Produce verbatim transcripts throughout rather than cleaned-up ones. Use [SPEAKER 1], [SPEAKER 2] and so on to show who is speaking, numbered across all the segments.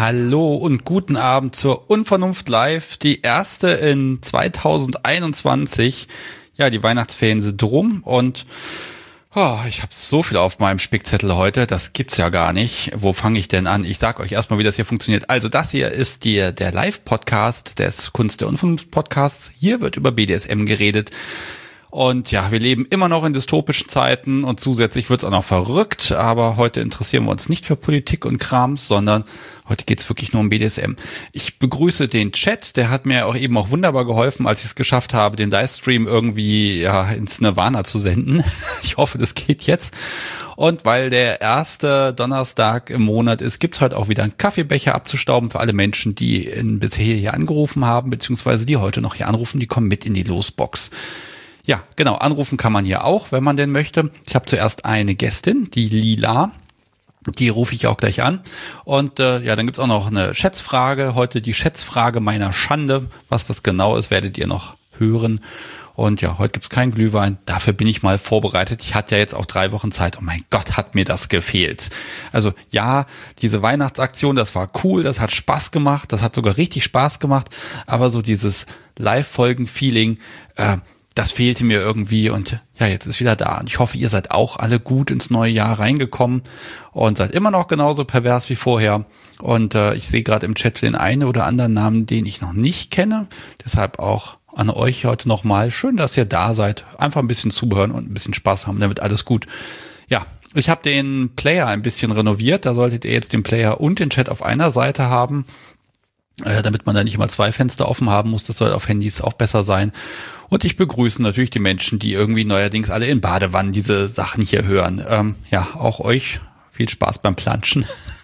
[SPEAKER 1] Hallo und guten Abend zur Unvernunft Live, die erste in zwanzig einundzwanzig. Ja, die Weihnachtsferien sind rum und oh, ich habe so viel auf meinem Spickzettel heute, das gibt's ja gar nicht. Wo fange ich denn an? Ich sag euch erstmal, wie das hier funktioniert. Also das hier ist die, der Live-Podcast des Kunst der Unvernunft-Podcasts. Hier wird über B D S M geredet. Und ja, wir leben immer noch in dystopischen Zeiten und zusätzlich wird's auch noch verrückt, aber heute interessieren wir uns nicht für Politik und Krams, sondern heute geht's wirklich nur um B D S M. Ich begrüße den Chat, der hat mir auch eben auch wunderbar geholfen, als ich es geschafft habe, den Livestream irgendwie ja ins Nirvana zu senden. Ich hoffe, das geht jetzt. Und weil der erste Donnerstag im Monat ist, gibt's heute auch wieder einen Kaffeebecher abzustauben für alle Menschen, die in bisher hier angerufen haben, beziehungsweise die heute noch hier anrufen, die kommen mit in die Losbox. Ja, genau, anrufen kann man hier auch, wenn man denn möchte. Ich habe zuerst eine Gästin, die Lila, die rufe ich auch gleich an. Und äh, ja, dann gibt's auch noch eine Schätzfrage, heute die Schätzfrage meiner Schande. Was das genau ist, werdet ihr noch hören. Und ja, heute gibt's keinen Glühwein, dafür bin ich mal vorbereitet. Ich hatte ja jetzt auch drei Wochen Zeit. Oh mein Gott, hat mir das gefehlt. Also ja, diese Weihnachtsaktion, das war cool, das hat Spaß gemacht, das hat sogar richtig Spaß gemacht. Aber so dieses Live-Folgen-Feeling, äh, das fehlte mir irgendwie und ja, jetzt ist wieder da. Und ich hoffe, ihr seid auch alle gut ins neue Jahr reingekommen und seid immer noch genauso pervers wie vorher. Und äh, ich sehe gerade im Chat den einen oder anderen Namen, den ich noch nicht kenne. Deshalb auch an euch heute nochmal. Schön, dass ihr da seid. Einfach ein bisschen zuhören und ein bisschen Spaß haben, dann wird alles gut. Ja, ich habe den Player ein bisschen renoviert. Da solltet ihr jetzt den Player und den Chat auf einer Seite haben, äh, damit man da nicht immer zwei Fenster offen haben muss. Das soll auf Handys auch besser sein. Und ich begrüße natürlich die Menschen, die irgendwie neuerdings alle in Badewannen diese Sachen hier hören. Ähm, ja, auch euch viel Spaß beim Planschen.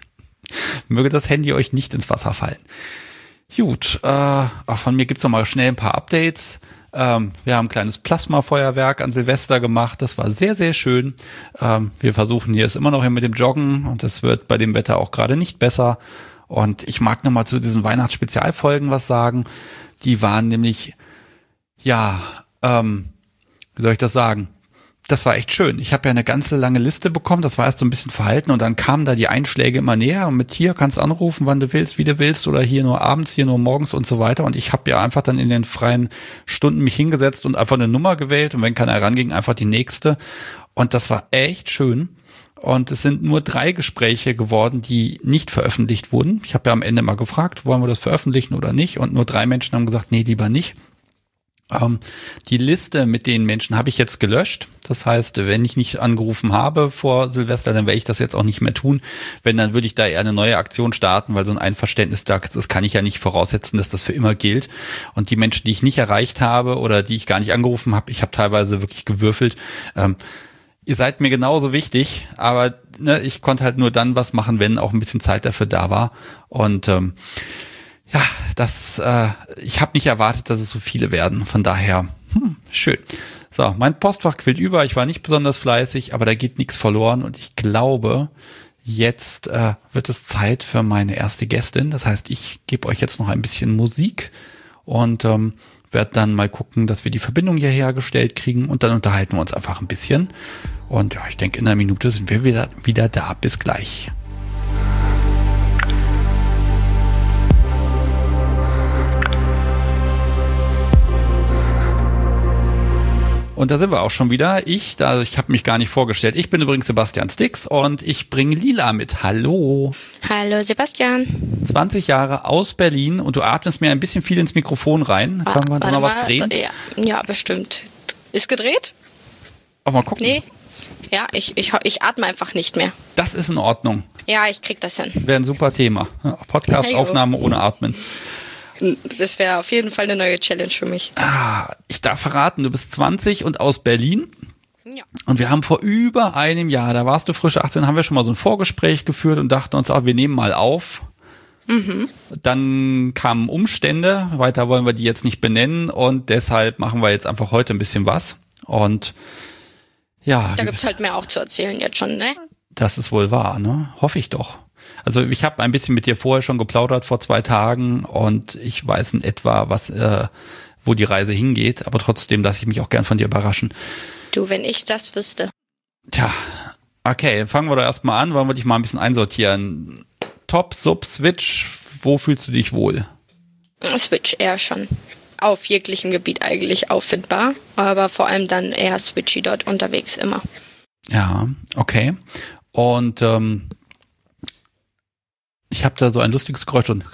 [SPEAKER 1] Möge das Handy euch nicht ins Wasser fallen. Gut, äh, von mir gibt's noch mal schnell ein paar Updates. Ähm, wir haben ein kleines Plasmafeuerwerk an Silvester gemacht. Das war sehr, sehr schön. Ähm, wir versuchen hier es immer noch hin mit dem Joggen und es wird bei dem Wetter auch gerade nicht besser. Und ich mag noch mal zu diesen Weihnachtsspezialfolgen was sagen. Die waren nämlich Ja, ähm, wie soll ich das sagen? Das war echt schön. Ich habe ja eine ganze lange Liste bekommen, das war erst so ein bisschen verhalten und dann kamen da die Einschläge immer näher und mit hier kannst du anrufen, wann du willst, wie du willst oder hier nur abends, hier nur morgens und so weiter und ich habe ja einfach dann in den freien Stunden mich hingesetzt und einfach eine Nummer gewählt und wenn keiner ranging, einfach die nächste und das war echt schön. Und es sind nur drei Gespräche geworden, die nicht veröffentlicht wurden. Ich habe ja am Ende mal gefragt, wollen wir das veröffentlichen oder nicht und nur drei Menschen haben gesagt, nee, lieber nicht. Ähm, die Liste mit den Menschen habe ich jetzt gelöscht. Das heißt, wenn ich nicht angerufen habe vor Silvester, dann werde ich das jetzt auch nicht mehr tun. Wenn, dann würde ich da eher eine neue Aktion starten, weil so ein Einverständnis, das kann ich ja nicht voraussetzen, dass das für immer gilt. Und die Menschen, die ich nicht erreicht habe oder die ich gar nicht angerufen habe, ich habe teilweise wirklich gewürfelt. Ähm, ihr seid mir genauso wichtig, aber ne, ich konnte halt nur dann was machen, wenn auch ein bisschen Zeit dafür da war. Und ähm, ja, das, äh, ich habe nicht erwartet, dass es so viele werden. Von daher, hm, schön. So, mein Postfach quillt über. Ich war nicht besonders fleißig, aber da geht nichts verloren. Und ich glaube, jetzt äh, wird es Zeit für meine erste Gästin. Das heißt, ich gebe euch jetzt noch ein bisschen Musik und ähm, werde dann mal gucken, dass wir die Verbindung hier hergestellt kriegen. Und dann unterhalten wir uns einfach ein bisschen. Und ja, ich denke, in einer Minute sind wir wieder, wieder da. Bis gleich. Und da sind wir auch schon wieder. Ich, also ich habe mich gar nicht vorgestellt. Ich bin übrigens Sebastian Stix und ich bringe Lila mit. Hallo.
[SPEAKER 2] Hallo Sebastian.
[SPEAKER 1] zwanzig Jahre aus Berlin und du atmest mir ein bisschen viel ins Mikrofon rein. Können wir da noch was drehen?
[SPEAKER 2] Ja, ja, bestimmt. Ist gedreht?
[SPEAKER 1] Auch mal gucken.
[SPEAKER 2] Nee. Ja, ich, ich, ich atme einfach nicht mehr.
[SPEAKER 1] Das ist in Ordnung.
[SPEAKER 2] Ja, ich krieg das hin.
[SPEAKER 1] Wäre ein super Thema. Podcast-Aufnahme ohne Atmen.
[SPEAKER 2] Das wäre auf jeden Fall eine neue Challenge für mich.
[SPEAKER 1] Ah, ich darf verraten, du bist zwanzig und aus Berlin.
[SPEAKER 2] Ja.
[SPEAKER 1] Und wir haben vor über einem Jahr, da warst du frisch achtzehn, haben wir schon mal so ein Vorgespräch geführt und dachten uns auch, wir nehmen mal auf. Mhm. Dann kamen Umstände, weiter wollen wir die jetzt nicht benennen und deshalb machen wir jetzt einfach heute ein bisschen was. Und ja.
[SPEAKER 2] Da gibt's halt mehr auch zu erzählen jetzt schon, ne?
[SPEAKER 1] Das ist wohl wahr, ne? Hoffe ich doch. Also ich habe ein bisschen mit dir vorher schon geplaudert vor zwei Tagen und ich weiß in etwa, was, äh, wo die Reise hingeht, aber trotzdem lasse ich mich auch gern von dir überraschen.
[SPEAKER 2] Du, wenn ich das wüsste.
[SPEAKER 1] Tja, okay, fangen wir doch erstmal an, wollen wir dich mal ein bisschen einsortieren. Desktop, Sub, Switch, wo fühlst du dich wohl?
[SPEAKER 2] Switch eher schon. Auf jeglichem Gebiet eigentlich auffindbar, aber vor allem dann eher Switchy dort unterwegs immer.
[SPEAKER 1] Ja, okay. Und ähm, ich habe da so ein lustiges Geräusch und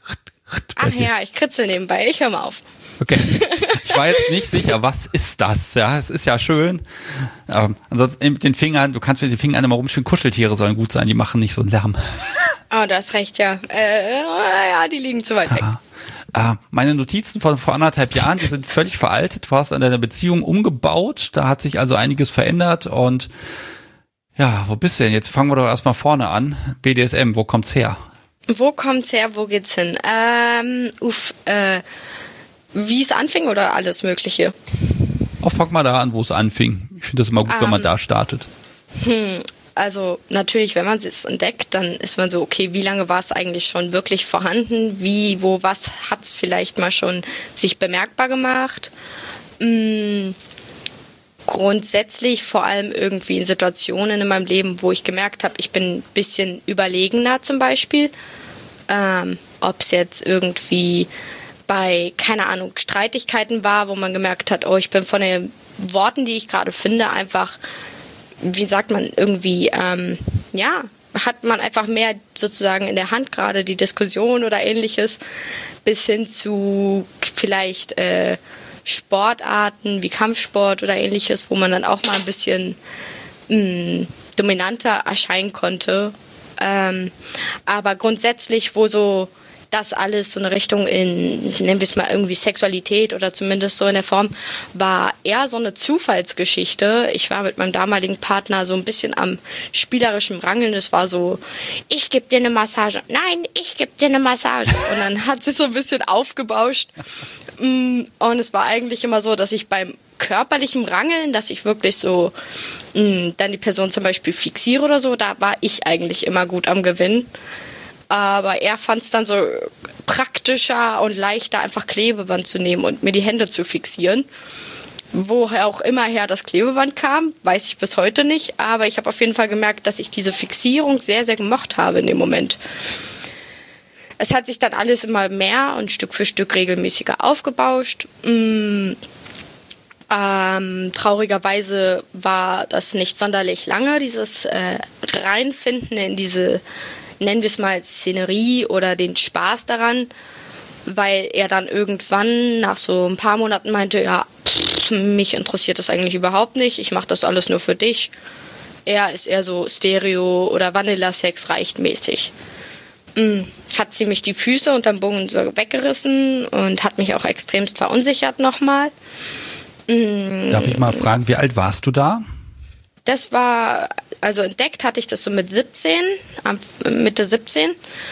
[SPEAKER 2] ach ja, ich kritze nebenbei, ich höre mal auf.
[SPEAKER 1] Okay. Ich war jetzt nicht sicher, was ist das? Ja, es ist ja schön. Ähm, ansonsten mit den Fingern, du kannst mit den Fingern immer rumspielen. Kuscheltiere sollen gut sein, die machen nicht so einen Lärm.
[SPEAKER 2] Oh, du hast recht, ja. Äh, ja, die liegen zu weit weg.
[SPEAKER 1] Ah. Ah, meine Notizen von vor anderthalb Jahren, die sind völlig veraltet. Du hast an deiner Beziehung umgebaut, da hat sich also einiges verändert und ja, wo bist du denn? Jetzt fangen wir doch erstmal vorne an. B D S M, wo kommt's her?
[SPEAKER 2] Wo kommt's her, wo geht's hin? Ähm, uff, äh, wie es anfing oder alles Mögliche?
[SPEAKER 1] Auch fang mal da an, wo es anfing. Ich finde das immer gut, um, wenn man da startet.
[SPEAKER 2] Hm. Also natürlich, wenn man es entdeckt, dann ist man so, okay, wie lange war es eigentlich schon wirklich vorhanden? Wie, wo, was hat es vielleicht mal schon sich bemerkbar gemacht? Hm, grundsätzlich vor allem irgendwie in Situationen in meinem Leben, wo ich gemerkt habe, ich bin ein bisschen überlegener zum Beispiel. Ähm, ob es jetzt irgendwie bei, keine Ahnung, Streitigkeiten war, wo man gemerkt hat, oh, ich bin von den Worten, die ich gerade finde, einfach... wie sagt man, irgendwie, ähm, ja, hat man einfach mehr sozusagen in der Hand gerade die Diskussion oder ähnliches, bis hin zu vielleicht äh, Sportarten wie Kampfsport oder ähnliches, wo man dann auch mal ein bisschen mh, dominanter erscheinen konnte. Ähm, aber grundsätzlich, wo so das alles so eine Richtung in, nennen wir es mal irgendwie Sexualität oder zumindest so in der Form, war eher so eine Zufallsgeschichte. Ich war mit meinem damaligen Partner so ein bisschen am spielerischen Rangeln. Es war so, ich gebe dir eine Massage. Nein, ich gebe dir eine Massage. Und dann hat sich so ein bisschen aufgebauscht. Und es war eigentlich immer so, dass ich beim körperlichen Rangeln, dass ich wirklich so mh, dann die Person zum Beispiel fixiere oder so, da war ich eigentlich immer gut am Gewinn. Aber er fand es dann so praktischer und leichter, einfach Klebeband zu nehmen und mir die Hände zu fixieren. Woher auch immer her das Klebeband kam, weiß ich bis heute nicht. Aber ich habe auf jeden Fall gemerkt, dass ich diese Fixierung sehr, sehr gemocht habe in dem Moment. Es hat sich dann alles immer mehr und Stück für Stück regelmäßiger aufgebauscht. Mm, ähm, traurigerweise war das nicht sonderlich lange, dieses äh, Reinfinden in diese, nennen wir es mal, Szenerie oder den Spaß daran, weil er dann irgendwann nach so ein paar Monaten meinte, ja, pff, mich interessiert das eigentlich überhaupt nicht, ich mache das alles nur für dich. Er ist eher so Stereo- oder Vanilla-Sex reicht mäßig. Mhm. Hat ziemlich die Füße unterm Bogen so weggerissen und hat mich auch extremst verunsichert nochmal. Mhm.
[SPEAKER 1] Darf ich mal fragen, wie alt warst du da?
[SPEAKER 2] Das war, also entdeckt hatte ich das so mit siebzehn, Mitte siebzehn.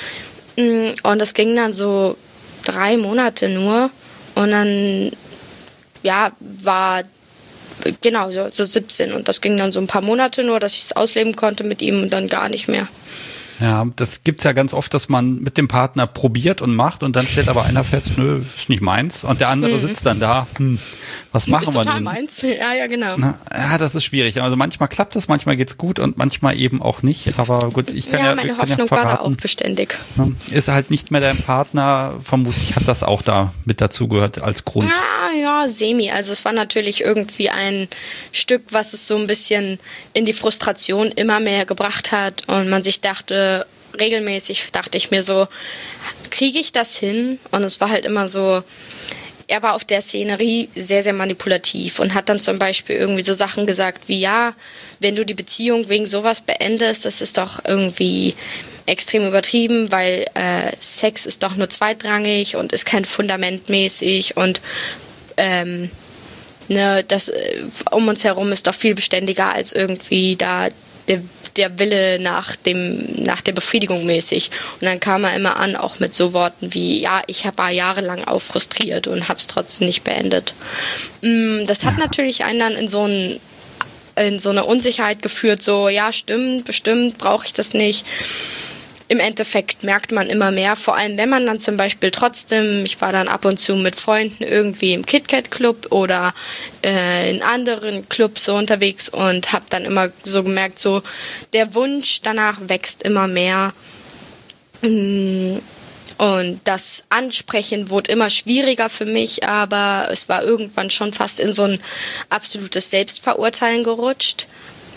[SPEAKER 2] Und das ging dann so drei Monate nur. Und dann, ja, war, genau, so, so siebzehn. Und das ging dann so ein paar Monate nur, dass ich es ausleben konnte mit ihm und dann gar nicht mehr.
[SPEAKER 1] Ja, das gibt's ja ganz oft, dass man mit dem Partner probiert und macht und dann stellt aber einer fest, nö, ist nicht meins und der andere mhm. sitzt dann da, hm, was machen
[SPEAKER 2] ist
[SPEAKER 1] wir
[SPEAKER 2] total
[SPEAKER 1] nun?
[SPEAKER 2] Meins. Ja, ja, genau.
[SPEAKER 1] Na, ja, das ist schwierig. Also manchmal klappt es, manchmal geht's gut und manchmal eben auch nicht. Aber gut, ich kann ja,
[SPEAKER 2] ja meine
[SPEAKER 1] ich kann
[SPEAKER 2] Hoffnung
[SPEAKER 1] ja verraten,
[SPEAKER 2] war da auch beständig.
[SPEAKER 1] Ist halt nicht mehr dein Partner. Vermutlich hat das auch da mit dazugehört als Grund.
[SPEAKER 2] Ja, ja, semi. Also es war natürlich irgendwie ein Stück, was es so ein bisschen in die Frustration immer mehr gebracht hat und man sich dachte, regelmäßig dachte ich mir so, kriege ich das hin? Und es war halt immer so, er war auf der Szenerie sehr, sehr manipulativ und hat dann zum Beispiel irgendwie so Sachen gesagt wie, ja, wenn du die Beziehung wegen sowas beendest, das ist doch irgendwie extrem übertrieben, weil äh, Sex ist doch nur zweitrangig und ist kein Fundament mäßig und ähm, ne, das äh, um uns herum ist doch viel beständiger als irgendwie da der der Wille nach dem nach der Befriedigung mäßig. Und dann kam er immer an, auch mit so Worten wie, ja, ich war jahrelang auch frustriert und hab's trotzdem nicht beendet. Das hat ja. natürlich einen dann in so, ein, in so eine Unsicherheit geführt, so, ja, stimmt, bestimmt brauche ich das nicht. Im Endeffekt merkt man immer mehr, vor allem wenn man dann zum Beispiel trotzdem, ich war dann ab und zu mit Freunden irgendwie im KitKat-Club oder äh, in anderen Clubs so unterwegs und habe dann immer so gemerkt, so der Wunsch danach wächst immer mehr. Und das Ansprechen wurde immer schwieriger für mich, aber es war irgendwann schon fast in so ein absolutes Selbstverurteilen gerutscht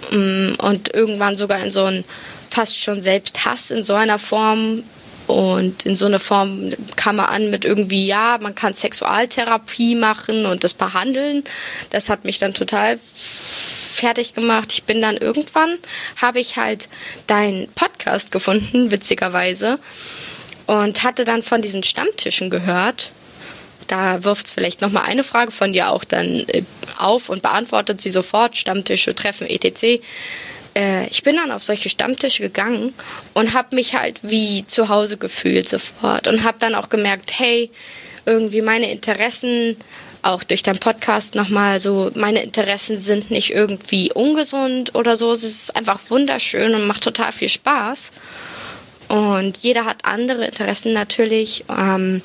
[SPEAKER 2] und irgendwann sogar in so ein fast schon Selbsthass in so einer Form. Und in so einer Form kam man an mit irgendwie, ja, man kann Sexualtherapie machen und das behandeln. Das hat mich dann total fertig gemacht. Ich bin dann irgendwann, habe ich halt deinen Podcast gefunden, witzigerweise, und hatte dann von diesen Stammtischen gehört. Da wirft es vielleicht nochmal eine Frage von dir auch dann auf und beantwortet sie sofort, Stammtische, Treffen, et cetera. Ich bin dann auf solche Stammtische gegangen und habe mich halt wie zu Hause gefühlt sofort und habe dann auch gemerkt, hey, irgendwie meine Interessen, auch durch deinen Podcast nochmal so, meine Interessen sind nicht irgendwie ungesund oder so, es ist einfach wunderschön und macht total viel Spaß und jeder hat andere Interessen natürlich, ähm,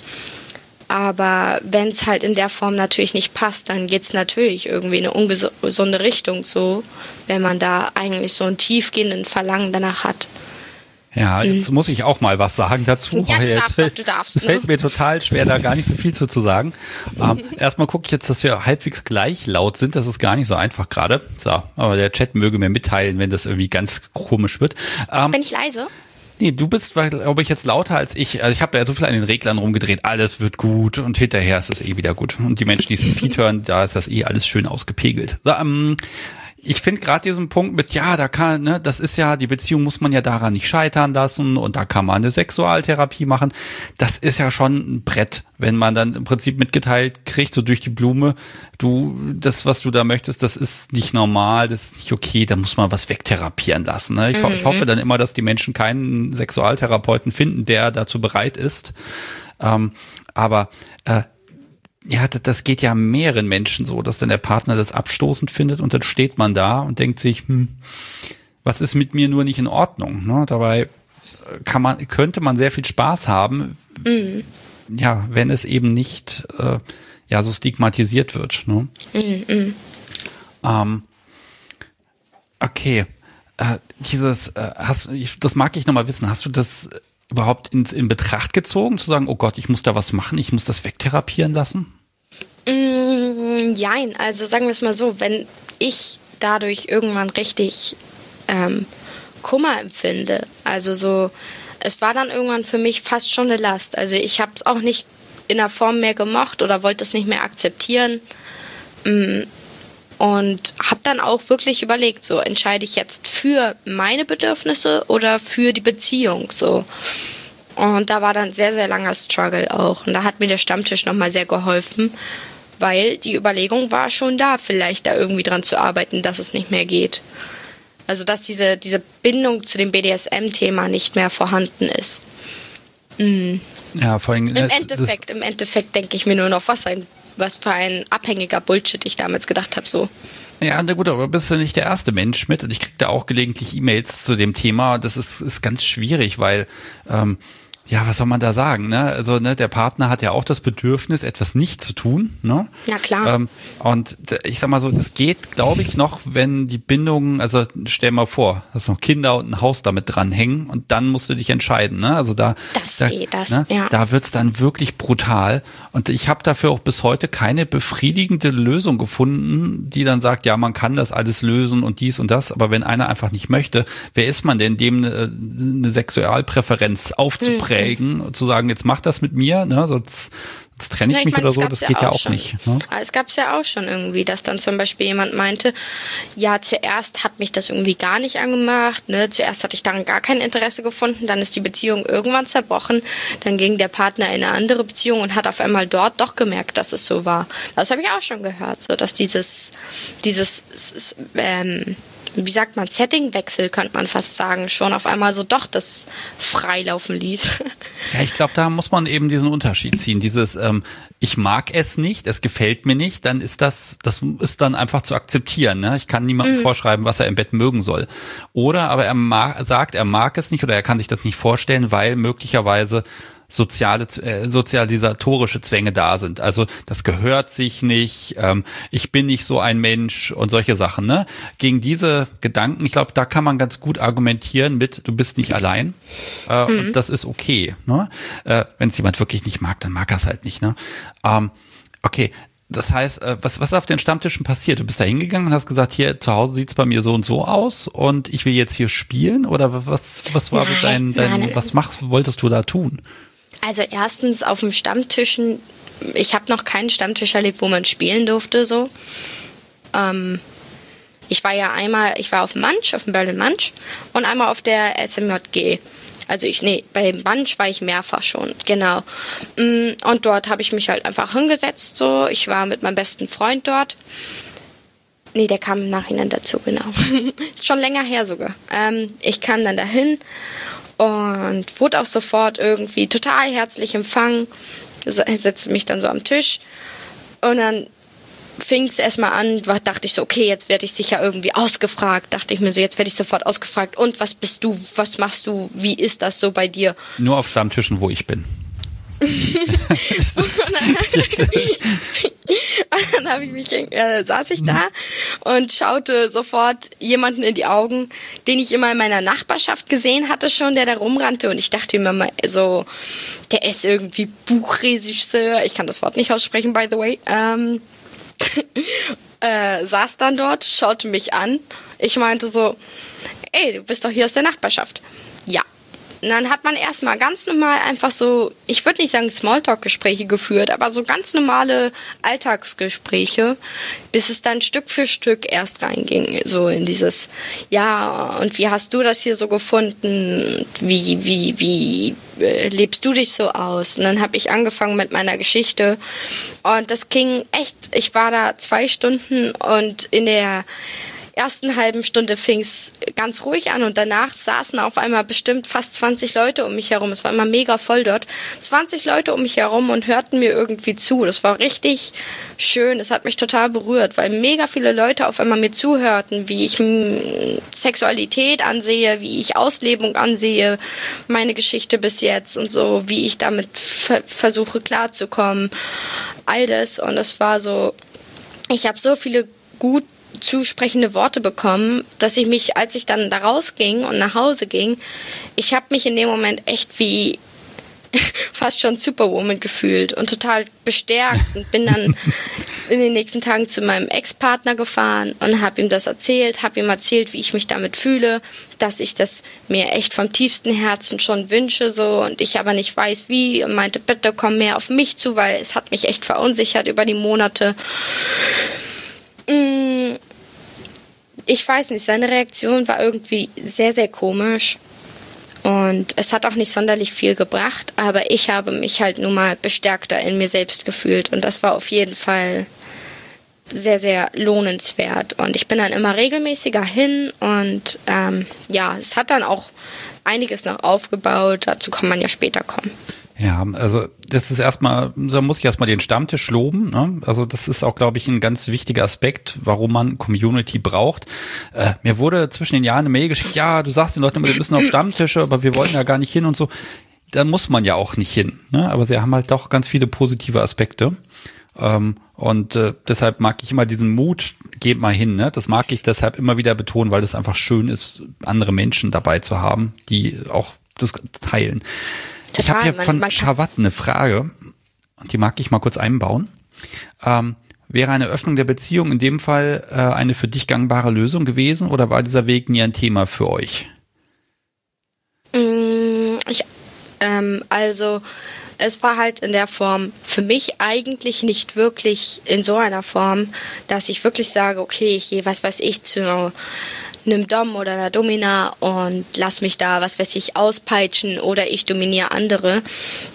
[SPEAKER 2] aber wenn es halt in der Form natürlich nicht passt, dann geht es natürlich irgendwie in eine ungesunde Richtung so, wenn man da eigentlich so einen tiefgehenden Verlangen danach hat.
[SPEAKER 1] Ja, jetzt mhm. muss ich auch mal was sagen dazu.
[SPEAKER 2] Ja, du
[SPEAKER 1] jetzt
[SPEAKER 2] darfst,
[SPEAKER 1] fällt,
[SPEAKER 2] du darfst,
[SPEAKER 1] es
[SPEAKER 2] ne?
[SPEAKER 1] fällt mir total schwer, da gar nicht so viel zu, zu sagen. ähm, erstmal gucke ich jetzt, dass wir halbwegs gleich laut sind. Das ist gar nicht so einfach gerade. So, aber der Chat möge mir mitteilen, wenn das irgendwie ganz komisch wird. Ähm,
[SPEAKER 2] Bin ich leise?
[SPEAKER 1] Nee, du bist, glaube ich, jetzt lauter als ich. Also ich habe ja so viel an den Reglern rumgedreht, alles wird gut und hinterher ist es eh wieder gut. Und die Menschen, die es im Feed hören, da ist das eh alles schön ausgepegelt. So, ähm, ich finde gerade diesen Punkt mit, ja, da kann, ne, das ist ja, die Beziehung muss man ja daran nicht scheitern lassen und da kann man eine Sexualtherapie machen. Das ist ja schon ein Brett, wenn man dann im Prinzip mitgeteilt kriegt, so durch die Blume, du, das, was du da möchtest, das ist nicht normal, das ist nicht okay, da muss man was wegtherapieren lassen. Ne? Ich, mhm. ich hoffe dann immer, dass die Menschen keinen Sexualtherapeuten finden, der dazu bereit ist. Ähm, aber äh, ja, das geht ja mehreren Menschen so, dass dann der Partner das abstoßend findet und dann steht man da und denkt sich, hm, was ist mit mir nur nicht in Ordnung? Ne? Dabei kann man, könnte man sehr viel Spaß haben, mhm. ja, wenn es eben nicht äh, ja so stigmatisiert wird. Ne? Mhm. Ähm, okay, äh, dieses, äh, hast, ich, das mag ich nochmal wissen. Hast du das überhaupt in, in Betracht gezogen, zu sagen, oh Gott, ich muss da was machen, ich muss das wegtherapieren lassen?
[SPEAKER 2] Mm, jein, also sagen wir es mal so, wenn ich dadurch irgendwann richtig ähm, Kummer empfinde, also so, es war dann irgendwann für mich fast schon eine Last, also ich habe es auch nicht in der Form mehr gemocht oder wollte es nicht mehr akzeptieren mm, und habe dann auch wirklich überlegt, so entscheide ich jetzt für meine Bedürfnisse oder für die Beziehung, so. Und da war dann sehr, sehr langer Struggle auch. Und da hat mir der Stammtisch nochmal sehr geholfen, weil die Überlegung war schon da, vielleicht da irgendwie dran zu arbeiten, dass es nicht mehr geht. Also dass diese, diese Bindung zu dem B D S M-Thema nicht mehr vorhanden ist. Mhm.
[SPEAKER 1] Ja, vor allem,
[SPEAKER 2] Im Endeffekt, im Endeffekt denke ich mir nur noch, was ein was für ein abhängiger Bullshit ich damals gedacht habe, so.
[SPEAKER 1] Ja, na gut, aber bist du nicht der erste Mensch mit und ich krieg da auch gelegentlich E-Mails zu dem Thema. Das ist, ist ganz schwierig, weil, ähm, ja, was soll man da sagen, ne? Also, ne, der Partner hat ja auch das Bedürfnis, etwas nicht zu tun, ne?
[SPEAKER 2] Ja, klar.
[SPEAKER 1] Ähm, und ich sag mal so, das geht, glaube ich, noch, wenn die Bindung, also stell mal vor, dass noch Kinder und ein Haus damit dranhängen und dann musst du dich entscheiden, ne? Also da,
[SPEAKER 2] das
[SPEAKER 1] da,
[SPEAKER 2] eh, das,
[SPEAKER 1] ne?
[SPEAKER 2] ja.
[SPEAKER 1] Da wird's dann wirklich brutal und ich habe dafür auch bis heute keine befriedigende Lösung gefunden, die dann sagt, ja, man kann das alles lösen und dies und das, aber wenn einer einfach nicht möchte, wer ist man denn, dem eine, eine Sexualpräferenz aufzuprägen? Hm. Zu sagen, jetzt mach das mit mir, ne, sonst, sonst trenne ich, ja, ich mich meine, oder so, das ja geht auch ja auch
[SPEAKER 2] schon.
[SPEAKER 1] nicht. Ne?
[SPEAKER 2] Es gab es ja auch schon irgendwie, dass dann zum Beispiel jemand meinte, ja, zuerst hat mich das irgendwie gar nicht angemacht, ne, zuerst hatte ich daran gar kein Interesse gefunden, dann ist die Beziehung irgendwann zerbrochen, dann ging der Partner in eine andere Beziehung und hat auf einmal dort doch gemerkt, dass es so war. Das habe ich auch schon gehört, so dass dieses, dieses, ähm, wie sagt man, Settingwechsel, könnte man fast sagen, schon auf einmal so doch das freilaufen ließ.
[SPEAKER 1] Ja, ich glaube, da muss man eben diesen Unterschied ziehen. Dieses, ähm, ich mag es nicht, es gefällt mir nicht, dann ist das, das ist dann einfach zu akzeptieren. Ne? Ich kann niemandem mhm. vorschreiben, was er im Bett mögen soll. Oder aber er mag, sagt, er mag es nicht oder er kann sich das nicht vorstellen, weil möglicherweise soziale, äh, sozialisatorische Zwänge da sind. Also das gehört sich nicht, ähm, ich bin nicht so ein Mensch und solche Sachen. Ne? Gegen diese Gedanken, ich glaube, da kann man ganz gut argumentieren mit, du bist nicht allein äh, mhm. und das ist okay. Ne? Äh, wenn es jemand wirklich nicht mag, dann mag er es halt nicht. Ne? Ähm, okay. Das heißt, was, was ist auf den Stammtischen passiert? Du bist da hingegangen und hast gesagt, hier zu Hause sieht's bei mir so und so aus und ich will jetzt hier spielen? Oder was, was war
[SPEAKER 2] nein,
[SPEAKER 1] so dein, dein
[SPEAKER 2] nein.
[SPEAKER 1] was machst, wolltest du da tun?
[SPEAKER 2] Also erstens auf dem Stammtischen, ich habe noch keinen Stammtisch erlebt, wo man spielen durfte, so. Ähm, ich war ja einmal, ich war auf dem Mansch, auf dem Berlin Mansch und einmal auf der S M J G. Also ich, nee, bei Mansch war ich mehrfach schon, genau. Und dort habe ich mich halt einfach hingesetzt, so. Ich war mit meinem besten Freund dort. Nee, der kam im Nachhinein dazu, genau. Schon länger her sogar. Ähm, ich kam dann dahin und wurde auch sofort irgendwie total herzlich empfangen. Setzte mich dann so am Tisch und dann fing es erstmal an, dachte ich so, okay, jetzt werde ich sicher irgendwie ausgefragt. Dachte ich mir so, jetzt werde ich sofort ausgefragt. Und was bist du, was machst du, wie ist das so bei dir?
[SPEAKER 1] Nur auf Stammtischen, wo ich bin.
[SPEAKER 2] und dann habe ich mich, äh, saß ich da und schaute sofort jemanden in die Augen, den ich immer in meiner Nachbarschaft gesehen hatte schon, der da rumrannte. Und ich dachte mir mal so, der ist irgendwie Buchregisseur. Ich kann das Wort nicht aussprechen, by the way. Ähm, äh, saß dann dort, schaute mich an. Ich meinte so, ey, du bist doch hier aus der Nachbarschaft. Ja. Und dann hat man erstmal ganz normal einfach so, ich würde nicht sagen Smalltalk-Gespräche geführt, aber so ganz normale Alltagsgespräche, bis es dann Stück für Stück erst reinging, so in dieses, ja, und wie hast du das hier so gefunden? Wie, wie, wie äh, lebst du dich so aus? Und dann habe ich angefangen mit meiner Geschichte und das ging echt, ich war da zwei Stunden und in der ersten halben Stunde fing es ganz ruhig an und danach saßen auf einmal bestimmt fast zwanzig Leute um mich herum. Es war immer mega voll dort. zwanzig Leute um mich herum und hörten mir irgendwie zu. Das war richtig schön. Es hat mich total berührt, weil mega viele Leute auf einmal mir zuhörten, wie ich Sexualität ansehe, wie ich Auslebung ansehe, meine Geschichte bis jetzt und so, wie ich damit ver- versuche klarzukommen. All das. Und es war so, ich habe so viele gut zusprechende Worte bekommen, dass ich mich, als ich dann da rausging und nach Hause ging, ich habe mich in dem Moment echt wie fast schon Superwoman gefühlt und total bestärkt und bin dann in den nächsten Tagen zu meinem Ex-Partner gefahren und habe ihm das erzählt, habe ihm erzählt, wie ich mich damit fühle, dass ich das mir echt vom tiefsten Herzen schon wünsche so und ich aber nicht weiß wie und meinte, bitte komm mehr auf mich zu, weil es hat mich echt verunsichert über die Monate. Ich weiß nicht, seine Reaktion war irgendwie sehr, sehr komisch und es hat auch nicht sonderlich viel gebracht, aber ich habe mich halt nun mal bestärkter in mir selbst gefühlt und das war auf jeden Fall sehr, sehr lohnenswert und ich bin dann immer regelmäßiger hin und ähm, ja, es hat dann auch einiges noch aufgebaut, dazu kann man ja später kommen.
[SPEAKER 1] Ja, also das ist erstmal, da muss ich erstmal den Stammtisch loben. Ne? Also das ist auch, glaube ich, ein ganz wichtiger Aspekt, warum man Community braucht. Äh, mir wurde zwischen den Jahren eine Mail geschickt, ja, du sagst den Leuten immer, wir müssen auf Stammtische, aber wir wollen ja gar nicht hin und so. Da muss man ja auch nicht hin. Ne? Aber sie haben halt doch ganz viele positive Aspekte. Ähm, und äh, deshalb mag ich immer diesen Mut, geht mal hin. Ne? Das mag ich deshalb immer wieder betonen, weil es einfach schön ist, andere Menschen dabei zu haben, die auch das teilen. Total, ich habe hier von Shawat eine Frage, und die mag ich mal kurz einbauen. Ähm, wäre eine Öffnung der Beziehung in dem Fall äh, eine für dich gangbare Lösung gewesen oder war dieser Weg nie ein Thema für euch?
[SPEAKER 2] Ich, ähm, also es war halt in der Form für mich eigentlich nicht wirklich in so einer Form, dass ich wirklich sage, okay, ich gehe, was weiß ich, zu einem Dom oder einer Domina und lass mich da, was weiß ich, auspeitschen oder ich dominiere andere.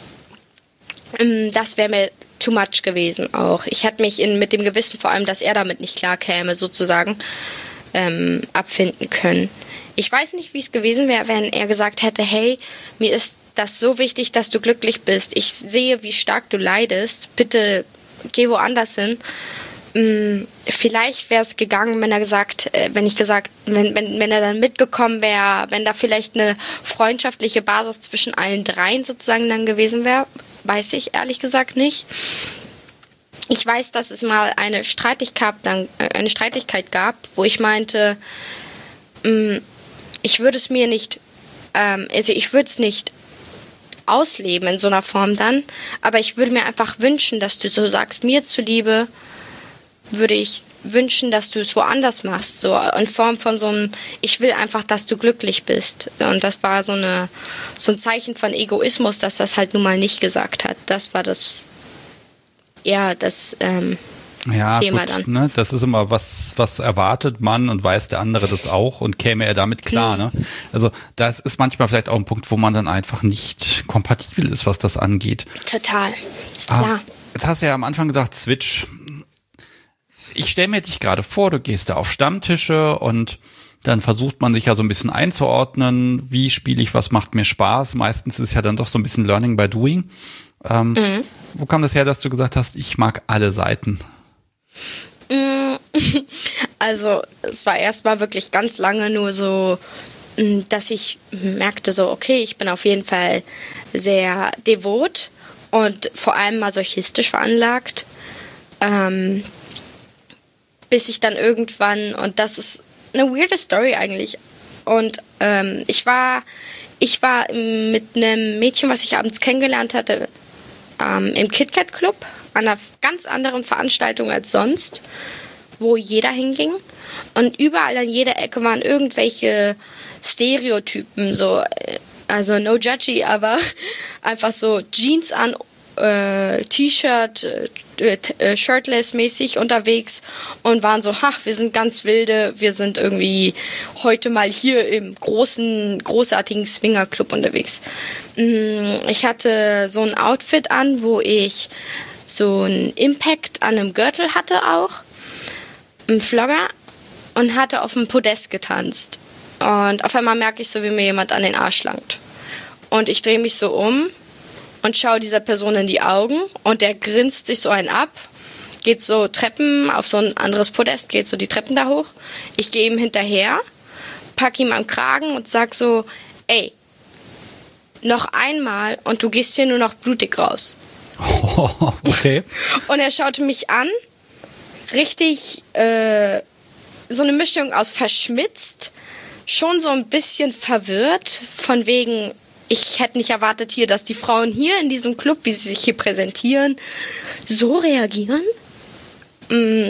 [SPEAKER 2] Das wäre mir too much gewesen auch. Ich hätte mich in, mit dem Gewissen, vor allem, dass er damit nicht klar käme, sozusagen, ähm, abfinden können. Ich weiß nicht, wie es gewesen wäre, wenn er gesagt hätte, hey, mir ist das so wichtig, dass du glücklich bist. Ich sehe, wie stark du leidest. Bitte geh woanders hin. vielleicht wäre es gegangen, wenn er gesagt, äh, wenn ich gesagt, wenn, wenn, wenn er dann mitgekommen wäre, wenn da vielleicht eine freundschaftliche Basis zwischen allen dreien sozusagen dann gewesen wäre, weiß ich ehrlich gesagt nicht. Ich weiß, dass es mal eine Streitigkeit, dann, äh, eine Streitigkeit gab, wo ich meinte, mh, ich würde es mir nicht, ähm, also ich würde es nicht ausleben in so einer Form dann, aber ich würde mir einfach wünschen, dass du so sagst, mir zuliebe, würde ich wünschen, dass du es woanders machst, so in Form von so einem, ich will einfach, dass du glücklich bist. Und das war so eine so ein Zeichen von Egoismus, dass das halt nun mal nicht gesagt hat. Das war das, ja, das ähm,
[SPEAKER 1] ja,
[SPEAKER 2] Thema
[SPEAKER 1] gut,
[SPEAKER 2] dann.
[SPEAKER 1] Ne? Das ist immer was, was erwartet man und weiß der andere das auch und käme er damit klar. Mhm. Ne? Also das ist manchmal vielleicht auch ein Punkt, wo man dann einfach nicht kompatibel ist, was das angeht.
[SPEAKER 2] Total,
[SPEAKER 1] ah,
[SPEAKER 2] klar.
[SPEAKER 1] Jetzt hast du ja am Anfang gesagt, Switch. Ich stelle mir dich gerade vor, du gehst da auf Stammtische und dann versucht man sich ja so ein bisschen einzuordnen, wie spiele ich, was macht mir Spaß. Meistens ist es ja dann doch so ein bisschen Learning by Doing. Ähm, mhm. Wo kam das her, dass du gesagt hast, ich mag alle Seiten?
[SPEAKER 2] Also es war erstmal wirklich ganz lange nur so, dass ich merkte so, okay, ich bin auf jeden Fall sehr devot und vor allem masochistisch veranlagt. Ähm, bis ich dann irgendwann, und das ist eine weirde Story eigentlich, und ähm, ich war ich war mit einem Mädchen, was ich abends kennengelernt hatte, ähm, im KitKat Club, an einer ganz anderen Veranstaltung als sonst, wo jeder hinging, und überall an jeder Ecke waren irgendwelche Stereotypen, so, also no judgy, aber einfach so Jeans an, äh, T-Shirt, äh, äh, shirtless-mäßig unterwegs und waren so, ha, wir sind ganz wilde, wir sind irgendwie heute mal hier im großen, großartigen Swingerclub unterwegs. Ich hatte so ein Outfit an, wo ich so einen Impact an einem Gürtel hatte auch, einen Flogger, und hatte auf dem Podest getanzt. Und auf einmal merke ich so, wie mir jemand an den Arsch langt. Und ich drehe mich so um und schaue dieser Person in die Augen und der grinst sich so einen ab, geht so Treppen auf so ein anderes Podest, geht so die Treppen da hoch. Ich gehe ihm hinterher, pack ihm am Kragen und sag so, ey, noch einmal und du gehst hier nur noch blutig raus.
[SPEAKER 1] Oh, okay.
[SPEAKER 2] Und er schaute mich an, richtig äh, so eine Mischung aus verschmitzt, schon so ein bisschen verwirrt, von wegen, ich hätte nicht erwartet hier, dass die Frauen hier in diesem Club, wie sie sich hier präsentieren, so reagieren. Mhm.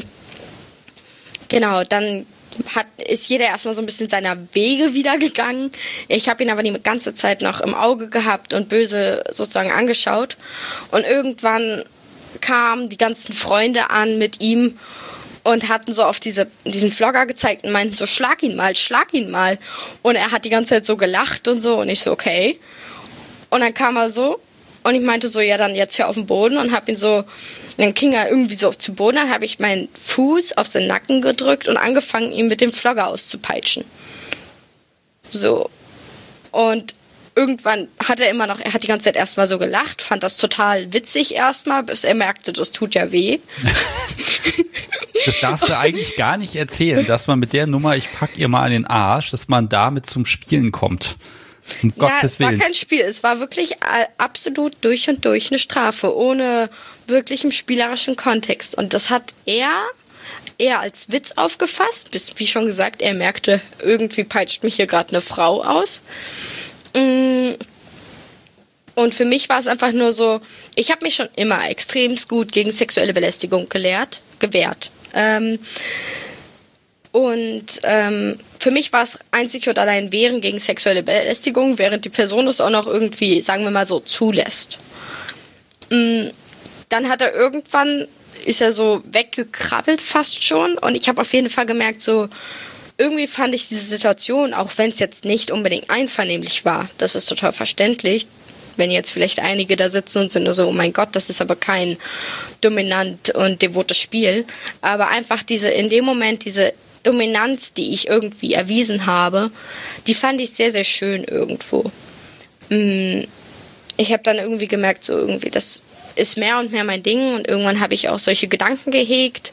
[SPEAKER 2] Genau, dann hat, ist jeder erstmal so ein bisschen seiner Wege wieder gegangen. Ich habe ihn aber die ganze Zeit noch im Auge gehabt und böse sozusagen angeschaut. Und irgendwann kamen die ganzen Freunde an mit ihm und hatten so auf diese, diesen Vlogger gezeigt und meinten so, schlag ihn mal, schlag ihn mal. Und er hat die ganze Zeit so gelacht und so und ich so, okay. Und dann kam er so und ich meinte so, ja dann jetzt hier auf den Boden und hab ihn so, dann ging er irgendwie so zu Boden, dann habe ich meinen Fuß auf seinen Nacken gedrückt und angefangen, ihn mit dem Vlogger auszupeitschen. So. Und irgendwann hat er immer noch, er hat die ganze Zeit erstmal so gelacht, fand das total witzig erstmal, bis er merkte, das tut ja weh.
[SPEAKER 1] Das darfst du eigentlich gar nicht erzählen, dass man mit der Nummer, ich pack ihr mal an den Arsch, dass man damit zum Spielen kommt. Um
[SPEAKER 2] ja,
[SPEAKER 1] Gottes
[SPEAKER 2] es war
[SPEAKER 1] Willen.
[SPEAKER 2] kein Spiel, es war wirklich absolut durch und durch eine Strafe, ohne wirklichem spielerischen Kontext. Und das hat er eher als Witz aufgefasst, bis, wie schon gesagt, er merkte, irgendwie peitscht mich hier gerade eine Frau aus. Und für mich war es einfach nur so, ich habe mich schon immer extremst gut gegen sexuelle Belästigung gelehrt, gewehrt. Ähm, und ähm, für mich war es einzig und allein Wehren gegen sexuelle Belästigung, während die Person es auch noch irgendwie, sagen wir mal so, zulässt. Ähm, dann hat er irgendwann, ist er so weggekrabbelt fast schon, und ich habe auf jeden Fall gemerkt, so, irgendwie fand ich diese Situation, auch wenn es jetzt nicht unbedingt einvernehmlich war, das ist total verständlich, wenn jetzt vielleicht einige da sitzen und sind nur so, oh mein Gott, das ist aber kein dominant und devotes Spiel, aber einfach diese, in dem Moment diese Dominanz, die ich irgendwie erwiesen habe, die fand ich sehr, sehr schön irgendwo. Ich habe dann irgendwie gemerkt, so irgendwie, das ist mehr und mehr mein Ding und irgendwann habe ich auch solche Gedanken gehegt.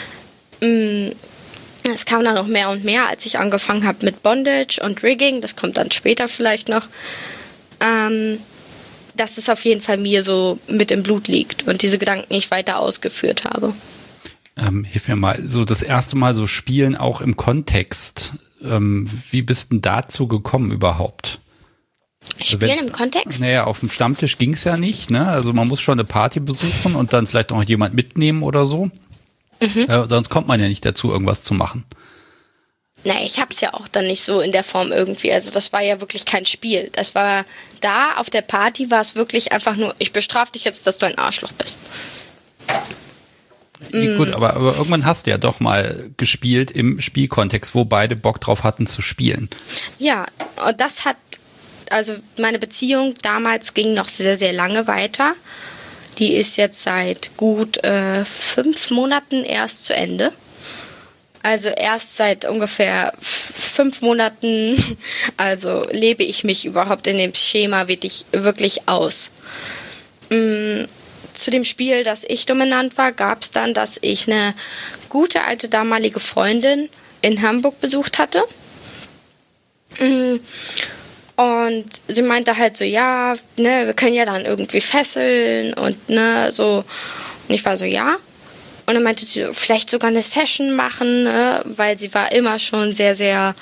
[SPEAKER 2] Es kam dann noch mehr und mehr, als ich angefangen habe mit Bondage und Rigging, das kommt dann später vielleicht noch, ähm, dass es auf jeden Fall mir so mit im Blut liegt und diese Gedanken nicht weiter ausgeführt habe.
[SPEAKER 1] Ähm, hilf mir mal, so das erste Mal so spielen auch im Kontext. Ähm, wie bist denn dazu gekommen überhaupt?
[SPEAKER 2] Spielen
[SPEAKER 1] also
[SPEAKER 2] im Kontext?
[SPEAKER 1] Naja, auf dem Stammtisch ging es ja nicht, ne? Also man muss schon eine Party besuchen und dann vielleicht auch jemand mitnehmen oder so. Mhm. Äh, sonst kommt man ja nicht dazu, irgendwas zu machen.
[SPEAKER 2] Nee, ich hab's ja auch dann nicht so in der Form irgendwie. Also das war ja wirklich kein Spiel. Das war da auf der Party war es wirklich einfach nur, ich bestrafe dich jetzt, dass du ein Arschloch bist.
[SPEAKER 1] Ja, gut, aber, aber irgendwann hast du ja doch mal gespielt im Spielkontext, wo beide Bock drauf hatten zu spielen.
[SPEAKER 2] Ja, und das hat, also meine Beziehung damals ging noch sehr, sehr lange weiter. Die ist jetzt seit gut äh, fünf Monaten erst zu Ende. Also erst seit ungefähr f- fünf Monaten, also lebe ich mich überhaupt in dem Schema wirklich, wirklich aus. Mm, zu dem Spiel, das ich dominant war, gab es dann, dass ich eine gute alte damalige Freundin in Hamburg besucht hatte. Mm, Und sie meinte halt so, ja, ne, wir können ja dann irgendwie fesseln und ne, so. Und ich war so, ja. Und dann meinte sie, vielleicht sogar eine Session machen, ne, weil sie war immer schon sehr, sehr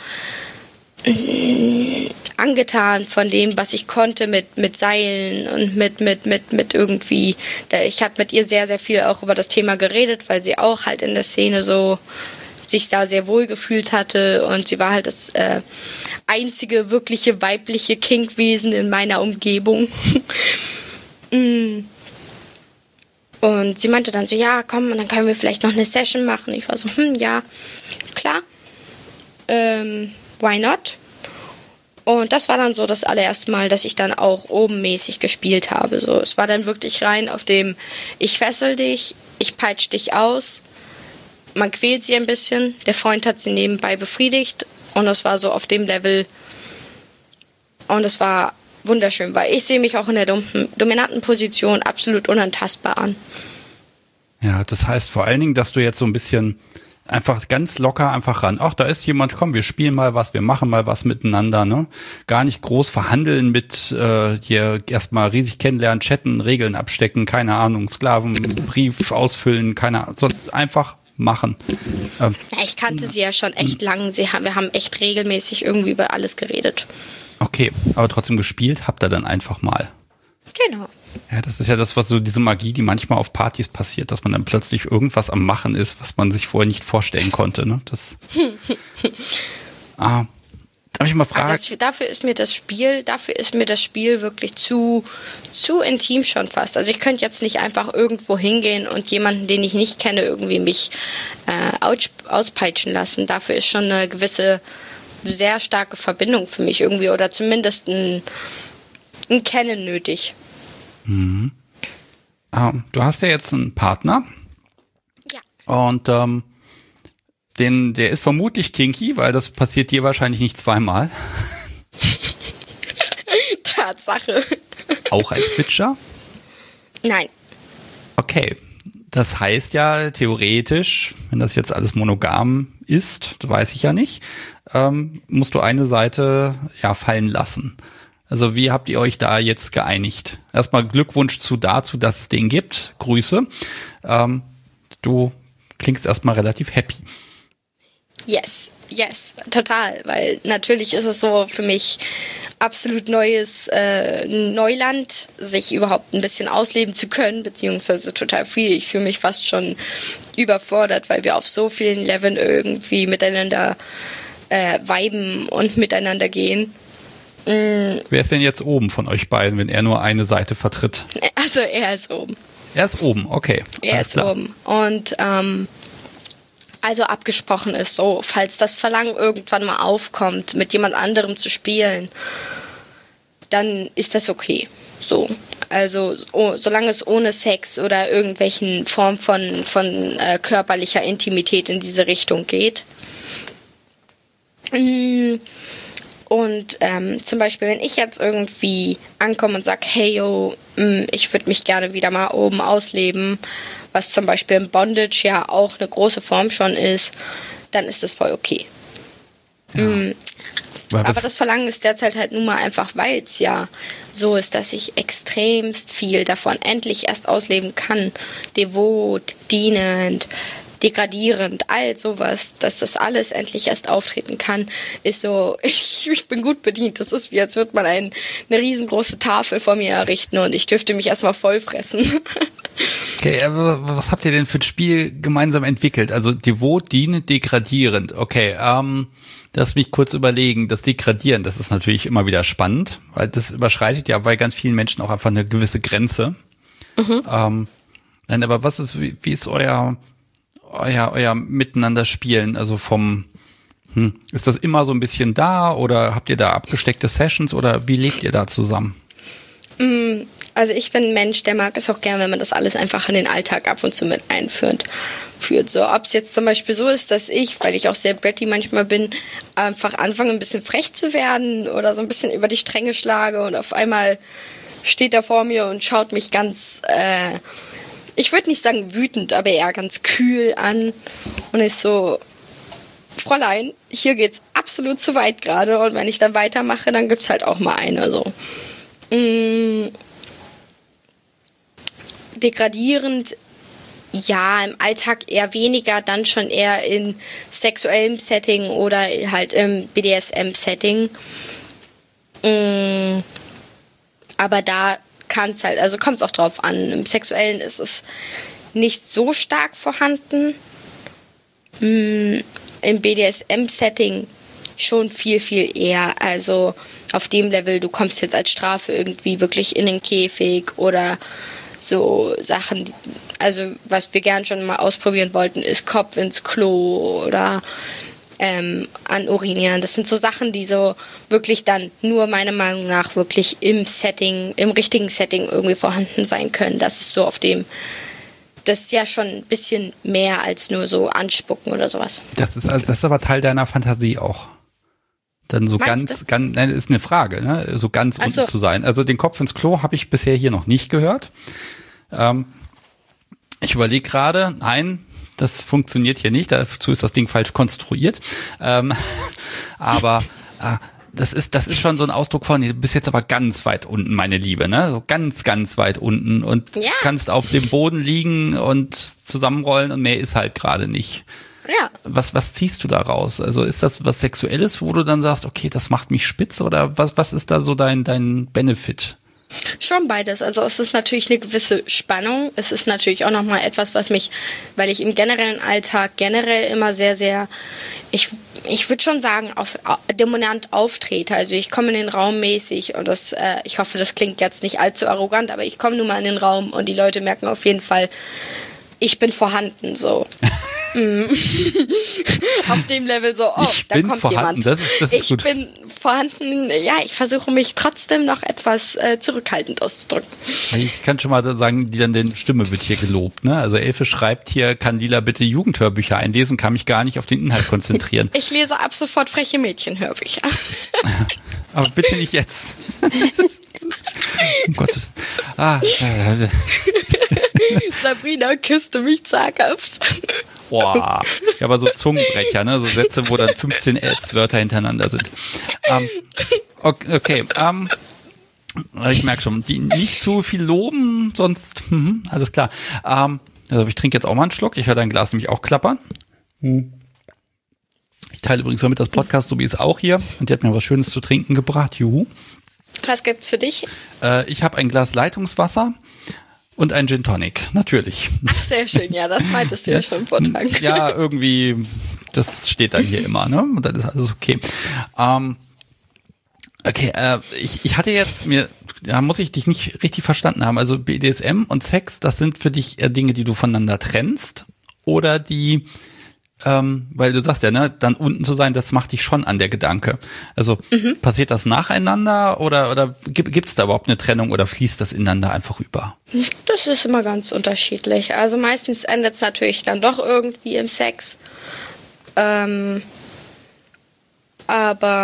[SPEAKER 2] äh, angetan von dem, was ich konnte mit, mit Seilen und mit, mit, mit, mit irgendwie. Ich habe mit ihr sehr, sehr viel auch über das Thema geredet, weil sie auch halt in der Szene so sich da sehr wohl gefühlt hatte und sie war halt das äh, einzige wirkliche weibliche Kinkwesen in meiner Umgebung. mm. Und sie meinte dann so, ja, komm, und dann können wir vielleicht noch eine Session machen. Ich war so, hm, ja, klar. Ähm, why not? Und das war dann so das allererste Mal, dass ich dann auch obenmäßig gespielt habe. So, es war dann wirklich rein auf dem, ich fessel dich, ich peitsch dich aus. Man quält sie ein bisschen, der Freund hat sie nebenbei befriedigt und das war so auf dem Level und es war wunderschön, weil ich sehe mich auch in der dom- dominanten Position absolut unantastbar an.
[SPEAKER 1] Ja, das heißt vor allen Dingen, dass du jetzt so ein bisschen einfach ganz locker einfach ran, ach, da ist jemand, komm, wir spielen mal was, wir machen mal was miteinander, ne? Gar nicht groß verhandeln mit äh, hier erstmal riesig kennenlernen, chatten, Regeln abstecken, keine Ahnung, Sklavenbrief ausfüllen, keine Ahnung, sonst einfach machen. Ähm,
[SPEAKER 2] ja, ich kannte sie ja schon echt lang. Sie haben, wir haben echt regelmäßig irgendwie über alles geredet.
[SPEAKER 1] Okay, aber trotzdem gespielt habt ihr dann einfach mal.
[SPEAKER 2] Genau.
[SPEAKER 1] Ja, das ist ja das, was so diese Magie, die manchmal auf Partys passiert, dass man dann plötzlich irgendwas am Machen ist, was man sich vorher nicht vorstellen konnte. Ne? Das. ah, darf ich mal fragen?
[SPEAKER 2] Das, dafür ist mir das Spiel, dafür ist mir das Spiel wirklich zu, zu intim schon fast. Also ich könnte jetzt nicht einfach irgendwo hingehen und jemanden, den ich nicht kenne, irgendwie mich äh, aus, auspeitschen lassen. Dafür ist schon eine gewisse, sehr starke Verbindung für mich irgendwie oder zumindest ein, ein Kennen nötig.
[SPEAKER 1] Mhm. Ähm, du hast ja jetzt einen Partner.
[SPEAKER 2] Ja.
[SPEAKER 1] Und ähm, den, der ist vermutlich kinky, weil das passiert dir wahrscheinlich nicht zweimal.
[SPEAKER 2] Tatsache.
[SPEAKER 1] Auch ein Switcher?
[SPEAKER 2] Nein.
[SPEAKER 1] Okay. Das heißt ja theoretisch, wenn das jetzt alles monogam ist, weiß ich ja nicht, ähm, musst du eine Seite ja fallen lassen. Also wie habt ihr euch da jetzt geeinigt? Erstmal Glückwunsch zu dazu, dass es den gibt. Grüße. Ähm, du klingst erstmal relativ happy.
[SPEAKER 2] Yes, yes, total, weil natürlich ist es so für mich absolut neues äh, Neuland, sich überhaupt ein bisschen ausleben zu können, beziehungsweise total viel. Ich fühle mich fast schon überfordert, weil wir auf so vielen Leveln irgendwie miteinander äh, viben und miteinander gehen. Mm.
[SPEAKER 1] Wer ist denn jetzt oben von euch beiden, wenn er nur eine Seite vertritt?
[SPEAKER 2] Also er ist oben.
[SPEAKER 1] Er ist oben, okay.
[SPEAKER 2] Er ist klar. oben. Und ähm, also abgesprochen ist so, falls das Verlangen irgendwann mal aufkommt, mit jemand anderem zu spielen, dann ist das okay. So. Also oh, solange es ohne Sex oder irgendwelchen Form von, von äh, körperlicher Intimität in diese Richtung geht. Mm. Und ähm, zum Beispiel, wenn ich jetzt irgendwie ankomme und sage, hey, yo, mh, ich würde mich gerne wieder mal oben ausleben, was zum Beispiel im Bondage ja auch eine große Form schon ist, dann ist das voll okay.
[SPEAKER 1] Ja.
[SPEAKER 2] Mhm. Aber das Verlangen ist derzeit halt nun mal einfach, weil es ja so ist, dass ich extremst viel davon endlich erst ausleben kann. Devot, dienend, degradierend, all sowas, dass das alles endlich erst auftreten kann, ist so, ich, ich bin gut bedient. Das ist wie, als würde man ein, eine riesengroße Tafel vor mir errichten und ich dürfte mich erstmal vollfressen.
[SPEAKER 1] Okay, aber was habt ihr denn für ein Spiel gemeinsam entwickelt? Also devot, dienend, degradierend. Okay, ähm, lass mich kurz überlegen. Das Degradieren, das ist natürlich immer wieder spannend, weil das überschreitet ja bei ganz vielen Menschen auch einfach eine gewisse Grenze. Mhm. Ähm, nein, aber was ist, wie, wie ist euer euer euer Miteinander spielen? Also vom hm, ist das immer so ein bisschen da oder habt ihr da abgesteckte Sessions oder wie lebt ihr da zusammen?
[SPEAKER 2] Also ich bin ein Mensch, der mag es auch gern, wenn man das alles einfach in den Alltag ab und zu mit einführt. Führt. So, ob es jetzt zum Beispiel so ist, dass ich, weil ich auch sehr bratty manchmal bin, einfach anfange ein bisschen frech zu werden oder so ein bisschen über die Stränge schlage und auf einmal steht er vor mir und schaut mich ganz, äh, ich würde nicht sagen wütend, aber eher ganz kühl an und ist so, Fräulein, hier geht's absolut zu weit gerade und wenn ich dann weitermache, dann gibt's halt auch mal eine so. Mm, degradierend, ja, im Alltag eher weniger, dann schon eher in sexuellem Setting oder halt im B D S M-Setting. Mm, aber da kann es halt, also kommt es auch drauf an. Im Sexuellen ist es nicht so stark vorhanden. Mm, im B D S M-Setting schon viel, viel eher. Also auf dem Level, du kommst jetzt als Strafe irgendwie wirklich in den Käfig oder so Sachen, also was wir gern schon mal ausprobieren wollten, ist Kopf ins Klo oder ähm, anurinieren. Das sind so Sachen, die so wirklich dann nur meiner Meinung nach wirklich im Setting, im richtigen Setting irgendwie vorhanden sein können. Das ist so auf dem, das ist ja schon ein bisschen mehr als nur so anspucken oder sowas.
[SPEAKER 1] Das ist, also das ist aber Teil deiner Fantasie auch. Dann so Meinst ganz, du? ganz, nein, ist eine Frage, ne? So ganz Ach unten so. zu sein. Also den Kopf ins Klo habe ich bisher hier noch nicht gehört. Ähm, ich überlege gerade, nein, das funktioniert hier nicht. Dazu ist das Ding falsch konstruiert. Ähm, aber äh, das ist, das ist schon so ein Ausdruck von, du bist jetzt aber ganz weit unten, meine Liebe, ne? So ganz, ganz weit unten und ja. kannst auf dem Boden liegen und zusammenrollen und mehr ist halt gerade nicht.
[SPEAKER 2] Ja.
[SPEAKER 1] Was, was ziehst du da raus? Also ist das was Sexuelles, wo du dann sagst, okay, das macht mich spitz oder was, was ist da so dein, dein Benefit?
[SPEAKER 2] Schon beides. Also es ist natürlich eine gewisse Spannung. Es ist natürlich auch nochmal etwas, was mich, weil ich im generellen Alltag generell immer sehr, sehr, ich, ich würde schon sagen, auf, dominant auftrete. Also ich komme in den Raum mäßig und das, äh, ich hoffe, das klingt jetzt nicht allzu arrogant, aber ich komme nun mal in den Raum und die Leute merken auf jeden Fall, ich bin vorhanden, so. Auf dem Level so, oh,
[SPEAKER 1] ich
[SPEAKER 2] da
[SPEAKER 1] bin
[SPEAKER 2] kommt
[SPEAKER 1] vorhanden.
[SPEAKER 2] jemand.
[SPEAKER 1] Das ist, das ist
[SPEAKER 2] ich
[SPEAKER 1] gut.
[SPEAKER 2] bin vorhanden, ja, ich versuche mich trotzdem noch etwas äh, zurückhaltend auszudrücken.
[SPEAKER 1] Ich kann schon mal sagen, die dann den Stimme wird hier gelobt, ne? Also Elfe schreibt hier, kann Lila bitte Jugendhörbücher einlesen, kann mich gar nicht auf den Inhalt konzentrieren.
[SPEAKER 2] Ich lese ab sofort freche Mädchenhörbücher.
[SPEAKER 1] Aber bitte nicht jetzt. Um Gottes. Ah, äh,
[SPEAKER 2] Sabrina küsste mich zaghaft.
[SPEAKER 1] Boah, ja, aber so Zungenbrecher, ne? So Sätze, wo dann fünfzehn S-Wörter hintereinander sind. Ähm, okay, okay ähm, ich merke schon, die nicht zu viel loben, sonst, hm, alles klar. Ähm, also ich trinke jetzt auch mal einen Schluck. Ich höre dein Glas nämlich auch klappern. Hm. Ich teile übrigens mit das Podcast, so wie es auch hier. Und die hat mir was Schönes zu trinken gebracht. Juhu.
[SPEAKER 2] Was gibt's für dich?
[SPEAKER 1] Äh, ich habe ein Glas Leitungswasser. Und ein Gin Tonic, natürlich.
[SPEAKER 2] Ach, sehr schön, ja, das meintest du ja schon vor Tagen.
[SPEAKER 1] Ja, irgendwie, das steht dann hier immer, ne? Und dann ist alles okay. Ähm, okay, äh, ich, ich hatte jetzt mir, da muss ich dich nicht richtig verstanden haben, also B D S M und Sex, das sind für dich eher Dinge, die du voneinander trennst oder die, ähm, weil du sagst ja, ne, dann unten zu sein, das macht dich schon an der Gedanke. Also mhm. passiert das nacheinander oder oder gibt es da überhaupt eine Trennung oder fließt das ineinander einfach über?
[SPEAKER 2] Das ist immer ganz unterschiedlich. Also meistens endet es natürlich dann doch irgendwie im Sex. Ähm, aber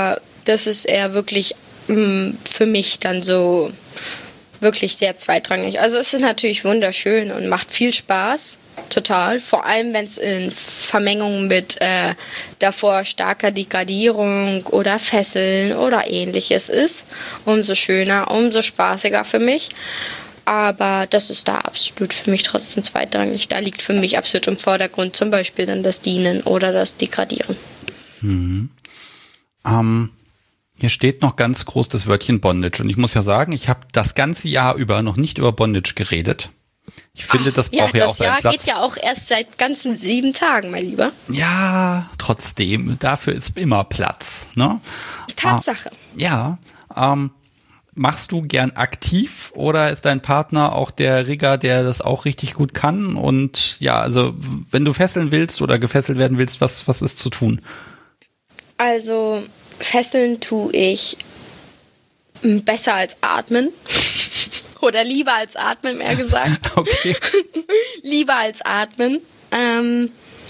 [SPEAKER 2] das ist eher wirklich mh, für mich dann so wirklich sehr zweitrangig. Also es ist natürlich wunderschön und macht viel Spaß, total. Vor allem, wenn es in Vermengung mit äh, davor starker Degradierung oder Fesseln oder ähnliches ist. Umso schöner, umso spaßiger für mich. Aber das ist da absolut für mich trotzdem zweitrangig. Da liegt für mich absolut im Vordergrund zum Beispiel dann das Dienen oder das Degradieren.
[SPEAKER 1] Mhm. Ähm, hier steht noch ganz groß das Wörtchen Bondage. Und ich muss ja sagen, ich habe das ganze Jahr über noch nicht über Bondage geredet. Ich finde, das braucht ja, ja auch seinen Platz. Das Jahr geht
[SPEAKER 2] ja auch erst seit ganzen sieben Tagen, mein Lieber.
[SPEAKER 1] Ja, trotzdem. Dafür ist immer Platz. Ne?
[SPEAKER 2] Tatsache.
[SPEAKER 1] Ah, ja. Ähm, machst du gern aktiv oder ist dein Partner auch der Rigger, der das auch richtig gut kann? Und ja, also wenn du fesseln willst oder gefesselt werden willst, was, was ist zu tun?
[SPEAKER 2] Also fesseln tue ich besser als atmen. Oder lieber als atmen, mehr gesagt.
[SPEAKER 1] Okay.
[SPEAKER 2] Lieber als atmen. Ähm,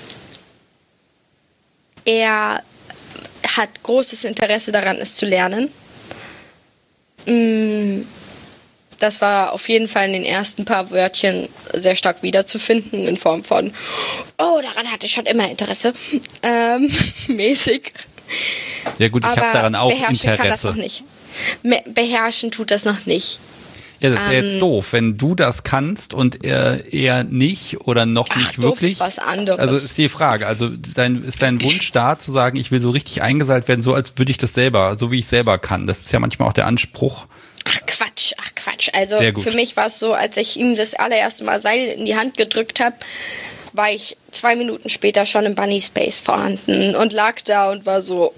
[SPEAKER 2] er hat großes Interesse daran, es zu lernen. Das war auf jeden Fall in den ersten paar Wörtchen sehr stark wiederzufinden, in Form von, oh, daran hatte ich schon immer Interesse. Ähm, mäßig.
[SPEAKER 1] Ja gut, ich habe daran auch
[SPEAKER 2] beherrschen
[SPEAKER 1] Interesse.
[SPEAKER 2] Kann das noch nicht. Beherrschen tut das noch nicht.
[SPEAKER 1] Ja, das ist ja jetzt doof, wenn du das kannst und er, er nicht oder noch
[SPEAKER 2] Ach,
[SPEAKER 1] nicht
[SPEAKER 2] doof
[SPEAKER 1] wirklich.
[SPEAKER 2] Ist was anderes.
[SPEAKER 1] Also ist die Frage, also dein, ist dein Wunsch da zu sagen, ich will so richtig eingeseilt werden, so als würde ich das selber, so wie ich selber kann. Das ist ja manchmal auch der Anspruch.
[SPEAKER 2] Ach Quatsch, ach Quatsch. Also für mich war es so, als ich ihm das allererste Mal Seil in die Hand gedrückt habe, war ich zwei Minuten später schon im Bunny Space vorhanden und lag da und war so.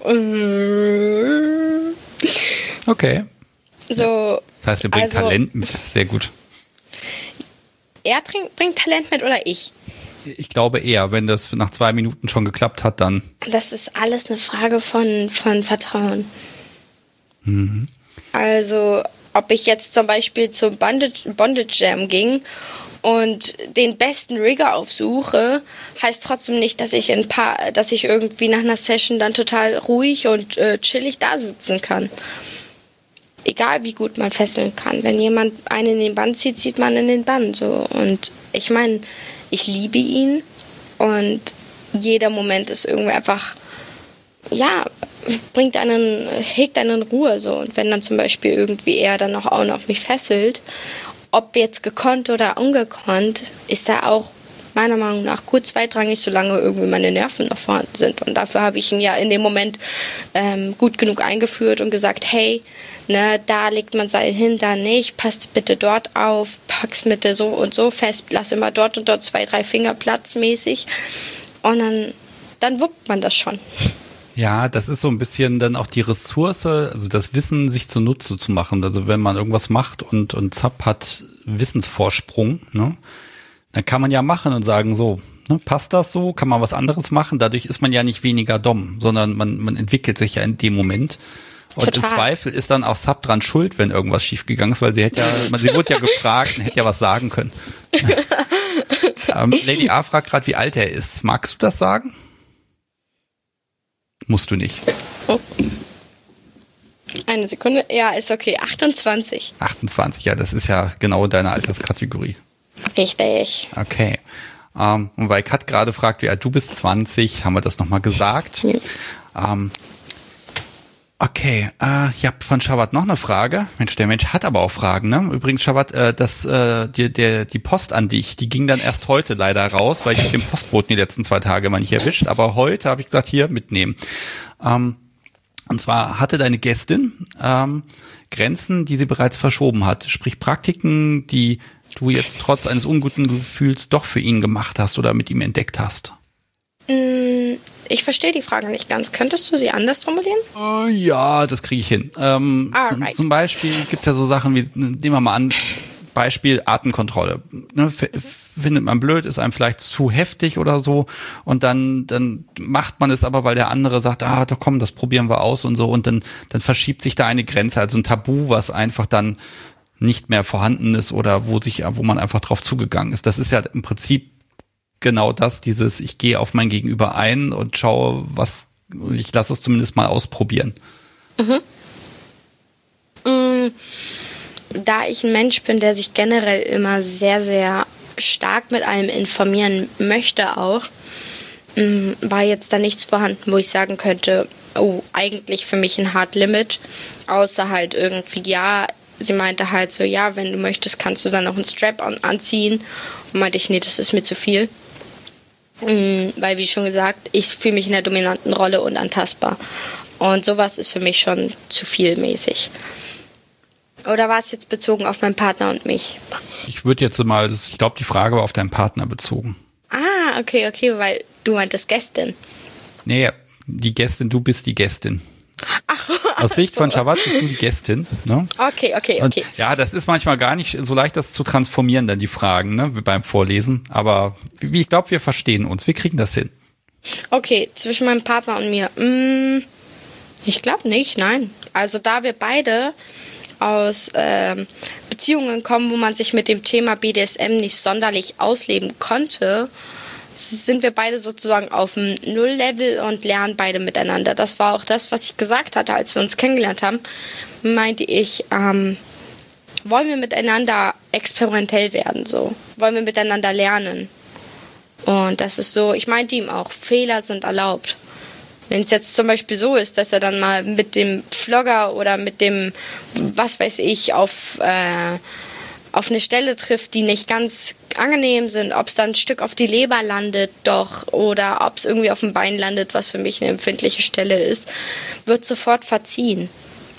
[SPEAKER 1] Okay.
[SPEAKER 2] So,
[SPEAKER 1] das heißt, er bringt
[SPEAKER 2] also,
[SPEAKER 1] Talent mit. Sehr gut.
[SPEAKER 2] Er bringt, bringt Talent mit oder ich?
[SPEAKER 1] Ich glaube eher, wenn das nach zwei Minuten schon geklappt hat, dann.
[SPEAKER 2] Das ist alles eine Frage von, von Vertrauen.
[SPEAKER 1] Mhm.
[SPEAKER 2] Also, ob ich jetzt zum Beispiel zum Bondage, Bondage Jam ging und den besten Rigger aufsuche, heißt trotzdem nicht, dass ich ein paar, dass ich irgendwie nach einer Session dann total ruhig und äh, chillig da sitzen kann. Egal wie gut man fesseln kann. Wenn jemand einen in den Bann zieht, zieht man in den Bann. So. Und ich meine, ich liebe ihn und jeder Moment ist irgendwie einfach, ja, bringt einen, hegt einen in Ruhe. So. Und wenn dann zum Beispiel irgendwie er dann auch, auch noch mich fesselt, ob jetzt gekonnt oder ungekonnt, ist er auch meiner Meinung nach kurz zweitrangig, solange irgendwie meine Nerven noch vorhanden sind. Und dafür habe ich ihn ja in dem Moment ähm, gut genug eingeführt und gesagt, hey, ne, da legt man Seil hin, da nicht, passt bitte dort auf, pack's bitte so und so fest, lass immer dort und dort zwei, drei Finger platzmäßig. Und dann, dann wuppt man das schon.
[SPEAKER 1] Ja, das ist so ein bisschen dann auch die Ressource, also das Wissen sich zunutze zu machen. Also wenn man irgendwas macht und, und Zap hat Wissensvorsprung, ne, dann kann man ja machen und sagen, so, ne, passt das so, kann man was anderes machen. Dadurch ist man ja nicht weniger dumm, sondern man, man entwickelt sich ja in dem Moment. Und Total. Im Zweifel ist dann auch Sub dran schuld, wenn irgendwas schiefgegangen ist, weil sie hätte ja, sie wurde ja gefragt und hätte ja was sagen können. ähm, Lady A fragt gerade, wie alt er ist. Magst du das sagen? Musst du nicht.
[SPEAKER 2] Oh. Eine Sekunde. Ja, ist okay. achtundzwanzig.
[SPEAKER 1] achtundzwanzig, ja, das ist ja genau deine Alterskategorie.
[SPEAKER 2] Richtig.
[SPEAKER 1] Okay. Ähm, und weil Kat gerade fragt, wie alt du bist, zwanzig, haben wir das nochmal gesagt. Mhm. Ähm, okay, äh, ich habe von Shabbat noch eine Frage. Mensch, der Mensch hat aber auch Fragen, ne? Übrigens, Shabbat, äh, das, äh, die, der, die Post an dich, die ging dann erst heute leider raus, weil ich den Postboten die letzten zwei Tage mal nicht erwischt. Aber heute habe ich gesagt, hier, mitnehmen. Ähm, und zwar hatte deine Gästin ähm, Grenzen, die sie bereits verschoben hat. Sprich Praktiken, die du jetzt trotz eines unguten Gefühls doch für ihn gemacht hast oder mit ihm entdeckt hast.
[SPEAKER 2] Ich verstehe die Frage nicht ganz. Könntest du sie anders formulieren?
[SPEAKER 1] Uh, ja, das kriege ich hin. Ähm,
[SPEAKER 2] Alright.
[SPEAKER 1] Zum Beispiel gibt's ja so Sachen wie, nehmen wir mal an, Beispiel Atemkontrolle. Ne, f- findet man blöd, ist einem vielleicht zu heftig oder so und dann dann macht man es aber, weil der andere sagt, ah, da komm, das probieren wir aus und so und dann dann verschiebt sich da eine Grenze, also ein Tabu, was einfach dann nicht mehr vorhanden ist oder wo sich, wo man einfach drauf zugegangen ist. Das ist ja im Prinzip genau das, dieses, ich gehe auf mein Gegenüber ein und schaue, was, ich lasse es zumindest mal ausprobieren.
[SPEAKER 2] Mhm. Mm, Da ich ein Mensch bin, der sich generell immer sehr, sehr stark mit allem informieren möchte auch, mm, war jetzt da nichts vorhanden, wo ich sagen könnte, oh, eigentlich für mich ein Hard Limit, außer halt irgendwie, ja, sie meinte halt so, ja, wenn du möchtest, kannst du dann noch einen Strap-on anziehen. Und meinte ich, nee, das ist mir zu viel. Mm, Weil, wie schon gesagt, ich fühle mich in der dominanten Rolle unantastbar. Und sowas ist für mich schon zu viel mäßig. Oder war es jetzt bezogen auf meinen Partner und mich?
[SPEAKER 1] Ich würde jetzt mal, ich glaube, die Frage war auf deinen Partner bezogen.
[SPEAKER 2] Ah, okay, okay, weil du meintest Gästin.
[SPEAKER 1] Nee, die Gästin, du bist die Gästin.
[SPEAKER 2] Ach,
[SPEAKER 1] Aus Sicht von Jawad bist du die Gästin. Ne?
[SPEAKER 2] Okay, okay, okay.
[SPEAKER 1] Und ja, das ist manchmal gar nicht so leicht, das zu transformieren, dann die Fragen, ne, beim Vorlesen. Aber wie ich glaube, wir verstehen uns. Wir kriegen das hin.
[SPEAKER 2] Okay, zwischen meinem Partner und mir. Mm, ich glaube nicht, nein. Also da wir beide aus ähm, Beziehungen kommen, wo man sich mit dem Thema B D S M nicht sonderlich ausleben konnte, sind wir beide sozusagen auf dem Null-Level und lernen beide miteinander. Das war auch das, was ich gesagt hatte, als wir uns kennengelernt haben. Meinte ich, ähm, wollen wir miteinander experimentell werden, so. Wollen wir miteinander lernen. Und das ist so, ich meinte ihm auch, Fehler sind erlaubt. Wenn es jetzt zum Beispiel so ist, dass er dann mal mit dem Vlogger oder mit dem, was weiß ich, auf, äh, auf eine Stelle trifft, die nicht ganz angenehm sind, ob es dann ein Stück auf die Leber landet doch oder ob es irgendwie auf dem Bein landet, was für mich eine empfindliche Stelle ist, wird sofort verziehen.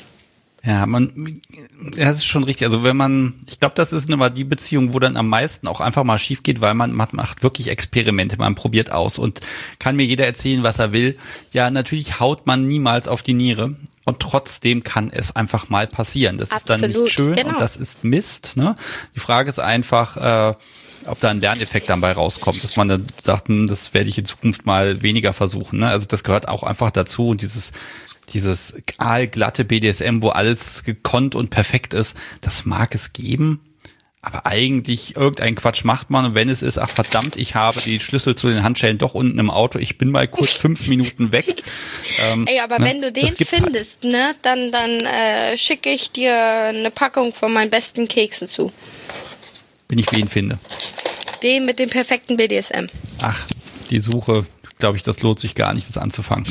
[SPEAKER 1] Ja, man, das ist schon richtig. Also wenn man, ich glaube, das ist immer die Beziehung, wo dann am meisten auch einfach mal schief geht, weil man, man macht wirklich Experimente, man probiert aus und kann mir jeder erzählen, was er will. Ja, natürlich haut man niemals auf die Niere und trotzdem kann es einfach mal passieren. Das
[SPEAKER 2] Absolut,
[SPEAKER 1] ist dann nicht schön
[SPEAKER 2] genau.
[SPEAKER 1] Und das ist Mist. Ne? Die Frage ist einfach, äh, ob da ein Lerneffekt dabei rauskommt, dass man dann sagt, hm, das werde ich in Zukunft mal weniger versuchen. Ne? Also das gehört auch einfach dazu und dieses Dieses aalglatte B D S M, wo alles gekonnt und perfekt ist, das mag es geben, aber eigentlich irgendein Quatsch macht man und wenn es ist, ach verdammt, ich habe die Schlüssel zu den Handschellen doch unten im Auto, ich bin mal kurz fünf Minuten weg. Ähm,
[SPEAKER 2] Ey, aber
[SPEAKER 1] ne,
[SPEAKER 2] wenn du den findest, halt. ne, dann, dann äh, schicke ich dir eine Packung von meinen besten Keksen zu.
[SPEAKER 1] Wenn ich wen finde.
[SPEAKER 2] Den mit dem perfekten B D S M.
[SPEAKER 1] Ach, die Suche, glaube ich, das lohnt sich gar nicht, das anzufangen.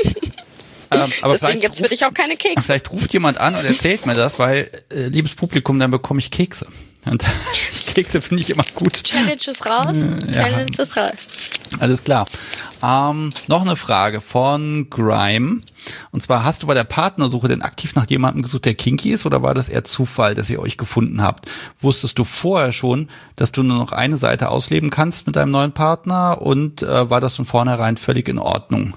[SPEAKER 1] Ähm, aber
[SPEAKER 2] Deswegen gibt es für dich auch keine Kekse.
[SPEAKER 1] Vielleicht ruft jemand an und erzählt mir das, weil, äh, liebes Publikum, dann bekomme ich Kekse. Und Kekse finde ich immer gut.
[SPEAKER 2] Challenge ist raus.
[SPEAKER 1] Ja.
[SPEAKER 2] Challenge ist raus.
[SPEAKER 1] Alles klar. Ähm, noch eine Frage von Grime. Und zwar, hast du bei der Partnersuche denn aktiv nach jemandem gesucht, der kinky ist, oder war das eher Zufall, dass ihr euch gefunden habt? Wusstest du vorher schon, dass du nur noch eine Seite ausleben kannst mit deinem neuen Partner und äh, war das von vornherein völlig in Ordnung?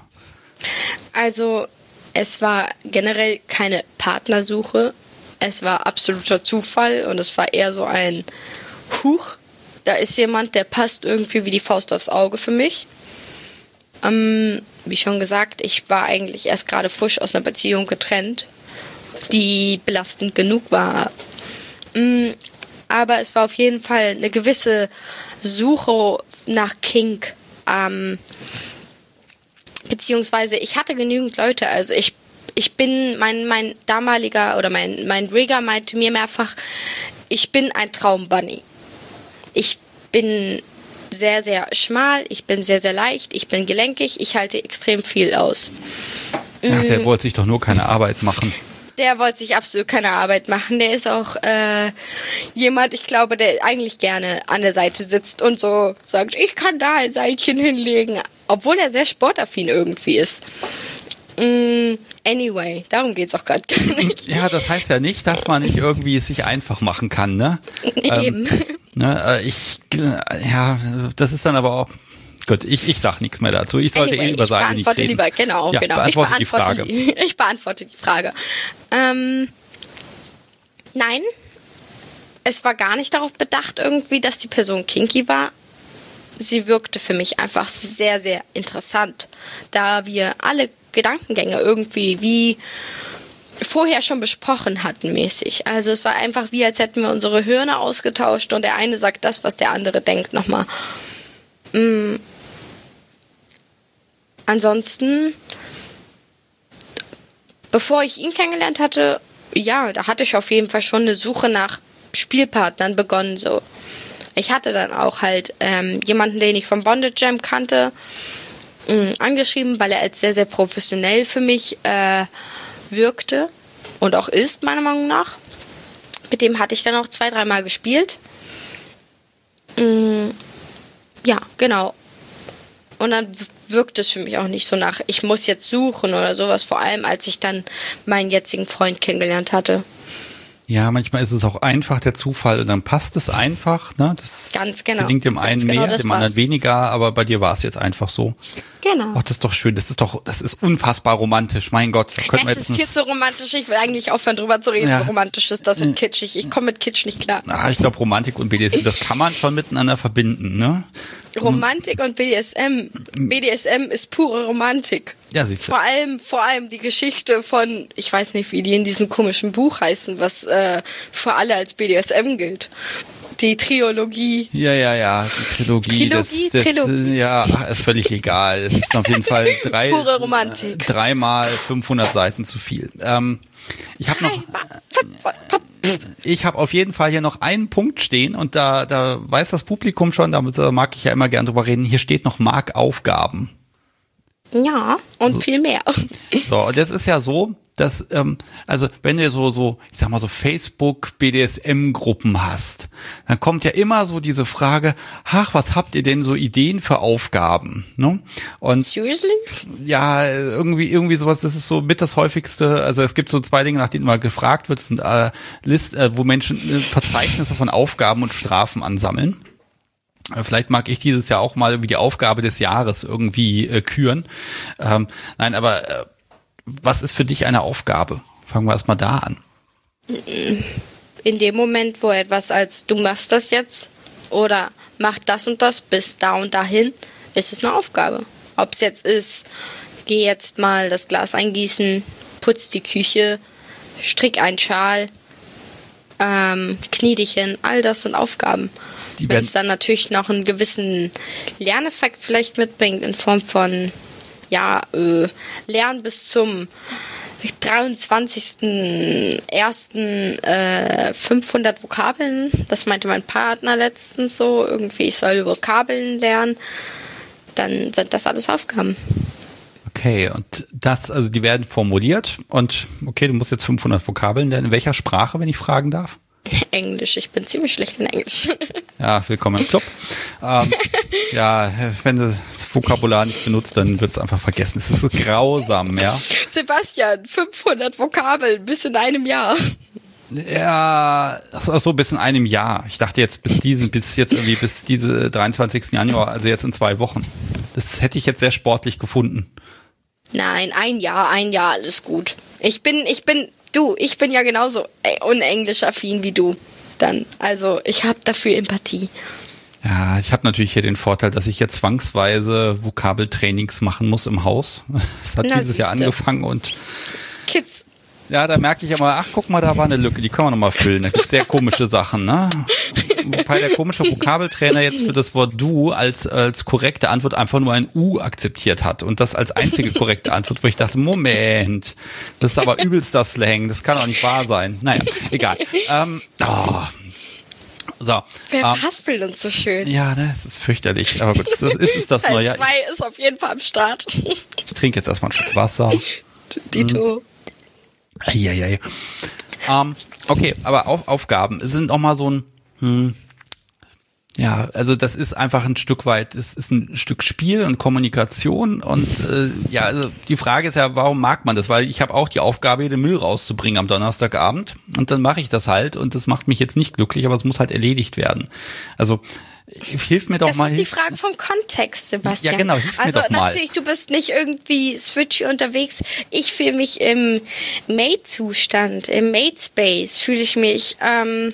[SPEAKER 2] Also, es war generell keine Partnersuche. Es war absoluter Zufall und es war eher so ein Huch, da ist jemand, der passt irgendwie wie die Faust aufs Auge für mich. Ähm, wie schon gesagt, ich war eigentlich erst gerade frisch aus einer Beziehung getrennt, die belastend genug war. Ähm, aber es war auf jeden Fall eine gewisse Suche nach Kink. Ähm, Beziehungsweise ich hatte genügend Leute, also ich ich bin, mein mein damaliger oder mein mein Rigger meinte mir mehrfach, ich bin ein Traumbunny. Ich bin sehr, sehr schmal, ich bin sehr, sehr leicht, ich bin gelenkig, ich halte extrem viel aus.
[SPEAKER 1] Ach, der wollte sich doch nur keine Arbeit machen.
[SPEAKER 2] Der wollte sich absolut keine Arbeit machen. Der ist auch äh, jemand, ich glaube, der eigentlich gerne an der Seite sitzt und so sagt, ich kann da ein Seilchen hinlegen. Obwohl er sehr sportaffin irgendwie ist. Mm, anyway, darum geht's auch gerade gar nicht.
[SPEAKER 1] Ja, das heißt ja nicht, dass man nicht irgendwie es sich einfach machen kann, ne?
[SPEAKER 2] Eben.
[SPEAKER 1] Ähm, ne, ich, ja, das ist dann aber auch, gut, ich, ich sag nichts mehr dazu. Ich sollte
[SPEAKER 2] Anyway,
[SPEAKER 1] eh über Seile nicht reden.
[SPEAKER 2] Lieber, genau,
[SPEAKER 1] ja,
[SPEAKER 2] genau.
[SPEAKER 1] Beantworte
[SPEAKER 2] ich beantworte
[SPEAKER 1] die Frage.
[SPEAKER 2] Die, ich beantworte die Frage. Ähm, nein, es war gar nicht darauf bedacht irgendwie, dass die Person kinky war. Sie wirkte für mich einfach sehr, sehr interessant, da wir alle Gedankengänge irgendwie wie vorher schon besprochen hatten mäßig. Also es war einfach wie, als hätten wir unsere Hirne ausgetauscht und der eine sagt das, was der andere denkt, nochmal. Mm. Ansonsten, bevor ich ihn kennengelernt hatte, ja, da hatte ich auf jeden Fall schon eine Suche nach Spielpartnern begonnen, so. Ich hatte dann auch halt ähm, jemanden, den ich vom Bondage Jam kannte, mh, angeschrieben, weil er als sehr, sehr professionell für mich äh, wirkte und auch ist, meiner Meinung nach. Mit dem hatte ich dann auch zwei, dreimal gespielt. Mh, ja, genau. Und dann wirkt es für mich auch nicht so nach, ich muss jetzt suchen oder sowas, vor allem als ich dann meinen jetzigen Freund kennengelernt hatte.
[SPEAKER 1] Ja, manchmal ist es auch einfach der Zufall und dann passt es einfach, ne? Das
[SPEAKER 2] Ganz genau.
[SPEAKER 1] gelingt dem einen
[SPEAKER 2] Ganz genau,
[SPEAKER 1] mehr, dem anderen weniger, aber bei dir war es jetzt einfach so.
[SPEAKER 2] Genau.
[SPEAKER 1] Ach, das ist doch schön. Das ist doch, das ist unfassbar romantisch. Mein Gott. Da könnten wir
[SPEAKER 2] Es
[SPEAKER 1] jetzt
[SPEAKER 2] ist viel zu romantisch. Ich will eigentlich aufhören, drüber zu reden.
[SPEAKER 1] Ja.
[SPEAKER 2] So romantisch ist das und kitschig. Ich komme mit Kitsch nicht klar.
[SPEAKER 1] Ah, ich glaube, Romantik und B D S M, das kann man schon miteinander verbinden, ne?
[SPEAKER 2] Romantik und B D S M. B D S M ist pure Romantik.
[SPEAKER 1] Ja, siehst du.
[SPEAKER 2] Vor allem, vor allem die Geschichte von, ich weiß nicht, wie die in diesem komischen Buch heißen, was äh, für alle als B D S M gilt. Die Triologie.
[SPEAKER 1] Ja, ja, ja, die Trilogie,
[SPEAKER 2] Trilogie,
[SPEAKER 1] das, das
[SPEAKER 2] Trilogie.
[SPEAKER 1] ja, ist völlig egal. Es ist auf jeden Fall drei,
[SPEAKER 2] Pure Romantik.
[SPEAKER 1] dreimal fünfhundert Seiten zu viel. Ähm, ich habe noch, ich habe auf jeden Fall hier noch einen Punkt stehen und da, da weiß das Publikum schon, da mag ich ja immer gern drüber reden. Hier steht noch Markaufgaben.
[SPEAKER 2] Ja, und
[SPEAKER 1] So.
[SPEAKER 2] viel mehr.
[SPEAKER 1] So, und das ist ja so, dass, ähm, also wenn du so, so, ich sag mal so Facebook-B D S M-Gruppen hast, dann kommt ja immer so diese Frage, ach, was habt ihr denn so Ideen für Aufgaben? Ne? Und
[SPEAKER 2] Seriously?
[SPEAKER 1] ja, irgendwie, irgendwie sowas, das ist so mit das häufigste, also es gibt so zwei Dinge, nach denen immer gefragt wird, das sind äh, List, äh, wo Menschen äh, Verzeichnisse von Aufgaben und Strafen ansammeln. Vielleicht mag ich dieses Jahr auch mal irgendwie die Aufgabe des Jahres irgendwie äh, küren. Ähm, nein, aber äh, was ist für dich eine Aufgabe? Fangen wir erstmal da an.
[SPEAKER 2] In dem Moment, wo etwas als du machst das jetzt oder mach das und das bis da und dahin, ist es eine Aufgabe. Ob es jetzt ist, geh jetzt mal das Glas eingießen, putz die Küche, strick einen Schal, ähm, knie dich hin, all das sind Aufgaben.
[SPEAKER 1] Die
[SPEAKER 2] Wenn
[SPEAKER 1] werden-
[SPEAKER 2] es dann natürlich noch einen gewissen Lerneffekt vielleicht mitbringt in Form von, ja, äh, Lernen bis zum dreiundzwanzigsten ersten Äh, fünfhundert Vokabeln. Das meinte mein Partner letztens so. Irgendwie, ich soll Vokabeln lernen. Dann sind das alles Aufgaben.
[SPEAKER 1] Okay, und das, also die werden formuliert und okay, du musst jetzt fünfhundert Vokabeln lernen. In welcher Sprache, wenn ich fragen darf?
[SPEAKER 2] Englisch. Ich bin ziemlich schlecht in Englisch.
[SPEAKER 1] Ja, willkommen im Club. ähm, ja, wenn du das Vokabular nicht benutzt, dann wird es einfach vergessen. Es ist grausam, ja.
[SPEAKER 2] Sebastian, fünfhundert Vokabeln bis in einem Jahr.
[SPEAKER 1] Ja, ach so, bis in einem Jahr. Ich dachte jetzt bis diesen, bis jetzt irgendwie bis diese dreiundzwanzigsten Januar, also jetzt in zwei Wochen. Das hätte ich jetzt sehr sportlich gefunden.
[SPEAKER 2] Nein, ein Jahr, ein Jahr, alles gut. Ich bin, ich bin, du, ich bin ja genauso unenglisch-affin wie du. Dann, also ich habe dafür Empathie.
[SPEAKER 1] Ja, ich habe natürlich hier den Vorteil, dass ich jetzt zwangsweise Vokabeltrainings machen muss im Haus. Das hat
[SPEAKER 2] Na,
[SPEAKER 1] dieses Jahr
[SPEAKER 2] siehste.
[SPEAKER 1] angefangen und
[SPEAKER 2] Kids.
[SPEAKER 1] ja, da merke ich immer, ach guck mal, da war eine Lücke, die können wir nochmal füllen. Da gibt's sehr komische Sachen, ne? Wobei der komische Vokabeltrainer jetzt für das Wort du als, als korrekte Antwort einfach nur ein U akzeptiert hat. Und das als einzige korrekte Antwort, wo ich dachte, Moment, das ist aber übelster Slang, das kann doch nicht wahr sein. Naja, egal. Ähm, oh. So.
[SPEAKER 2] Wer
[SPEAKER 1] ähm,
[SPEAKER 2] verhaspelt uns so schön?
[SPEAKER 1] ja, ne, es ist fürchterlich. Aber gut, das ist, ist das
[SPEAKER 2] Teil
[SPEAKER 1] neue.
[SPEAKER 2] zwei ist auf jeden Fall am Start.
[SPEAKER 1] Ich trinke jetzt erstmal einen Schluck Wasser.
[SPEAKER 2] Dito.
[SPEAKER 1] Eieiei. Ähm, okay, aber auf, Aufgaben sind auch mal so ein, hm, ja, also das ist einfach ein Stück weit, es ist ein Stück Spiel und Kommunikation und äh, ja, also die Frage ist ja, warum mag man das? Weil ich habe auch die Aufgabe, den Müll rauszubringen am Donnerstagabend und dann mache ich das halt und das macht mich jetzt nicht glücklich, aber es muss halt erledigt werden. Also hilf mir doch
[SPEAKER 2] Das
[SPEAKER 1] mal.
[SPEAKER 2] ist die
[SPEAKER 1] hilf-
[SPEAKER 2] Frage vom Kontext, Sebastian.
[SPEAKER 1] Ja, genau, hilf mir
[SPEAKER 2] also
[SPEAKER 1] doch mal.
[SPEAKER 2] natürlich, du bist nicht irgendwie switchy unterwegs. Ich fühle mich im Mate-Zustand, im Mate-Space fühle ich mich ähm,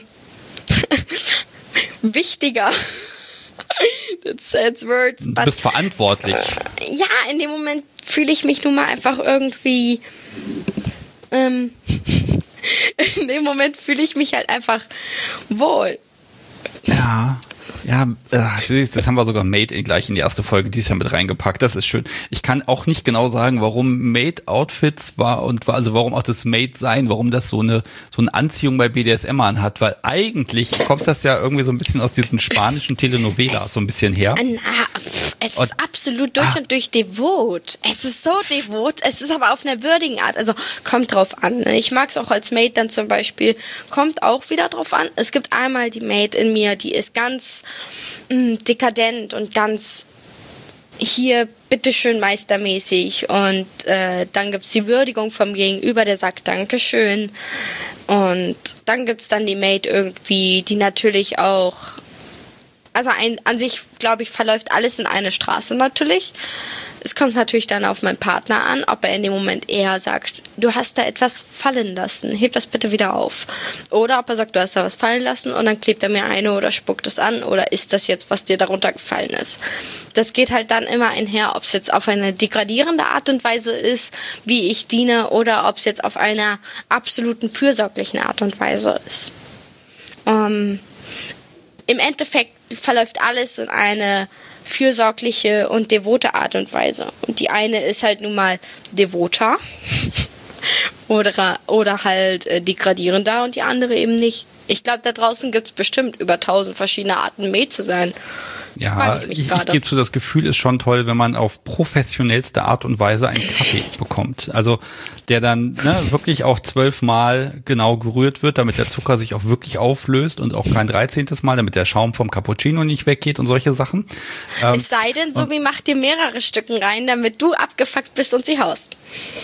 [SPEAKER 2] wichtiger. That's sad words.
[SPEAKER 1] Du
[SPEAKER 2] But,
[SPEAKER 1] bist verantwortlich.
[SPEAKER 2] ja, in dem Moment fühle ich mich nun mal einfach irgendwie ähm, in dem Moment fühle ich mich halt einfach wohl.
[SPEAKER 1] Ja. Ja, das haben wir sogar Maid gleich in die erste Folge dieses Jahr mit reingepackt. Das ist schön. Ich kann auch nicht genau sagen, warum Maid-Outfits war und also warum auch das Maid-Sein, warum das so eine so eine Anziehung bei B D S M anhat, weil eigentlich kommt das ja irgendwie so ein bisschen aus diesen spanischen Telenovelas
[SPEAKER 2] es,
[SPEAKER 1] so ein bisschen her.
[SPEAKER 2] Na, es und, ist absolut durch ah, und durch devot. Es ist so devot, es ist aber auf einer würdigen Art. Also kommt drauf an. Ne? Ich mag es auch als Maid dann zum Beispiel. Kommt auch wieder drauf an. Es gibt einmal die Maid in mir, die ist ganz mh, dekadent und ganz hier bitteschön meistermäßig. Und äh, dann gibt es die Würdigung vom Gegenüber, der sagt Dankeschön. Und dann gibt es dann die Maid irgendwie, die natürlich auch, also ein, an sich, glaube ich, verläuft alles in eine Straße natürlich. Es kommt natürlich dann auf meinen Partner an, ob er in dem Moment eher sagt, du hast da etwas fallen lassen, heb das bitte wieder auf. Oder ob er sagt, du hast da was fallen lassen und dann klebt er mir eine oder spuckt es an oder ist das jetzt, was dir darunter gefallen ist. Das geht halt dann immer einher, ob es jetzt auf eine degradierende Art und Weise ist, wie ich diene, oder ob es jetzt auf einer absoluten fürsorglichen Art und Weise ist. Ähm, im Endeffekt verläuft alles in eine fürsorgliche und devote Art und Weise. Und die eine ist halt nun mal devoter oder, oder halt äh, degradierender und die andere eben nicht. Ich glaube, da draußen gibt es bestimmt über tausend verschiedene Arten, Maid zu sein.
[SPEAKER 1] Ja, ich, ich, ich gebe so das Gefühl, ist schon toll, wenn man auf professionellste Art und Weise einen Kaffee bekommt. Also der dann ne, wirklich auch zwölfmal genau gerührt wird, damit der Zucker sich auch wirklich auflöst und auch kein dreizehntes Mal, damit der Schaum vom Cappuccino nicht weggeht und solche Sachen.
[SPEAKER 2] Ähm, es sei denn, Sobi macht dir mehrere Stücken rein, damit du abgefuckt bist und sie haust.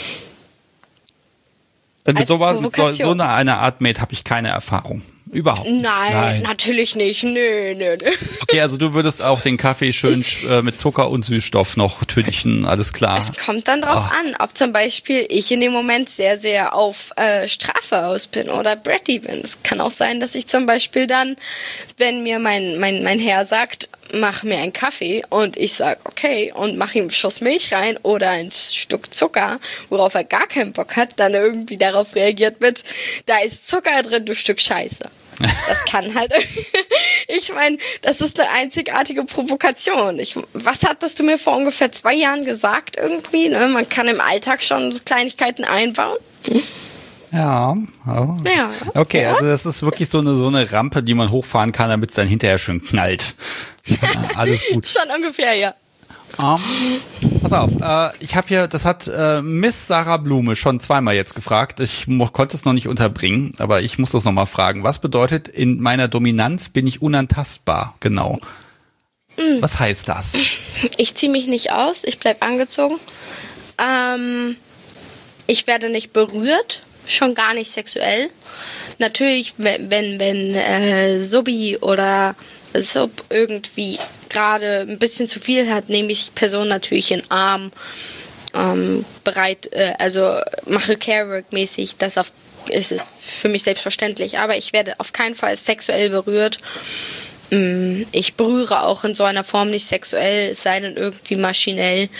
[SPEAKER 1] Mit so, mit so, so eine, eine Art Maid habe ich keine Erfahrung. Überhaupt nicht.
[SPEAKER 2] Nein, Nein, natürlich nicht. Nö, nö, nö.
[SPEAKER 1] Okay, also du würdest auch den Kaffee schön äh, mit Zucker und Süßstoff noch tüdeln, alles klar.
[SPEAKER 2] Es kommt dann drauf oh. an, ob zum Beispiel ich in dem Moment sehr, sehr auf äh, Strafe aus bin oder bratty bin. Es kann auch sein, dass ich zum Beispiel dann, wenn mir mein, mein, mein Herr sagt, mach mir einen Kaffee und ich sag okay und mach ihm einen Schuss Milch rein oder ein Stück Zucker, worauf er gar keinen Bock hat, dann irgendwie darauf reagiert mit, da ist Zucker drin, du Stück Scheiße. Das kann halt, ich meine, das ist eine einzigartige Provokation. Ich, was hattest du mir vor ungefähr zwei Jahren gesagt irgendwie? Ne? Man kann im Alltag schon so Kleinigkeiten einbauen.
[SPEAKER 1] Ja, oh.
[SPEAKER 2] ja.
[SPEAKER 1] Okay,
[SPEAKER 2] ja.
[SPEAKER 1] also das ist wirklich so eine so eine Rampe, die man hochfahren kann, damit es dann hinterher schön knallt. Ja, alles gut.
[SPEAKER 2] Schon ungefähr, ja.
[SPEAKER 1] Um, pass auf, äh, ich habe hier, das hat äh, Miss Sarah Blume schon zweimal jetzt gefragt. Ich mo- konnte es noch nicht unterbringen, aber ich muss das nochmal fragen. Was bedeutet, in meiner Dominanz bin ich unantastbar? Genau. Mhm. Was heißt das?
[SPEAKER 2] Ich ziehe mich nicht aus, ich bleib angezogen. Ähm, ich werde nicht berührt, schon gar nicht sexuell. Natürlich, wenn, wenn, wenn äh, Subi oder Sub irgendwie gerade ein bisschen zu viel hat, nehme ich die Person natürlich in den Arm, ähm, bereit, äh, also mache Care-Work-mäßig, das auf, ist es für mich selbstverständlich, aber ich werde auf keinen Fall sexuell berührt. Ähm, ich berühre auch in so einer Form nicht sexuell, es sei denn irgendwie maschinell.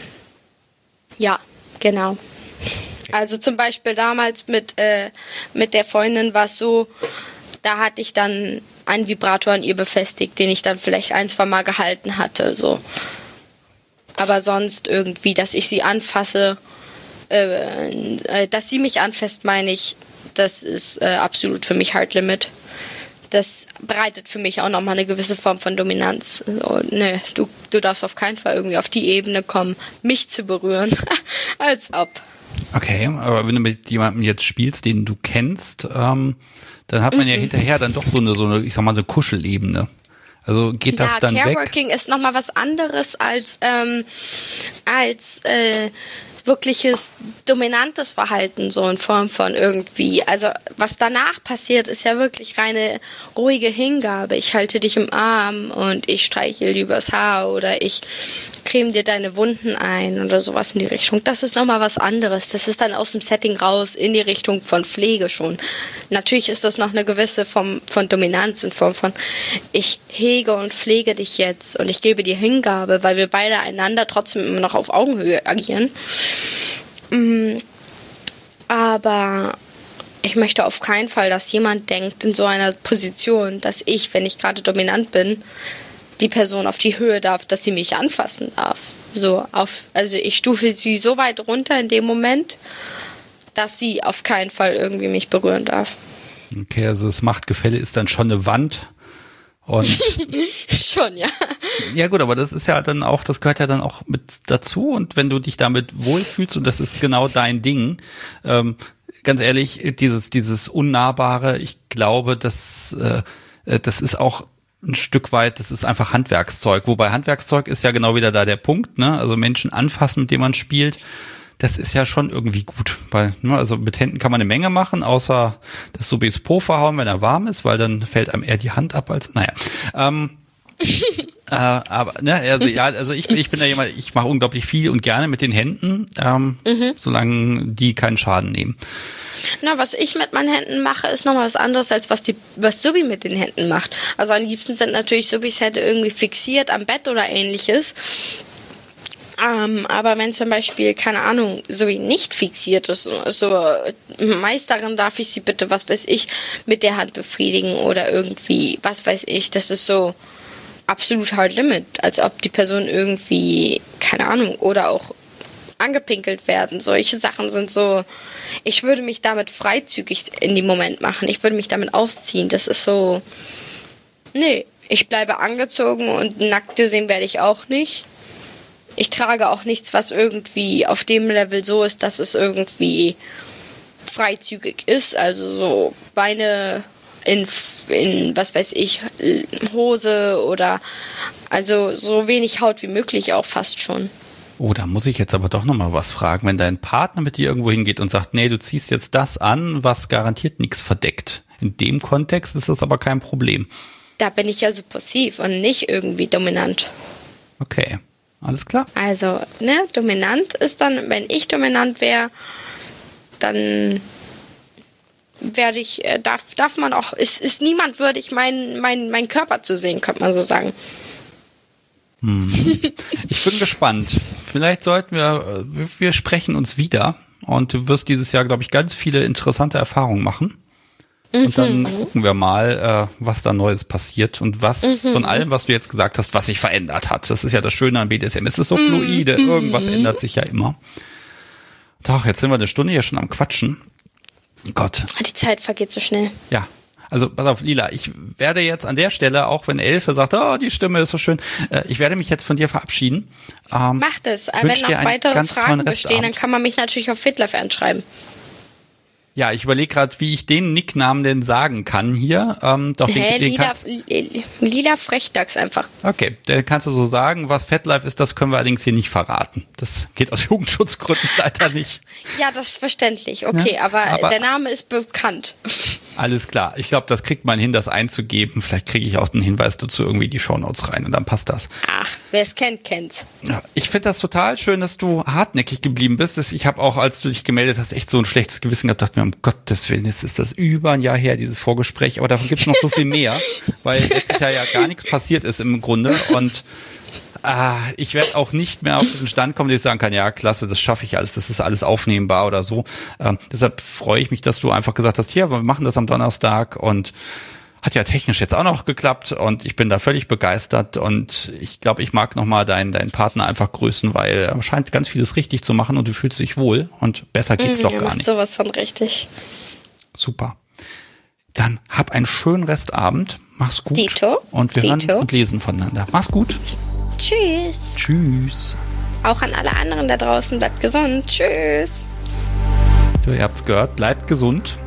[SPEAKER 2] Ja, genau. Also zum Beispiel damals mit, äh, mit der Freundin war es so, da hatte ich dann einen Vibrator an ihr befestigt, den ich dann vielleicht ein, zwei Mal gehalten hatte, so. Aber sonst irgendwie, dass ich sie anfasse, äh, äh, dass sie mich anfasst, meine ich, das ist äh, absolut für mich Hard Limit. Das bereitet für mich auch nochmal eine gewisse Form von Dominanz. So, ne, du, du darfst auf keinen Fall irgendwie auf die Ebene kommen, mich zu berühren. Als ob.
[SPEAKER 1] Okay, aber wenn du mit jemandem jetzt spielst, den du kennst, ähm, dann hat man mhm. ja hinterher dann doch so eine, so eine, ich sag mal, eine Kuschelebene. Also geht das
[SPEAKER 2] ja,
[SPEAKER 1] dann weg? Ja,
[SPEAKER 2] Careworking ist nochmal was anderes als, ähm, als, äh, wirkliches dominantes Verhalten, so in Form von irgendwie, also was danach passiert, ist ja wirklich reine ruhige Hingabe. Ich halte dich im Arm und ich streichel dir übers Haar oder ich creme dir deine Wunden ein oder sowas in die Richtung. Das ist nochmal was anderes. Das ist dann aus dem Setting raus in die Richtung von Pflege schon. Natürlich ist das noch eine gewisse Form von Dominanz in Form von ich hege und pflege dich jetzt und ich gebe dir Hingabe, weil wir beide einander trotzdem immer noch auf Augenhöhe agieren. Aber ich möchte auf keinen Fall, dass jemand denkt in so einer Position, dass ich, wenn ich gerade dominant bin, die Person auf die Höhe darf, dass sie mich anfassen darf. So auf, also ich stufe sie so weit runter in dem Moment, dass sie auf keinen Fall irgendwie mich berühren darf.
[SPEAKER 1] Okay, also das Machtgefälle ist dann schon eine Wand. Und
[SPEAKER 2] schon, ja.
[SPEAKER 1] Ja gut, aber das ist ja dann auch, das gehört ja dann auch mit dazu. Und wenn du dich damit wohlfühlst und das ist genau dein Ding, ähm, ganz ehrlich, dieses dieses Unnahbare, ich glaube, das äh, das ist auch ein Stück weit, das ist einfach Handwerkszeug. Wobei Handwerkszeug ist ja genau wieder da der Punkt, ne? Also Menschen anfassen, mit denen man spielt, das ist ja schon irgendwie gut. Weil, ne, also mit Händen kann man eine Menge machen, außer das so bis Po verhauen, wenn er warm ist, weil dann fällt einem eher die Hand ab als, naja. Ähm, äh, aber, ne, also ja, also ich, ich bin da jemand, ich mache unglaublich viel und gerne mit den Händen, ähm, mhm. solange die keinen Schaden nehmen.
[SPEAKER 2] Na, was ich mit meinen Händen mache, ist nochmal was anderes, als was die, was Subi mit den Händen macht. Also am liebsten sind natürlich Subis Hände irgendwie fixiert am Bett oder ähnliches. Ähm, aber wenn zum Beispiel, keine Ahnung, Subi nicht fixiert ist, so Meisterin, darf ich sie bitte, was weiß ich, mit der Hand befriedigen oder irgendwie, was weiß ich, das ist so absolut hard limit, als ob die Person irgendwie, keine Ahnung, oder auch angepinkelt werden. Solche Sachen sind so, ich würde mich damit freizügig in dem Moment machen. Ich würde mich damit ausziehen. Das ist so, nee, ich bleibe angezogen und nackt sehen werde ich auch nicht. Ich trage auch nichts, was irgendwie auf dem Level so ist, dass es irgendwie freizügig ist. Also so Beine in, in was weiß ich, Hose oder also so wenig Haut wie möglich auch fast schon.
[SPEAKER 1] Oh, da muss ich jetzt aber doch nochmal was fragen. Wenn dein Partner mit dir irgendwo hingeht und sagt, nee, du ziehst jetzt das an, was garantiert nichts verdeckt. In dem Kontext ist das aber kein Problem.
[SPEAKER 2] Da bin ich ja subversiv und nicht irgendwie dominant.
[SPEAKER 1] Okay, alles klar.
[SPEAKER 2] Also, ne, dominant ist dann, wenn ich dominant wäre, dann werde ich, darf, darf man auch, ist, ist niemand würdig, meinen mein, mein Körper zu sehen, könnte man so sagen.
[SPEAKER 1] Ich bin gespannt. Vielleicht sollten wir, wir sprechen uns wieder und du wirst dieses Jahr, glaube ich, ganz viele interessante Erfahrungen machen. Und dann mhm. gucken wir mal, was da Neues passiert und was mhm. von allem, was du jetzt gesagt hast, was sich verändert hat. Das ist ja das Schöne an B D S M. Es ist so fluide, mhm. irgendwas ändert sich ja immer. Doch, jetzt sind wir eine Stunde hier schon am Quatschen. Gott.
[SPEAKER 2] Die Zeit vergeht so schnell.
[SPEAKER 1] Ja. Also, pass auf, Lila, ich werde jetzt an der Stelle, auch wenn Elfe sagt, oh, die Stimme ist so schön, äh, ich werde mich jetzt von dir verabschieden.
[SPEAKER 2] Ähm, Macht es. Wenn noch weitere Fragen bestehen, dann kann man mich natürlich auf FitLife anschreiben.
[SPEAKER 1] Ja, ich überlege gerade, wie ich den Nicknamen denn sagen kann hier. Ähm, doch den,
[SPEAKER 2] Hä,
[SPEAKER 1] den
[SPEAKER 2] Lila,
[SPEAKER 1] kannst,
[SPEAKER 2] Lila Frechdachs einfach.
[SPEAKER 1] Okay, den kannst du so sagen. Was FitLife ist, das können wir allerdings hier nicht verraten. Das geht aus Jugendschutzgründen leider nicht.
[SPEAKER 2] Ja, das ist verständlich. Okay, ja, aber, aber der Name ist bekannt.
[SPEAKER 1] Alles klar. Ich glaube, das kriegt man hin, das einzugeben. Vielleicht kriege ich auch einen Hinweis dazu irgendwie in die Shownotes rein und dann passt das.
[SPEAKER 2] Ach, wer es kennt, kennt's.
[SPEAKER 1] Ja, ich finde das total schön, dass du hartnäckig geblieben bist. Ich habe auch, als du dich gemeldet hast, echt so ein schlechtes Gewissen gehabt. Dachte mir, um Gottes Willen, jetzt ist das über ein Jahr her, dieses Vorgespräch. Aber davon gibt es noch so viel mehr, weil letztes Jahr ja gar nichts passiert ist im Grunde. Und Ah, ich werde auch nicht mehr auf den Stand kommen, dass ich sagen kann, ja, klasse, das schaffe ich alles, das ist alles aufnehmbar oder so. Ähm, deshalb freue ich mich, dass du einfach gesagt hast, hier, wir machen das am Donnerstag und hat ja technisch jetzt auch noch geklappt und ich bin da völlig begeistert und ich glaube, ich mag nochmal deinen, deinen Partner einfach grüßen, weil er scheint ganz vieles richtig zu machen und du fühlst dich wohl und besser geht's mm, doch gar nicht.
[SPEAKER 2] Sowas von richtig.
[SPEAKER 1] Super. Dann hab einen schönen Restabend, mach's gut.
[SPEAKER 2] Dito.
[SPEAKER 1] Und wir
[SPEAKER 2] Dito.
[SPEAKER 1] hören und lesen voneinander. Mach's gut.
[SPEAKER 2] Tschüss.
[SPEAKER 1] Tschüss.
[SPEAKER 2] Auch an alle anderen da draußen, bleibt gesund. Tschüss.
[SPEAKER 1] Du, ihr habt's gehört, bleibt gesund.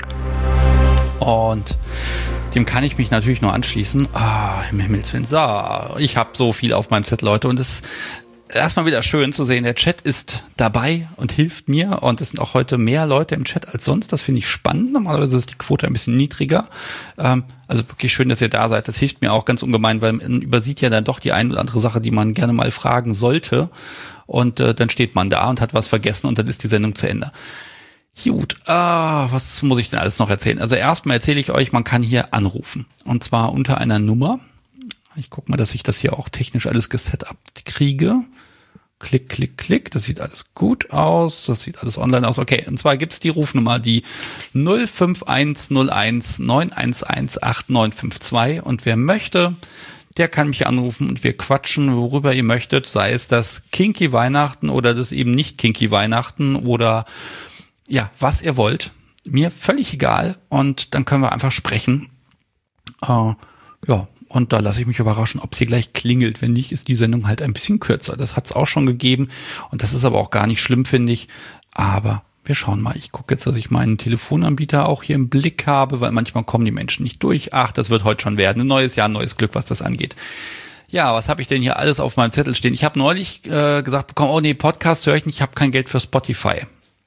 [SPEAKER 1] Und dem kann ich mich natürlich nur anschließen. Ah, im Himmels Willen. So, ich habe so viel auf meinem Zettel, Leute. Und es ist erstmal wieder schön zu sehen, der Chat ist dabei und hilft mir. Und es sind auch heute mehr Leute im Chat als sonst. Das finde ich spannend. Normalerweise ist die Quote ein bisschen niedriger. Ähm, also wirklich schön, dass ihr da seid. Das hilft mir auch ganz ungemein, weil man übersieht ja dann doch die ein oder andere Sache, die man gerne mal fragen sollte. Und äh, dann steht man da und hat was vergessen und dann ist die Sendung zu Ende. Gut, ah, was muss ich denn alles noch erzählen? Also erstmal erzähle ich euch, man kann hier anrufen. Und zwar unter einer Nummer. Ich gucke mal, dass ich das hier auch technisch alles gesetupt kriege. Klick, klick, klick. Das sieht alles gut aus. Das sieht alles online aus. Okay, und zwar gibt's die Rufnummer, die null fünf eins null eins neun eins eins acht neun fünf zwei. Und wer möchte, der kann mich anrufen und wir quatschen, worüber ihr möchtet. Sei es das Kinky Weihnachten oder das eben nicht Kinky Weihnachten oder ja, was ihr wollt. Mir völlig egal. Und dann können wir einfach sprechen. Äh, ja, und da lasse ich mich überraschen, ob es hier gleich klingelt. Wenn nicht, ist die Sendung halt ein bisschen kürzer. Das hat es auch schon gegeben. Und das ist aber auch gar nicht schlimm, finde ich. Aber wir schauen mal. Ich gucke jetzt, dass ich meinen Telefonanbieter auch hier im Blick habe, weil manchmal kommen die Menschen nicht durch. Ach, das wird heute schon werden. Ein neues Jahr, ein neues Glück, was das angeht. Ja, was habe ich denn hier alles auf meinem Zettel stehen? Ich habe neulich äh, gesagt bekommen, oh nee, Podcast höre ich nicht, ich habe kein Geld für Spotify.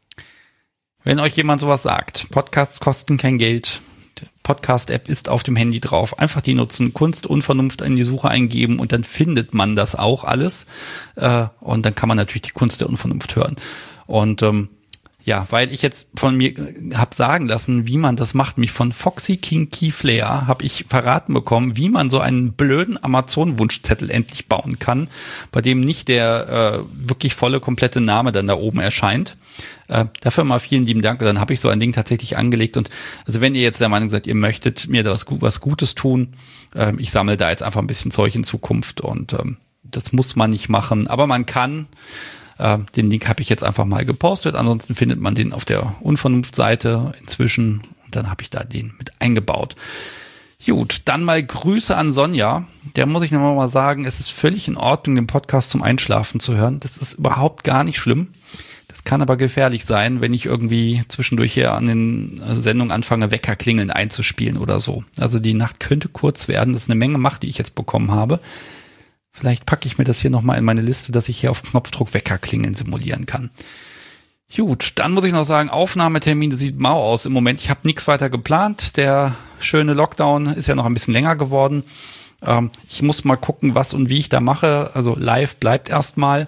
[SPEAKER 1] Wenn euch jemand sowas sagt, Podcasts kosten kein Geld, Podcast-App ist auf dem Handy drauf, einfach die nutzen, Kunst und Vernunft in die Suche eingeben und dann findet man das auch alles äh, und dann kann man natürlich die Kunst der Unvernunft hören. Und ähm, ja, weil ich jetzt von mir hab sagen lassen, wie man das macht, mich von Foxy Kinky Flair habe ich verraten bekommen, wie man so einen blöden Amazon-Wunschzettel endlich bauen kann, bei dem nicht der äh, wirklich volle, komplette Name dann da oben erscheint. Äh, dafür mal vielen lieben Dank. Dann habe ich so ein Ding tatsächlich angelegt. Und also wenn ihr jetzt der Meinung seid, ihr möchtet mir da was, was Gutes tun, äh, ich sammle da jetzt einfach ein bisschen Zeug in Zukunft und ähm, das muss man nicht machen, aber man kann. Äh, den Link habe ich jetzt einfach mal gepostet. Ansonsten findet man den auf der Unvernunft-Seite inzwischen und dann habe ich da den mit eingebaut. Gut, dann mal Grüße an Sonja. Der muss ich nochmal mal sagen, es ist völlig in Ordnung, den Podcast zum Einschlafen zu hören. Das ist überhaupt gar nicht schlimm. Das kann aber gefährlich sein, wenn ich irgendwie zwischendurch hier an den Sendungen anfange, Weckerklingeln einzuspielen oder so. Also die Nacht könnte kurz werden. Das ist eine Menge Macht, die ich jetzt bekommen habe. Vielleicht packe ich mir das hier nochmal in meine Liste, dass ich hier auf Knopfdruck Weckerklingeln simulieren kann. Gut, dann muss ich noch sagen, Aufnahmetermin sieht mau aus im Moment. Ich habe nichts weiter geplant. Der schöne Lockdown ist ja noch ein bisschen länger geworden. Ähm, ich muss mal gucken, was und wie ich da mache. Also live bleibt erstmal.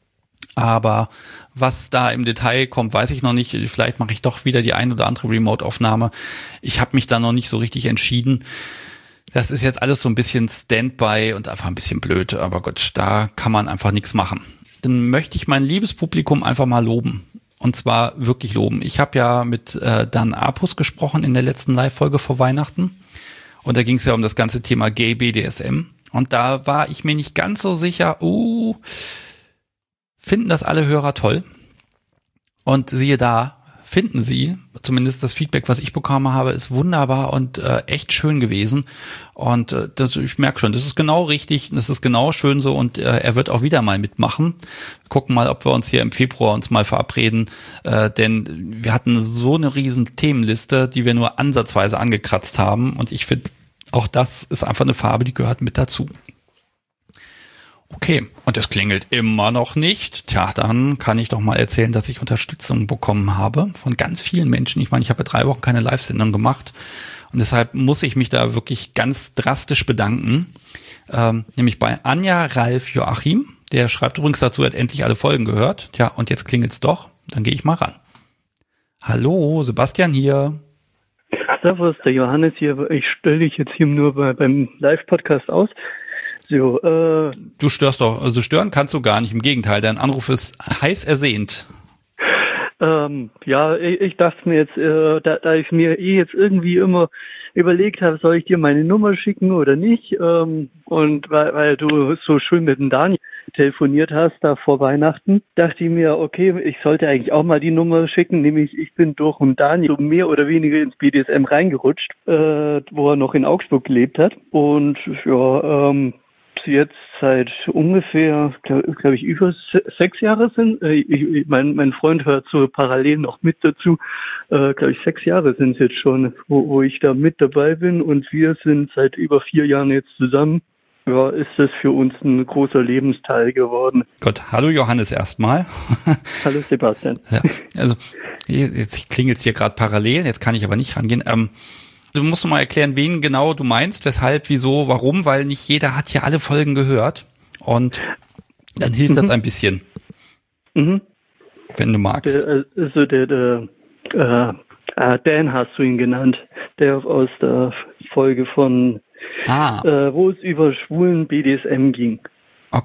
[SPEAKER 1] Aber was da im Detail kommt, weiß ich noch nicht. Vielleicht mache ich doch wieder die ein oder andere Remote-Aufnahme. Ich habe mich da noch nicht so richtig entschieden. Das ist jetzt alles so ein bisschen Standby und einfach ein bisschen blöd. Aber gut, da kann man einfach nichts machen. Dann möchte ich mein liebes Publikum einfach mal loben. Und zwar wirklich loben. Ich habe ja mit äh, Dan Apus gesprochen in der letzten Live-Folge vor Weihnachten. Und da ging es ja um das ganze Thema Gay B D S M. Und da war ich mir nicht ganz so sicher, uh, finden das alle Hörer toll? Und siehe da, finden sie, zumindest das Feedback, was ich bekommen habe, ist wunderbar und äh, echt schön gewesen. Und äh, das, ich merke schon, das ist genau richtig, das ist genau schön so und äh, er wird auch wieder mal mitmachen. Wir gucken mal, ob wir uns hier im Februar uns mal verabreden, äh, denn wir hatten so eine riesen Themenliste, die wir nur ansatzweise angekratzt haben und ich finde, auch das ist einfach eine Farbe, die gehört mit dazu. Okay, und es klingelt immer noch nicht. Tja, dann kann ich doch mal erzählen, dass ich Unterstützung bekommen habe von ganz vielen Menschen. Ich meine, ich habe ja drei Wochen keine Live-Sendung gemacht und deshalb muss ich mich da wirklich ganz drastisch bedanken. Ähm, nämlich bei Anja Ralf Joachim. Der schreibt übrigens dazu, er hat endlich alle Folgen gehört. Tja, und jetzt klingelt's doch. Dann gehe ich mal ran. Hallo, Sebastian hier.
[SPEAKER 3] Servus, der Johannes hier. Ich stelle dich jetzt hier nur bei, beim Live-Podcast aus. So, äh,
[SPEAKER 1] du störst doch, also stören kannst du gar nicht, im Gegenteil, dein Anruf ist heiß ersehnt.
[SPEAKER 3] Ähm, ja, ich, ich dachte mir jetzt, äh, da, da ich mir eh jetzt irgendwie immer überlegt habe, soll ich dir meine Nummer schicken oder nicht, ähm, und weil, weil du so schön mit dem Daniel telefoniert hast da vor Weihnachten, dachte ich mir, okay, ich sollte eigentlich auch mal die Nummer schicken, nämlich ich bin durch den Daniel so mehr oder weniger ins B D S M reingerutscht, äh, wo er noch in Augsburg gelebt hat und ja, ähm, jetzt seit ungefähr, glaube glaub ich, über se- sechs Jahre sind. Äh, ich, mein, mein Freund hört so parallel noch mit dazu. Äh, glaube ich, sechs Jahre sind es jetzt schon, wo, wo ich da mit dabei bin. Und wir sind seit über vier Jahren jetzt zusammen. Ja, ist das für uns ein großer Lebensteil geworden.
[SPEAKER 1] Gott, hallo Johannes erstmal.
[SPEAKER 3] Hallo Sebastian.
[SPEAKER 1] Ja, also jetzt klingelt es hier gerade parallel, jetzt kann ich aber nicht rangehen. Ähm, Du musst mal erklären, wen genau du meinst, weshalb, wieso, warum, weil nicht jeder hat ja alle Folgen gehört und dann hilft mhm. das ein bisschen, mhm. wenn du magst.
[SPEAKER 3] Der, also der, der äh, Dan hast du ihn genannt, der aus der Folge von, ah. äh, wo es über schwulen B D S M ging.
[SPEAKER 1] Okay,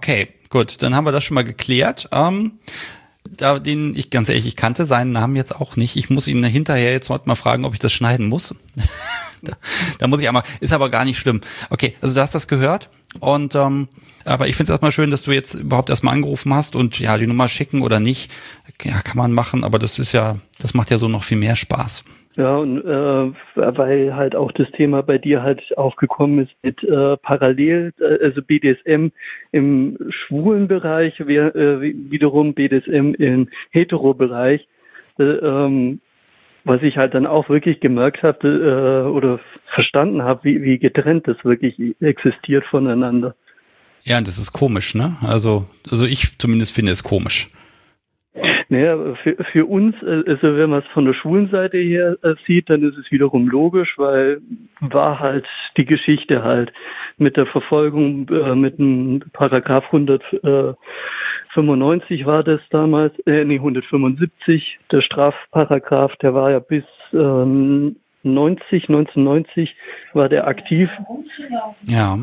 [SPEAKER 1] gut, dann haben wir das schon mal geklärt. Ähm, da den, ich ganz ehrlich, ich kannte seinen Namen jetzt auch nicht. Ich muss ihn hinterher jetzt heute mal fragen, ob ich das schneiden muss. da, da muss ich einmal, ist aber gar nicht schlimm. Okay, also du hast das gehört und ähm, aber ich finde es erstmal schön, dass du jetzt überhaupt erstmal angerufen hast und ja, die Nummer schicken oder nicht, ja, kann man machen, aber das ist ja, das macht ja so noch viel mehr Spaß.
[SPEAKER 3] Ja, und äh, weil halt auch das Thema bei dir halt aufgekommen ist mit äh, parallel, äh, also B D S M im schwulen Bereich, wir, äh, wiederum B D S M im hetero-Bereich, äh, ähm, was ich halt dann auch wirklich gemerkt habe äh, oder verstanden habe, wie, wie getrennt das wirklich existiert voneinander.
[SPEAKER 1] Ja, das ist komisch, ne? Also, also ich zumindest finde es komisch.
[SPEAKER 3] Naja, für, für uns, also wenn man es von der schwulen Seite her sieht, dann ist es wiederum logisch, weil war halt die Geschichte halt mit der Verfolgung, äh, mit dem Paragraph hundertfünfundneunzig war das damals, äh, nee, hundertfünfundsiebzig, der Strafparagraph, der war ja bis äh, neunzig, neunzehnhundertneunzig war der aktiv.
[SPEAKER 1] Ja.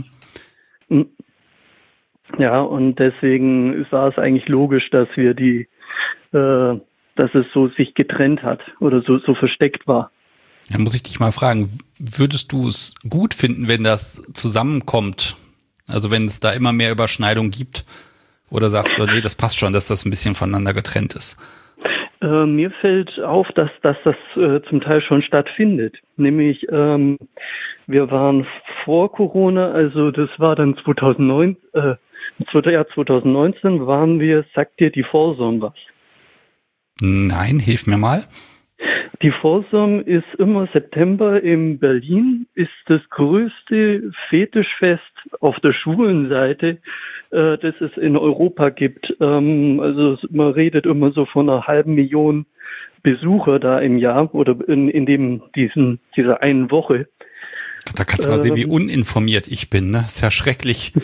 [SPEAKER 3] Ja, und deswegen war es eigentlich logisch, dass wir die dass es so sich getrennt hat oder so, so versteckt war.
[SPEAKER 1] Dann muss ich dich mal fragen, würdest du es gut finden, wenn das zusammenkommt? Also wenn es da immer mehr Überschneidung gibt? Oder sagst du, nee, das passt schon, dass das ein bisschen voneinander getrennt ist?
[SPEAKER 3] Äh, mir fällt auf, dass, dass das äh, zum Teil schon stattfindet. Nämlich, ähm, wir waren vor Corona, also das war dann zweitausendneun, äh, ja, zweitausendneunzehn waren wir, sagt dir die Folsom was?
[SPEAKER 1] Nein, hilf mir mal.
[SPEAKER 3] Die Folsom ist immer September in Berlin, ist das größte Fetischfest auf der schwulen Seite, äh, das es in Europa gibt. Ähm, also man redet immer so von einer halben Million Besucher da im Jahr oder in, in dem diesen dieser einen Woche.
[SPEAKER 1] Da kannst du mal ähm, sehen, wie uninformiert ich bin, ne? Ist ja schrecklich.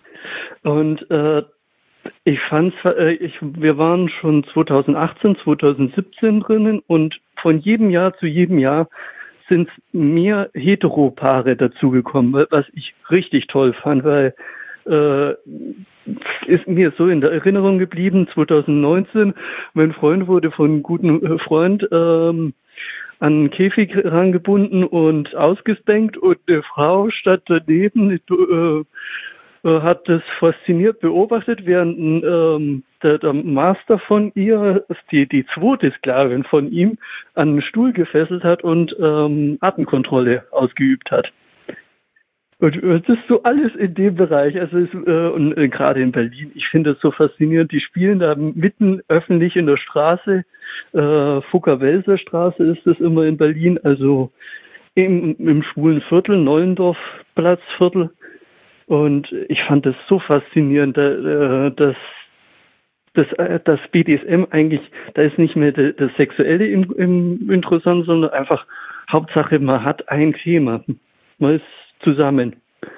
[SPEAKER 3] Und äh, ich fand's, äh, ich, wir waren schon zweitausendachtzehn, zweitausendsiebzehn drinnen und von jedem Jahr zu jedem Jahr sind mehr Heteropaare dazugekommen, was ich richtig toll fand, weil äh, ist mir so in der Erinnerung geblieben, zweitausendneunzehn, mein Freund wurde von einem guten Freund ähm, an einen Käfig rangebunden und ausgespankt und eine Frau stand daneben, äh, hat das fasziniert beobachtet, während ähm, der, der Master von ihr, die, die zweite Sklavin von ihm, an einen Stuhl gefesselt hat und ähm, Atemkontrolle ausgeübt hat. Und das ist so alles in dem Bereich. Also es, äh, und äh, gerade in Berlin, ich finde das so faszinierend. Die spielen da mitten öffentlich in der Straße, äh, Fugger-Welser Straße ist das immer in Berlin, also im, im schwulen Viertel, Neulendorf-Platzviertel. Und ich fand das so faszinierend, dass das, das B D S M eigentlich, da ist nicht mehr das Sexuelle im, im interessant, sondern einfach Hauptsache, man hat ein Thema, man ist zusammen.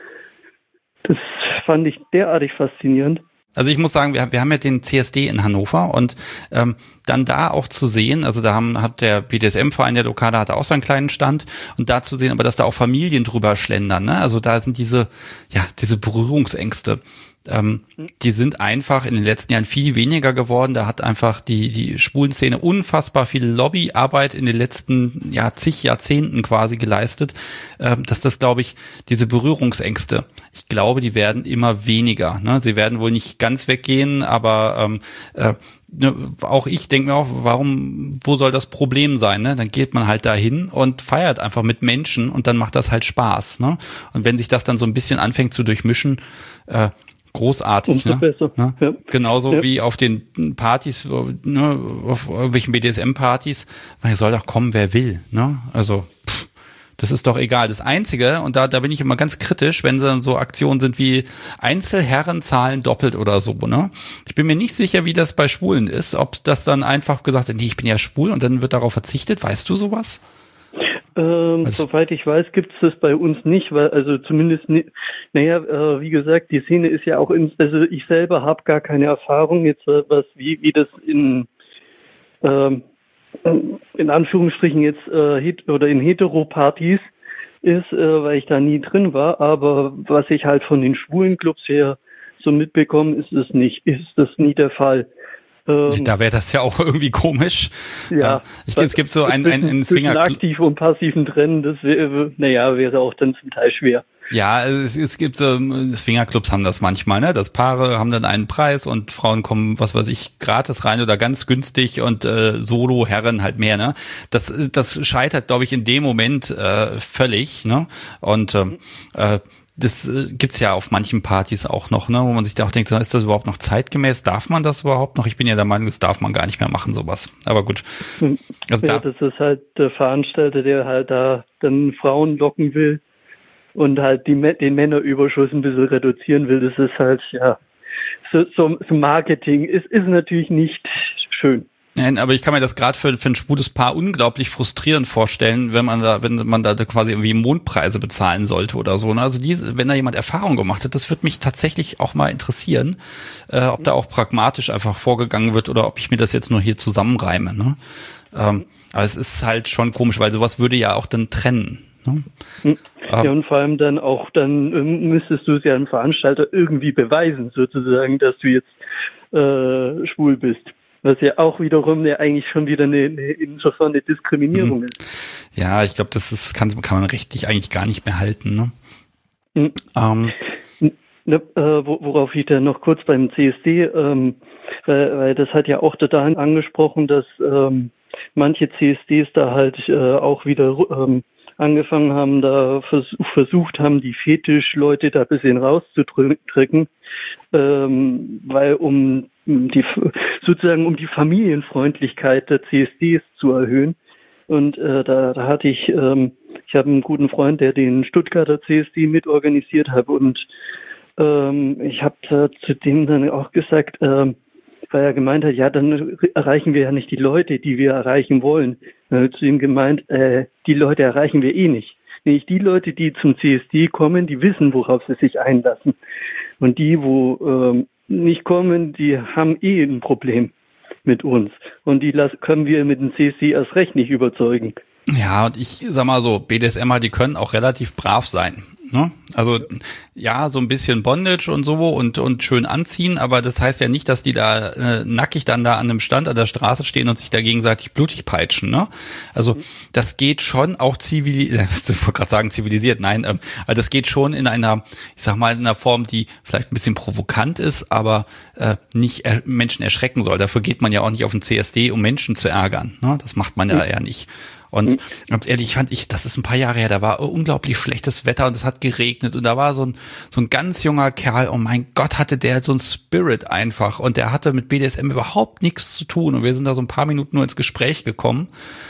[SPEAKER 3] Das fand ich derartig faszinierend.
[SPEAKER 1] Also ich muss sagen, wir, wir haben ja den C S D in Hannover und ähm, dann da auch zu sehen, also da haben, hat der B D S M-Verein, der Lokale, hatte auch so einen kleinen Stand und da zu sehen, aber dass da auch Familien drüber schlendern, ne? Also da sind diese, ja, diese Berührungsängste. Ähm, die sind einfach in den letzten Jahren viel weniger geworden. Da hat einfach die die Schwulenszene unfassbar viel Lobbyarbeit in den letzten ja, zig Jahrzehnten quasi geleistet, ähm, dass das, glaube ich, diese Berührungsängste, ich glaube, die werden immer weniger. Ne? Sie werden wohl nicht ganz weggehen, aber ähm, äh, ne, auch ich denke mir auch, warum, wo soll das Problem sein? Ne? Dann geht man halt dahin und feiert einfach mit Menschen und dann macht das halt Spaß. Ne? Und wenn sich das dann so ein bisschen anfängt zu durchmischen, äh, großartig, ne?
[SPEAKER 3] Besser.
[SPEAKER 1] Ja?
[SPEAKER 3] Ja.
[SPEAKER 1] Genauso
[SPEAKER 3] ja.
[SPEAKER 1] wie auf den Partys, ne, auf irgendwelchen B D S M-Partys, man soll doch kommen, wer will, ne? Also, pff, das ist doch egal. Das Einzige, und da, da bin ich immer ganz kritisch, wenn dann so Aktionen sind wie Einzelherren zahlen doppelt oder so, ne? Ich bin mir nicht sicher, wie das bei Schwulen ist, ob das dann einfach gesagt wird, nee, ich bin ja schwul und dann wird darauf verzichtet. Weißt du sowas?
[SPEAKER 3] Ähm, also, soweit ich weiß, gibt es das bei uns nicht, weil also zumindest nicht, naja, äh, wie gesagt, die Szene ist ja auch in, also ich selber habe gar keine Erfahrung jetzt, was wie wie das in ähm, in Anführungsstrichen jetzt äh, het oder in Heteropartys ist, äh, weil ich da nie drin war, aber was ich halt von den schwulen Clubs her so mitbekommen, ist es nicht, ist das nie der Fall.
[SPEAKER 1] Ähm, da wäre das ja auch irgendwie komisch.
[SPEAKER 3] Ja.
[SPEAKER 1] Ich, es gibt so ein, ein, ein Swinger.
[SPEAKER 3] Aktiv und passiven Trennen, das wäre, naja, wäre auch dann zum Teil schwer.
[SPEAKER 1] Ja, es, es gibt so, Swingerclubs haben das manchmal, ne? Das Paare haben dann einen Preis und Frauen kommen, was weiß ich, gratis rein oder ganz günstig und äh, Solo-Herren halt mehr, ne? Das, das scheitert, glaube ich, in dem Moment äh, völlig, ne? Und ähm, äh, das äh, gibt's ja auf manchen Partys auch noch, ne, wo man sich da auch denkt, ist das überhaupt noch zeitgemäß? Darf man das überhaupt noch? Ich bin ja der Meinung, das darf man gar nicht mehr machen, sowas. Aber gut.
[SPEAKER 3] Also ja, da, das ist halt der Veranstalter, der halt da dann Frauen locken will und halt die, den Männerüberschuss ein bisschen reduzieren will. Das ist halt, ja, so, so, so Marketing ist, ist natürlich nicht schön.
[SPEAKER 1] Nein, aber ich kann mir das gerade für, für ein schwules Paar unglaublich frustrierend vorstellen, wenn man da, wenn man da quasi irgendwie Mondpreise bezahlen sollte oder so. Also diese, wenn da jemand Erfahrung gemacht hat, das würde mich tatsächlich auch mal interessieren, äh, ob da auch pragmatisch einfach vorgegangen wird oder ob ich mir das jetzt nur hier zusammenreime. Ne? Ähm, aber es ist halt schon komisch, weil sowas würde ja auch dann trennen. Ne?
[SPEAKER 3] Ja, und vor allem dann auch, dann ähm, müsstest du es ja einem Veranstalter irgendwie beweisen, sozusagen, dass du jetzt äh, schwul bist. Was ja auch wiederum ja eigentlich schon wieder eine, eine insofern eine Diskriminierung mhm. ist.
[SPEAKER 1] Ja, ich glaube, das ist, kann, kann man rechtlich eigentlich gar nicht mehr halten. Ne?
[SPEAKER 3] Mhm. Ähm. Ne, äh, worauf ich dann noch kurz beim C S D, ähm, weil, weil das hat ja auch total angesprochen, dass ähm, manche C S Ds da halt äh, auch wieder ähm, angefangen haben, da vers- versucht haben, die Fetischleute da ein bisschen rauszudrücken, ähm, weil um die sozusagen um die Familienfreundlichkeit der C S Ds zu erhöhen. Und äh, da, da hatte ich, ähm, ich habe einen guten Freund, der den Stuttgarter C S D mitorganisiert hat und ähm, ich habe äh, zu dem dann auch gesagt, ähm, weil er gemeint hat, ja, dann erreichen wir ja nicht die Leute, die wir erreichen wollen. Dann hat zu ihm gemeint, äh, die Leute erreichen wir eh nicht. Nämlich die Leute, die zum C S D kommen, die wissen, worauf sie sich einlassen. Und die, wo ähm, nicht kommen, die haben eh ein Problem mit uns. Und die las- können wir mit dem C S D erst recht nicht überzeugen.
[SPEAKER 1] Ja, und ich sag mal so, B D S M-er, die können auch relativ brav sein. Ne? Also ja, so ein bisschen Bondage und so und und schön anziehen, aber das heißt ja nicht, dass die da äh, nackig dann da an einem Stand an der Straße stehen und sich da gegenseitig blutig peitschen. Ne? Also das geht schon auch zivilisiert, ich wollte gerade sagen zivilisiert, nein, ähm, also das geht schon in einer, ich sag mal, in einer Form, die vielleicht ein bisschen provokant ist, aber äh, nicht er- Menschen erschrecken soll. Dafür geht man ja auch nicht auf den C S D, um Menschen zu ärgern. Ne? Das macht man ja eher nicht. Und ganz ehrlich, fand ich, das ist ein paar Jahre her, da war unglaublich schlechtes Wetter und es hat geregnet und da war so ein so ein ganz junger Kerl, oh mein Gott, hatte der so ein Spirit einfach und der hatte mit B D S M überhaupt nichts zu tun und wir sind da so ein paar Minuten nur ins Gespräch gekommen.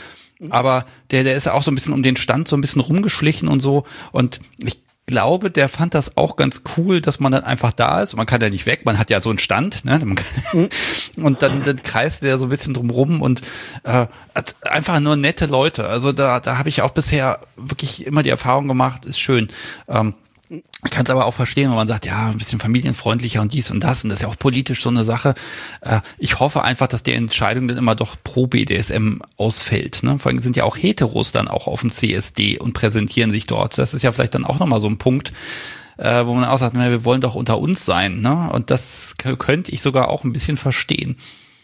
[SPEAKER 1] Aber der der ist auch so ein bisschen um den Stand so ein bisschen rumgeschlichen und so und ich glaube, der fand das auch ganz cool, dass man dann einfach da ist. Man kann ja nicht weg, man hat ja so einen Stand, ne? Man kann, und dann, dann kreist der so ein bisschen drumrum und äh, hat einfach nur nette Leute. Also da, da habe ich auch bisher wirklich immer die Erfahrung gemacht, ist schön. Ähm, ich kann es aber auch verstehen, wenn man sagt, ja, ein bisschen familienfreundlicher und dies und das und das ist ja auch politisch so eine Sache. Äh, ich hoffe einfach, dass die Entscheidung dann immer doch pro B D S M ausfällt. Ne? Vor allem sind ja auch Heteros dann auch auf dem C S D und präsentieren sich dort. Das ist ja vielleicht dann auch nochmal so ein Punkt, äh, wo man auch sagt, na, wir wollen doch unter uns sein. Ne? Und das k- könnte ich sogar auch ein bisschen verstehen.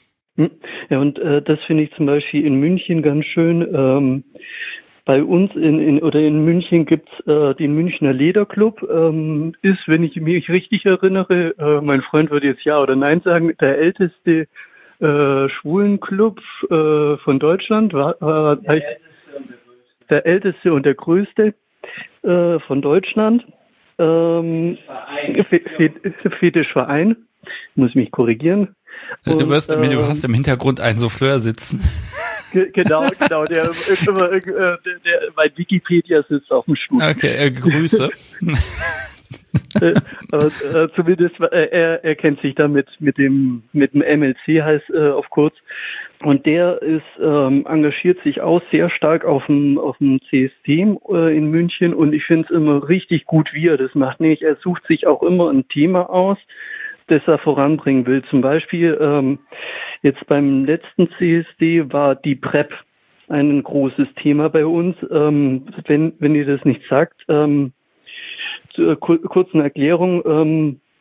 [SPEAKER 3] Ja, und äh, das finde ich zum Beispiel in München ganz schön. Ähm, Bei uns in, in oder in München gibt's äh, den Münchner Lederclub. Ähm, ist, wenn ich mich richtig erinnere, äh, mein Freund würde jetzt ja oder nein sagen, der älteste äh, Schwulenclub äh, von Deutschland. War, war der, älteste der älteste und der größte äh, von Deutschland. Ähm, Fetischverein. Muss mich korrigieren.
[SPEAKER 1] Und, du wirst, ähm, du hast im Hintergrund einen Souffleur sitzen.
[SPEAKER 3] Genau, genau, der, der, der, der bei Wikipedia sitzt auf dem Stuhl.
[SPEAKER 1] Okay, äh, Grüße.
[SPEAKER 3] äh, aber, äh, zumindest äh, er, er kennt sich damit mit dem mit dem M L C heißt äh, auf kurz und der ist ähm, engagiert sich auch sehr stark auf dem auf dem C S D äh, in München und ich finde es immer richtig gut, wie er das macht. Nämlich er sucht sich auch immer ein Thema aus, das er voranbringen will. Zum Beispiel ähm, jetzt beim letzten C S D war die PrEP ein großes Thema bei uns. Ähm, wenn wenn ihr das nicht sagt, ähm, zur kur- kurzen Erklärung, ähm,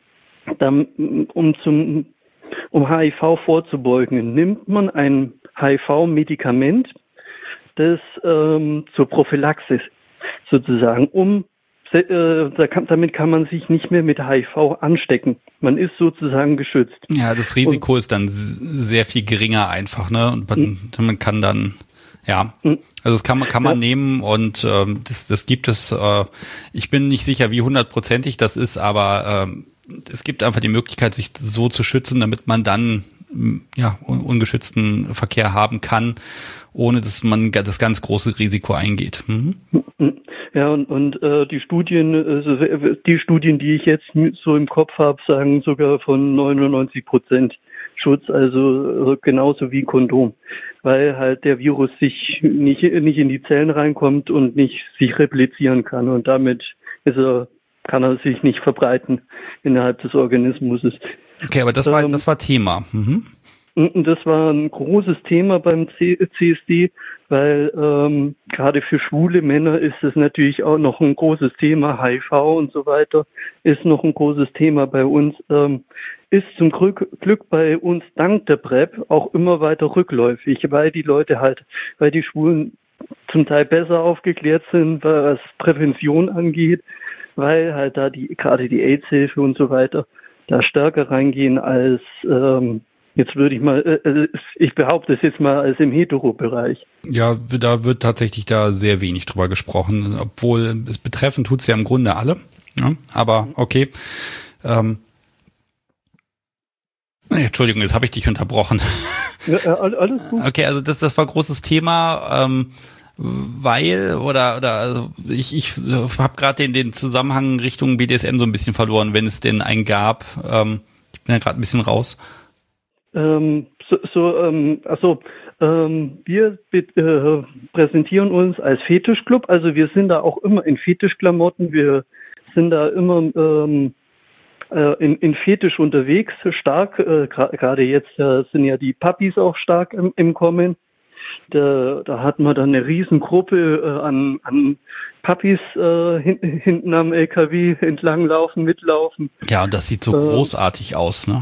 [SPEAKER 3] dann, um zum um H I V vorzubeugen, nimmt man ein H I V-Medikament, das ähm, zur Prophylaxis sozusagen, um äh, da kann, damit kann man sich nicht mehr mit H I V anstecken. Man ist sozusagen geschützt.
[SPEAKER 1] Ja, das Risiko und, ist dann sehr viel geringer einfach, ne? Und man, man kann dann, ja, also das kann man kann man ja. nehmen und ähm, das das gibt es. Äh, ich bin nicht sicher, wie hundertprozentig das ist, aber ähm, es gibt einfach die Möglichkeit, sich so zu schützen, damit man dann ja un- ungeschützten Verkehr haben kann, ohne dass man das ganz große Risiko eingeht. Mhm.
[SPEAKER 3] Ja, und, und äh, die Studien, also die Studien, die ich jetzt so im Kopf habe, sagen sogar von neunundneunzig Prozent Schutz, also genauso wie Kondom, weil halt der Virus sich nicht nicht in die Zellen reinkommt und nicht sich replizieren kann und damit ist er kann er sich nicht verbreiten innerhalb des Organismus.
[SPEAKER 1] Okay, aber das war ähm, das war Thema. Mhm.
[SPEAKER 3] Und das war ein großes Thema beim C S D, weil ähm, gerade für schwule Männer ist es natürlich auch noch ein großes Thema. H I V und so weiter ist noch ein großes Thema bei uns. Ähm, ist zum Glück, Glück bei uns dank der PrEP auch immer weiter rückläufig, weil die Leute halt, weil die Schwulen zum Teil besser aufgeklärt sind, was Prävention angeht, weil halt da die gerade die AIDS-Hilfe und so weiter da stärker reingehen als ähm, jetzt würde ich mal, äh, ich behaupte es jetzt mal als im Hetero-Bereich.
[SPEAKER 1] Ja, da wird tatsächlich da sehr wenig drüber gesprochen, obwohl es betreffend tut es ja im Grunde alle. Ja, aber okay. Ähm, Entschuldigung, jetzt habe ich dich unterbrochen.
[SPEAKER 3] Ja, alles gut.
[SPEAKER 1] Okay, also das, das war großes Thema. Ähm, weil oder oder also ich ich habe gerade den den Zusammenhang Richtung B D S M so ein bisschen verloren, wenn es denn einen gab. Ähm, ich bin ja gerade ein bisschen raus.
[SPEAKER 3] Ähm, so, so ähm, also ähm, wir äh, präsentieren uns als Fetischclub, also wir sind da auch immer in Fetischklamotten, wir sind da immer ähm, äh, in, in Fetisch unterwegs, stark, äh, gerade jetzt äh, sind ja die Puppies auch stark im, im Kommen. Da, da hat man dann eine Riesengruppe äh, an, an Puppies äh, hin, hinten am L K W entlanglaufen, mitlaufen.
[SPEAKER 1] Ja, und das sieht so äh, großartig aus, ne?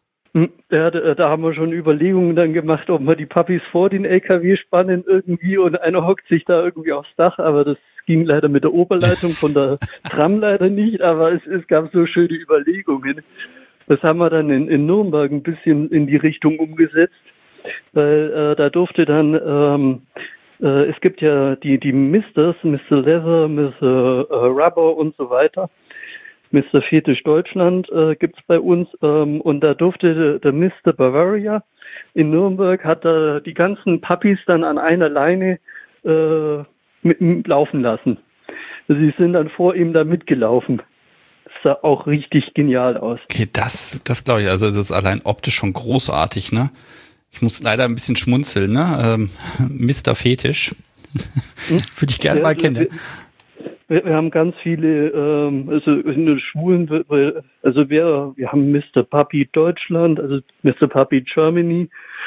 [SPEAKER 3] Ja, da, da haben wir schon Überlegungen dann gemacht, ob wir die Puppies vor den L K W spannen irgendwie und einer hockt sich da irgendwie aufs Dach, aber das ging leider mit der Oberleitung von der Tram leider nicht, aber es, es gab so schöne Überlegungen. Das haben wir dann in, in Nürnberg ein bisschen in die Richtung umgesetzt. Weil äh, da durfte dann, ähm, äh, es gibt ja die die Misters, Mister Leather, Mister Äh, Rubber und so weiter. Mister Fetisch Deutschland äh, gibt's bei uns ähm, und da durfte der, der Mister Bavaria in Nürnberg, hat da die ganzen Puppies dann an einer Leine äh, mit, mit laufen lassen. Sie sind dann vor ihm da mitgelaufen. Das sah auch richtig genial aus.
[SPEAKER 1] Okay, das, das glaube ich, also das ist allein optisch schon großartig, ne? Ich muss leider ein bisschen schmunzeln, ne? Ähm, Mister Fetisch. Würde ich gerne ja, mal kennen.
[SPEAKER 3] Wir, wir haben ganz viele, ähm, also in den Schulen, also wir, wir haben Mister Puppy Deutschland, also Mister Puppy Germany,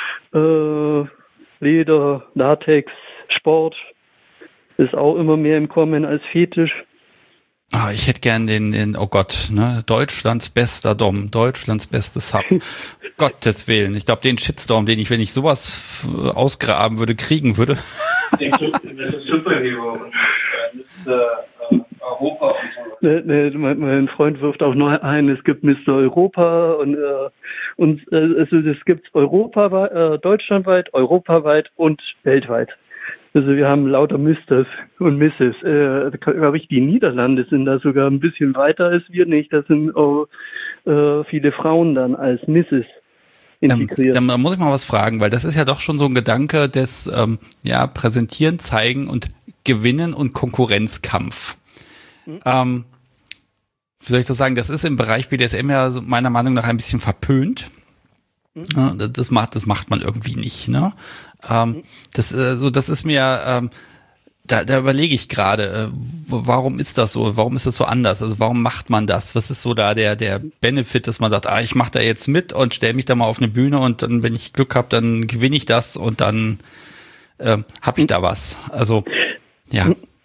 [SPEAKER 3] äh, Leder, Latex, Sport, ist auch immer mehr im Kommen als Fetisch.
[SPEAKER 1] Ah, ich hätte gern den, den, oh Gott, ne, Deutschlands bester Dom, Deutschlands bestes Sub. Gottes Willen. Ich glaube, den Shitstorm, den ich, wenn ich sowas ausgraben würde, kriegen würde.
[SPEAKER 4] Das ist Superhero. Das ist äh, Europa und so.
[SPEAKER 3] Ne, ne, mein, mein Freund wirft auch noch ein, es gibt Mister Europa und, äh, und äh, also es gibt europaweit, äh, deutschlandweit, europaweit und weltweit. Also wir haben lauter Misters und Misses. Äh, glaube ich, die Niederlande sind da sogar ein bisschen weiter als wir nicht. Da sind auch äh, viele Frauen dann als Misses integriert.
[SPEAKER 1] Ähm, da muss ich mal was fragen, weil das ist ja doch schon so ein Gedanke des ähm, ja Präsentieren, Zeigen und Gewinnen und Konkurrenzkampf. Mhm. Ähm, wie soll ich das sagen? Das ist im Bereich B D S M ja meiner Meinung nach ein bisschen verpönt. Mhm. Ja, das macht, das macht man irgendwie nicht, ne? Ähm, das, äh, so, das ist mir, ähm, da, da überlege ich gerade, äh, warum ist das so? Warum ist das so anders? Also warum macht man das? Was ist so da der der Benefit, dass man sagt, ah, ich mache da jetzt mit und stelle mich da mal auf eine Bühne und dann, wenn ich Glück habe, dann gewinne ich das und dann äh, habe ich da was. Also ja.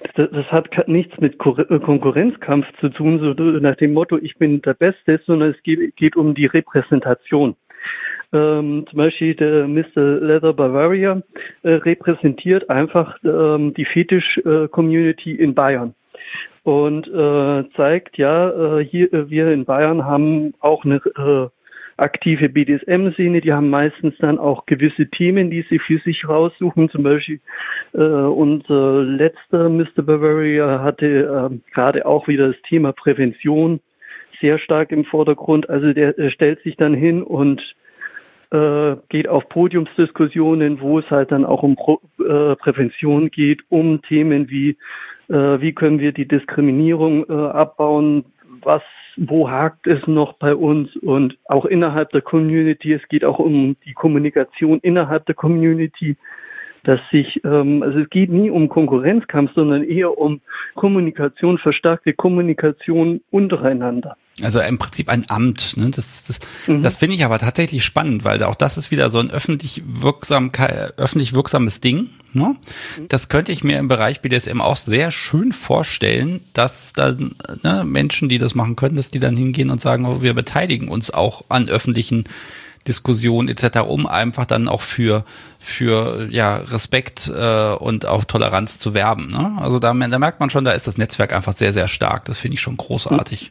[SPEAKER 3] Das, das hat nichts mit Konkurrenzkampf zu tun, so nach dem Motto, ich bin der Beste, sondern es geht, geht um die Repräsentation. Ähm, zum Beispiel der Mister Leather Bavaria äh, repräsentiert einfach ähm, die Fetisch-Community in Bayern und äh, zeigt, ja, äh, hier äh, wir in Bayern haben auch eine äh, aktive B D S M-Szene, die haben meistens dann auch gewisse Themen, die sie für sich raussuchen. Zum Beispiel äh, unser letzter Mister Bavaria hatte äh, gerade auch wieder das Thema Prävention sehr stark im Vordergrund. Also der äh, stellt sich dann hin und äh, geht auf Podiumsdiskussionen, wo es halt dann auch um Pro, äh, Prävention geht, um Themen wie äh, wie können wir die Diskriminierung äh, abbauen, was, wo hakt es noch bei uns und auch innerhalb der Community. Es geht auch um die Kommunikation innerhalb der Community, dass sich, ähm, also es geht nie um Konkurrenzkampf, sondern eher um Kommunikation, verstärkte Kommunikation untereinander.
[SPEAKER 1] Also im Prinzip ein Amt, ne? Das, das,
[SPEAKER 3] Mhm.
[SPEAKER 1] das finde ich aber tatsächlich spannend, weil auch das ist wieder so ein öffentlich wirksam, öffentlich wirksames Ding. Ne? Das könnte ich mir im Bereich B D S M auch sehr schön vorstellen, dass dann ne, Menschen, die das machen können, dass die dann hingehen und sagen, oh, wir beteiligen uns auch an öffentlichen Diskussionen et cetera, um einfach dann auch für für ja Respekt äh, und auch Toleranz zu werben. Ne? Also da, da merkt man schon, da ist das Netzwerk einfach sehr, sehr stark. Das finde ich schon großartig.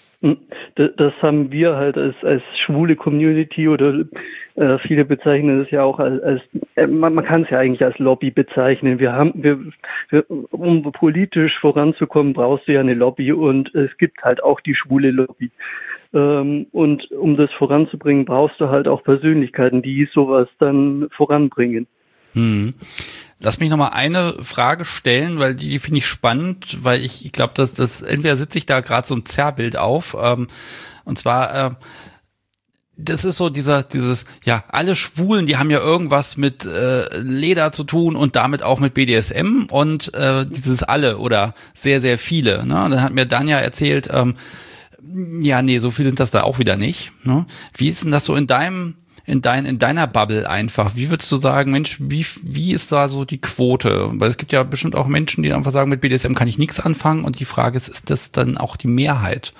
[SPEAKER 3] Das haben wir halt als, als schwule Community oder äh, viele bezeichnen es ja auch als, als äh, man, man kann es ja eigentlich als Lobby bezeichnen. Wir haben, wir, wir, um politisch voranzukommen, brauchst du ja eine Lobby und es gibt halt auch die schwule Lobby. Ähm, und um das voranzubringen, brauchst du halt auch Persönlichkeiten, die sowas dann voranbringen.
[SPEAKER 1] Hm. Lass mich nochmal eine Frage stellen, weil die, die finde ich spannend, weil ich, ich glaube, dass das entweder sitze ich da gerade so ein Zerrbild auf, ähm, und zwar äh, das ist so dieser dieses ja alle Schwulen, die haben ja irgendwas mit äh, Leder zu tun und damit auch mit B D S M und äh, dieses alle oder sehr sehr viele. Ne? Und dann hat mir Danja erzählt, ähm, ja nee, so viele sind das da auch wieder nicht. Ne? Wie ist denn das so in deinem in dein, in deiner Bubble einfach? Wie würdest du sagen, Mensch, wie, wie ist da so die Quote? Weil es gibt ja bestimmt auch Menschen, die einfach sagen, mit B D S M kann ich nichts anfangen und die Frage ist, ist das dann auch die Mehrheit?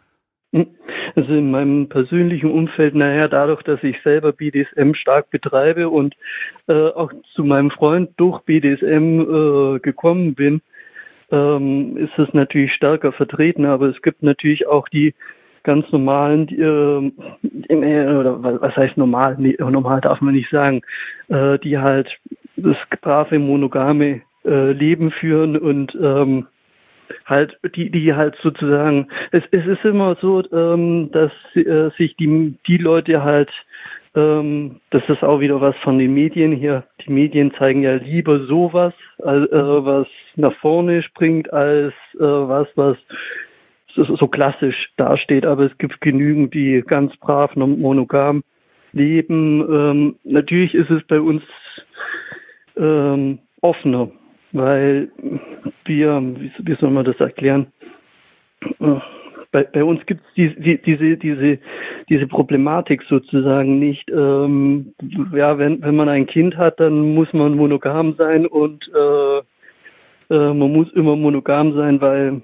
[SPEAKER 3] Also in meinem persönlichen Umfeld, naja, dadurch, dass ich selber B D S M stark betreibe und äh, auch zu meinem Freund durch B D S M äh, gekommen bin, ähm, ist es natürlich stärker vertreten, aber es gibt natürlich auch die ganz normalen, die, äh, oder was heißt normal? Nee, normal darf man nicht sagen, äh, die halt das brave monogame äh, Leben führen und ähm, halt die, die halt sozusagen, es, es ist immer so, ähm, dass äh, sich die, die Leute halt, ähm, das ist auch wieder was von den Medien hier. Die Medien zeigen ja lieber sowas, äh, was nach vorne springt, als äh, was, was so klassisch dasteht, aber es gibt genügend, die ganz brav monogam leben. Ähm, natürlich ist es bei uns ähm, offener, weil wir, wie, wie soll man das erklären? Äh, bei, bei uns gibt es die, die, diese, diese, diese Problematik sozusagen nicht. Ähm, ja, wenn, wenn man ein Kind hat, dann muss man monogam sein und äh, äh, man muss immer monogam sein, weil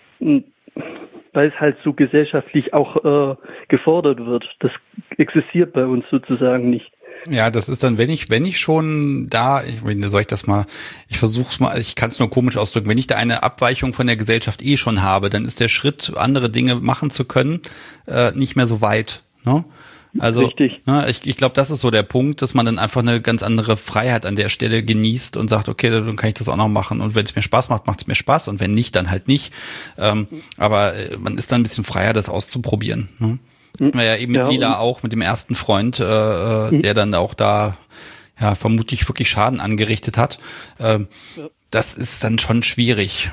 [SPEAKER 3] weil es halt so gesellschaftlich auch äh, gefordert wird. Das existiert bei uns sozusagen nicht.
[SPEAKER 1] Ja, das ist dann, wenn ich, wenn ich schon da, ich, soll ich das mal, ich versuch's mal, ich kann es nur komisch ausdrücken, wenn ich da eine Abweichung von der Gesellschaft eh schon habe, dann ist der Schritt, andere Dinge machen zu können, äh, nicht mehr so weit. Ne? Also,
[SPEAKER 3] Richtig.
[SPEAKER 1] Ne, ich, ich glaube, das ist so der Punkt, dass man dann einfach eine ganz andere Freiheit an der Stelle genießt und sagt, okay, dann kann ich das auch noch machen. Und wenn es mir Spaß macht, macht es mir Spaß. Und wenn nicht, dann halt nicht. Ähm, aber man ist dann ein bisschen freier, das auszuprobieren. Ne? Hatten wir ja eben mit ja, Lila auch, mit dem ersten Freund, äh, der dann auch da ja vermutlich wirklich Schaden angerichtet hat. Ähm, ja. Das ist dann schon schwierig.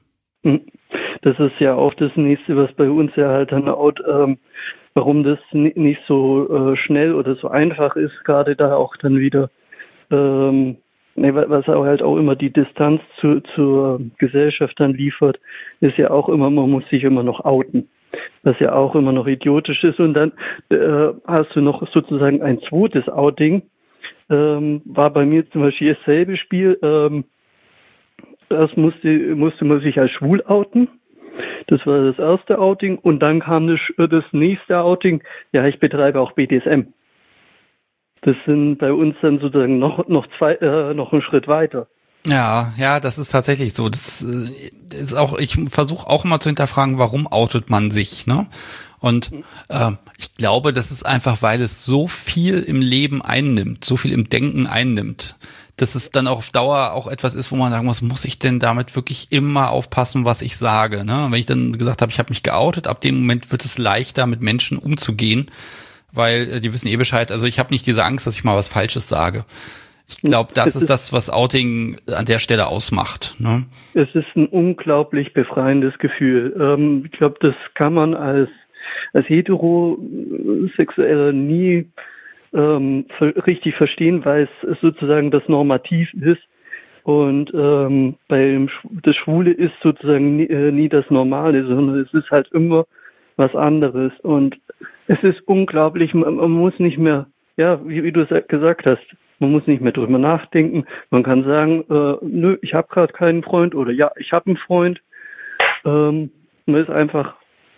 [SPEAKER 3] Das ist ja auch das Nächste, was bei uns ja halt dann auch, ähm, warum das nicht so äh, schnell oder so einfach ist, gerade da auch dann wieder, ähm, ne, was auch halt auch immer die Distanz zu, zur Gesellschaft dann liefert, ist ja auch immer, man muss sich immer noch outen, was ja auch immer noch idiotisch ist. Und dann äh, hast du noch sozusagen ein zweites Outing, ähm, war bei mir zum Beispiel dasselbe Spiel, ähm, zuerst musste, musste man sich als schwul outen. Das war das erste Outing. Und dann kam das, das nächste Outing. Ja, ich betreibe auch B D S M. Das sind bei uns dann sozusagen noch, noch zwei, äh, noch einen Schritt weiter.
[SPEAKER 1] Ja, ja, das ist tatsächlich so. Das äh, ist auch, ich versuche auch immer zu hinterfragen, warum outet man sich, ne? Und äh, ich glaube, das ist einfach, weil es so viel im Leben einnimmt, so viel im Denken einnimmt, dass es dann auch auf Dauer auch etwas ist, wo man sagen muss, muss ich denn damit wirklich immer aufpassen, was ich sage, ne? Wenn ich dann gesagt habe, ich habe mich geoutet, ab dem Moment wird es leichter, mit Menschen umzugehen, weil äh, die wissen eh Bescheid. Also ich habe nicht diese Angst, dass ich mal was Falsches sage. Ich glaube, das ist das, was Outing an der Stelle ausmacht, ne?
[SPEAKER 3] Es ist ein unglaublich befreiendes Gefühl. Ähm, ich glaube, das kann man als, als Heterosexueller nie ähm, richtig verstehen, weil es sozusagen das Normativ ist. Und ähm, beim das Schwule ist sozusagen nie, äh, nie das Normale, sondern es ist halt immer was anderes. Und es ist unglaublich, man, man muss nicht mehr, ja, wie, wie du gesagt hast, man muss nicht mehr drüber nachdenken. Man kann sagen, äh, nö, ich habe gerade keinen Freund oder ja, ich habe einen Freund. Ähm, man ist einfach,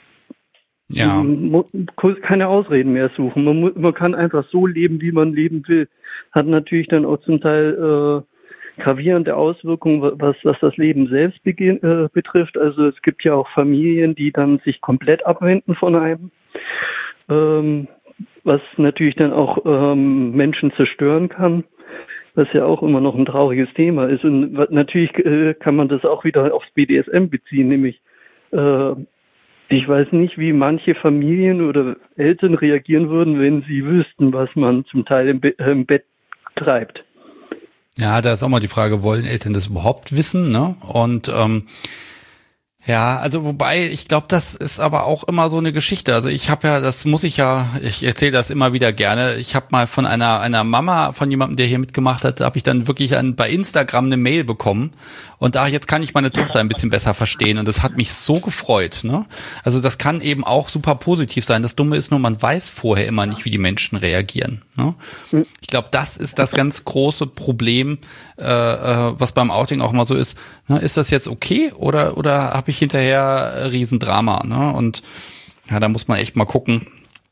[SPEAKER 1] ja,
[SPEAKER 3] man keine Ausreden mehr suchen. Man, muss, man kann einfach so leben, wie man leben will. Hat natürlich dann auch zum Teil äh, gravierende Auswirkungen, was, was das Leben selbst beginn, äh, betrifft. Also es gibt ja auch Familien, die dann sich komplett abwenden von einem. Ähm, was natürlich dann auch ähm, Menschen zerstören kann, was ja auch immer noch ein trauriges Thema ist. Und natürlich äh, kann man das auch wieder aufs B D S M beziehen, nämlich äh, ich weiß nicht, wie manche Familien oder Eltern reagieren würden, wenn sie wüssten, was man zum Teil im, Be- äh, im Bett treibt.
[SPEAKER 1] Ja, da ist auch mal die Frage, wollen Eltern das überhaupt wissen, ne? Und ähm, ja, also wobei, ich glaube, das ist aber auch immer so eine Geschichte. Also ich habe ja, das muss ich ja, ich erzähle das immer wieder gerne. Ich habe mal von einer einer Mama, von jemandem, der hier mitgemacht hat, habe ich dann wirklich an, bei Instagram eine Mail bekommen. Und da jetzt kann ich meine Tochter ein bisschen besser verstehen. Und das hat mich so gefreut, ne? Also das kann eben auch super positiv sein. Das Dumme ist nur, man weiß vorher immer nicht, wie die Menschen reagieren, ne? Ich glaube, das ist das ganz große Problem, äh, was beim Outing auch mal so ist. Ne? Ist das jetzt okay oder oder habe ich hinterher Riesendrama, ne? Und ja, da muss man echt mal gucken,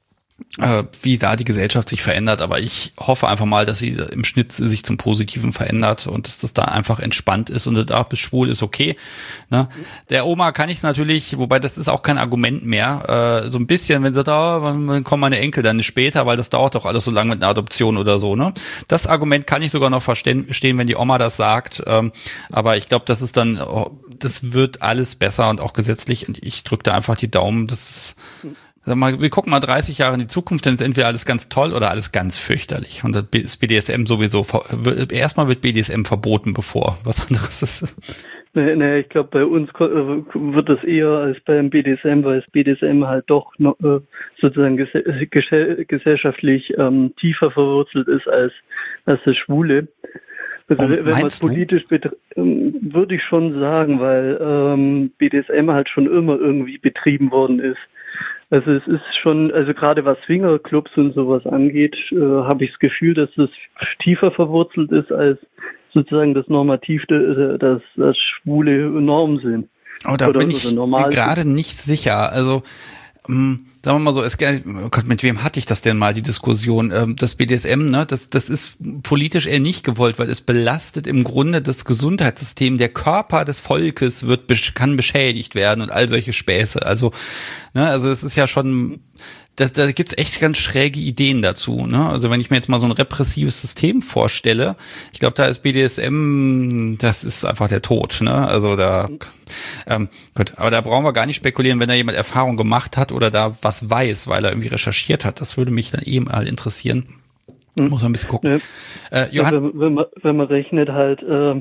[SPEAKER 1] äh, wie da die Gesellschaft sich verändert. Aber ich hoffe einfach mal, dass sie im Schnitt sich zum Positiven verändert und dass das da einfach entspannt ist und da bist schwul ist okay. Ne? Der Oma kann ich es natürlich, wobei das ist auch kein Argument mehr, äh, so ein bisschen, wenn sie da, dann kommen meine Enkel dann später, weil das dauert doch alles so lange mit einer Adoption oder so. Ne? Das Argument kann ich sogar noch verstehen, wenn die Oma das sagt. Ähm, aber ich glaube, das ist dann, das wird alles besser und auch gesetzlich. Und ich drücke da einfach die Daumen, dass es Sag mal, wir gucken mal dreißig Jahre in die Zukunft, dann ist entweder alles ganz toll oder alles ganz fürchterlich. Und das ist B D S M sowieso, erstmal wird B D S M verboten, bevor was anderes ist.
[SPEAKER 3] Nee, nee, ich glaube, bei uns wird das eher als beim B D S M, weil das B D S M halt doch noch, äh, sozusagen ges- gesellschaftlich ähm, tiefer verwurzelt ist als, als das Schwule. Also
[SPEAKER 1] Und
[SPEAKER 3] wenn man es politisch betrachtet, würde ich schon sagen, weil ähm, B D S M halt schon immer irgendwie betrieben worden ist. Also es ist schon, also gerade was Swingerclubs und sowas angeht, äh, habe ich das Gefühl, dass es tiefer verwurzelt ist als sozusagen das Normativ, das, das schwule Norm sind.
[SPEAKER 1] Oh, da oder, bin ich gerade nicht sicher. Also ähm, sagen wir mal so, es, oh Gott, mit wem hatte ich das denn mal, die Diskussion? Ähm, das B D S M, ne, das, das ist politisch eher nicht gewollt, weil es belastet im Grunde das Gesundheitssystem. Der Körper des Volkes wird kann beschädigt werden und all solche Späße. Also, ne, also es ist ja schon, da, da gibt's echt ganz schräge Ideen dazu, ne? Also wenn ich mir jetzt mal so ein repressives System vorstelle, ich glaube, da ist B D S M, das ist einfach der Tod, ne? Also da, ähm, gut, aber da brauchen wir gar nicht spekulieren, wenn da jemand Erfahrung gemacht hat oder da was weiß, weil er irgendwie recherchiert hat. Das würde mich dann eben mal interessieren. Hm. Muss man ein bisschen gucken.
[SPEAKER 3] Ja. Äh, Johann, ja, wenn, wenn, man, wenn man rechnet halt, äh,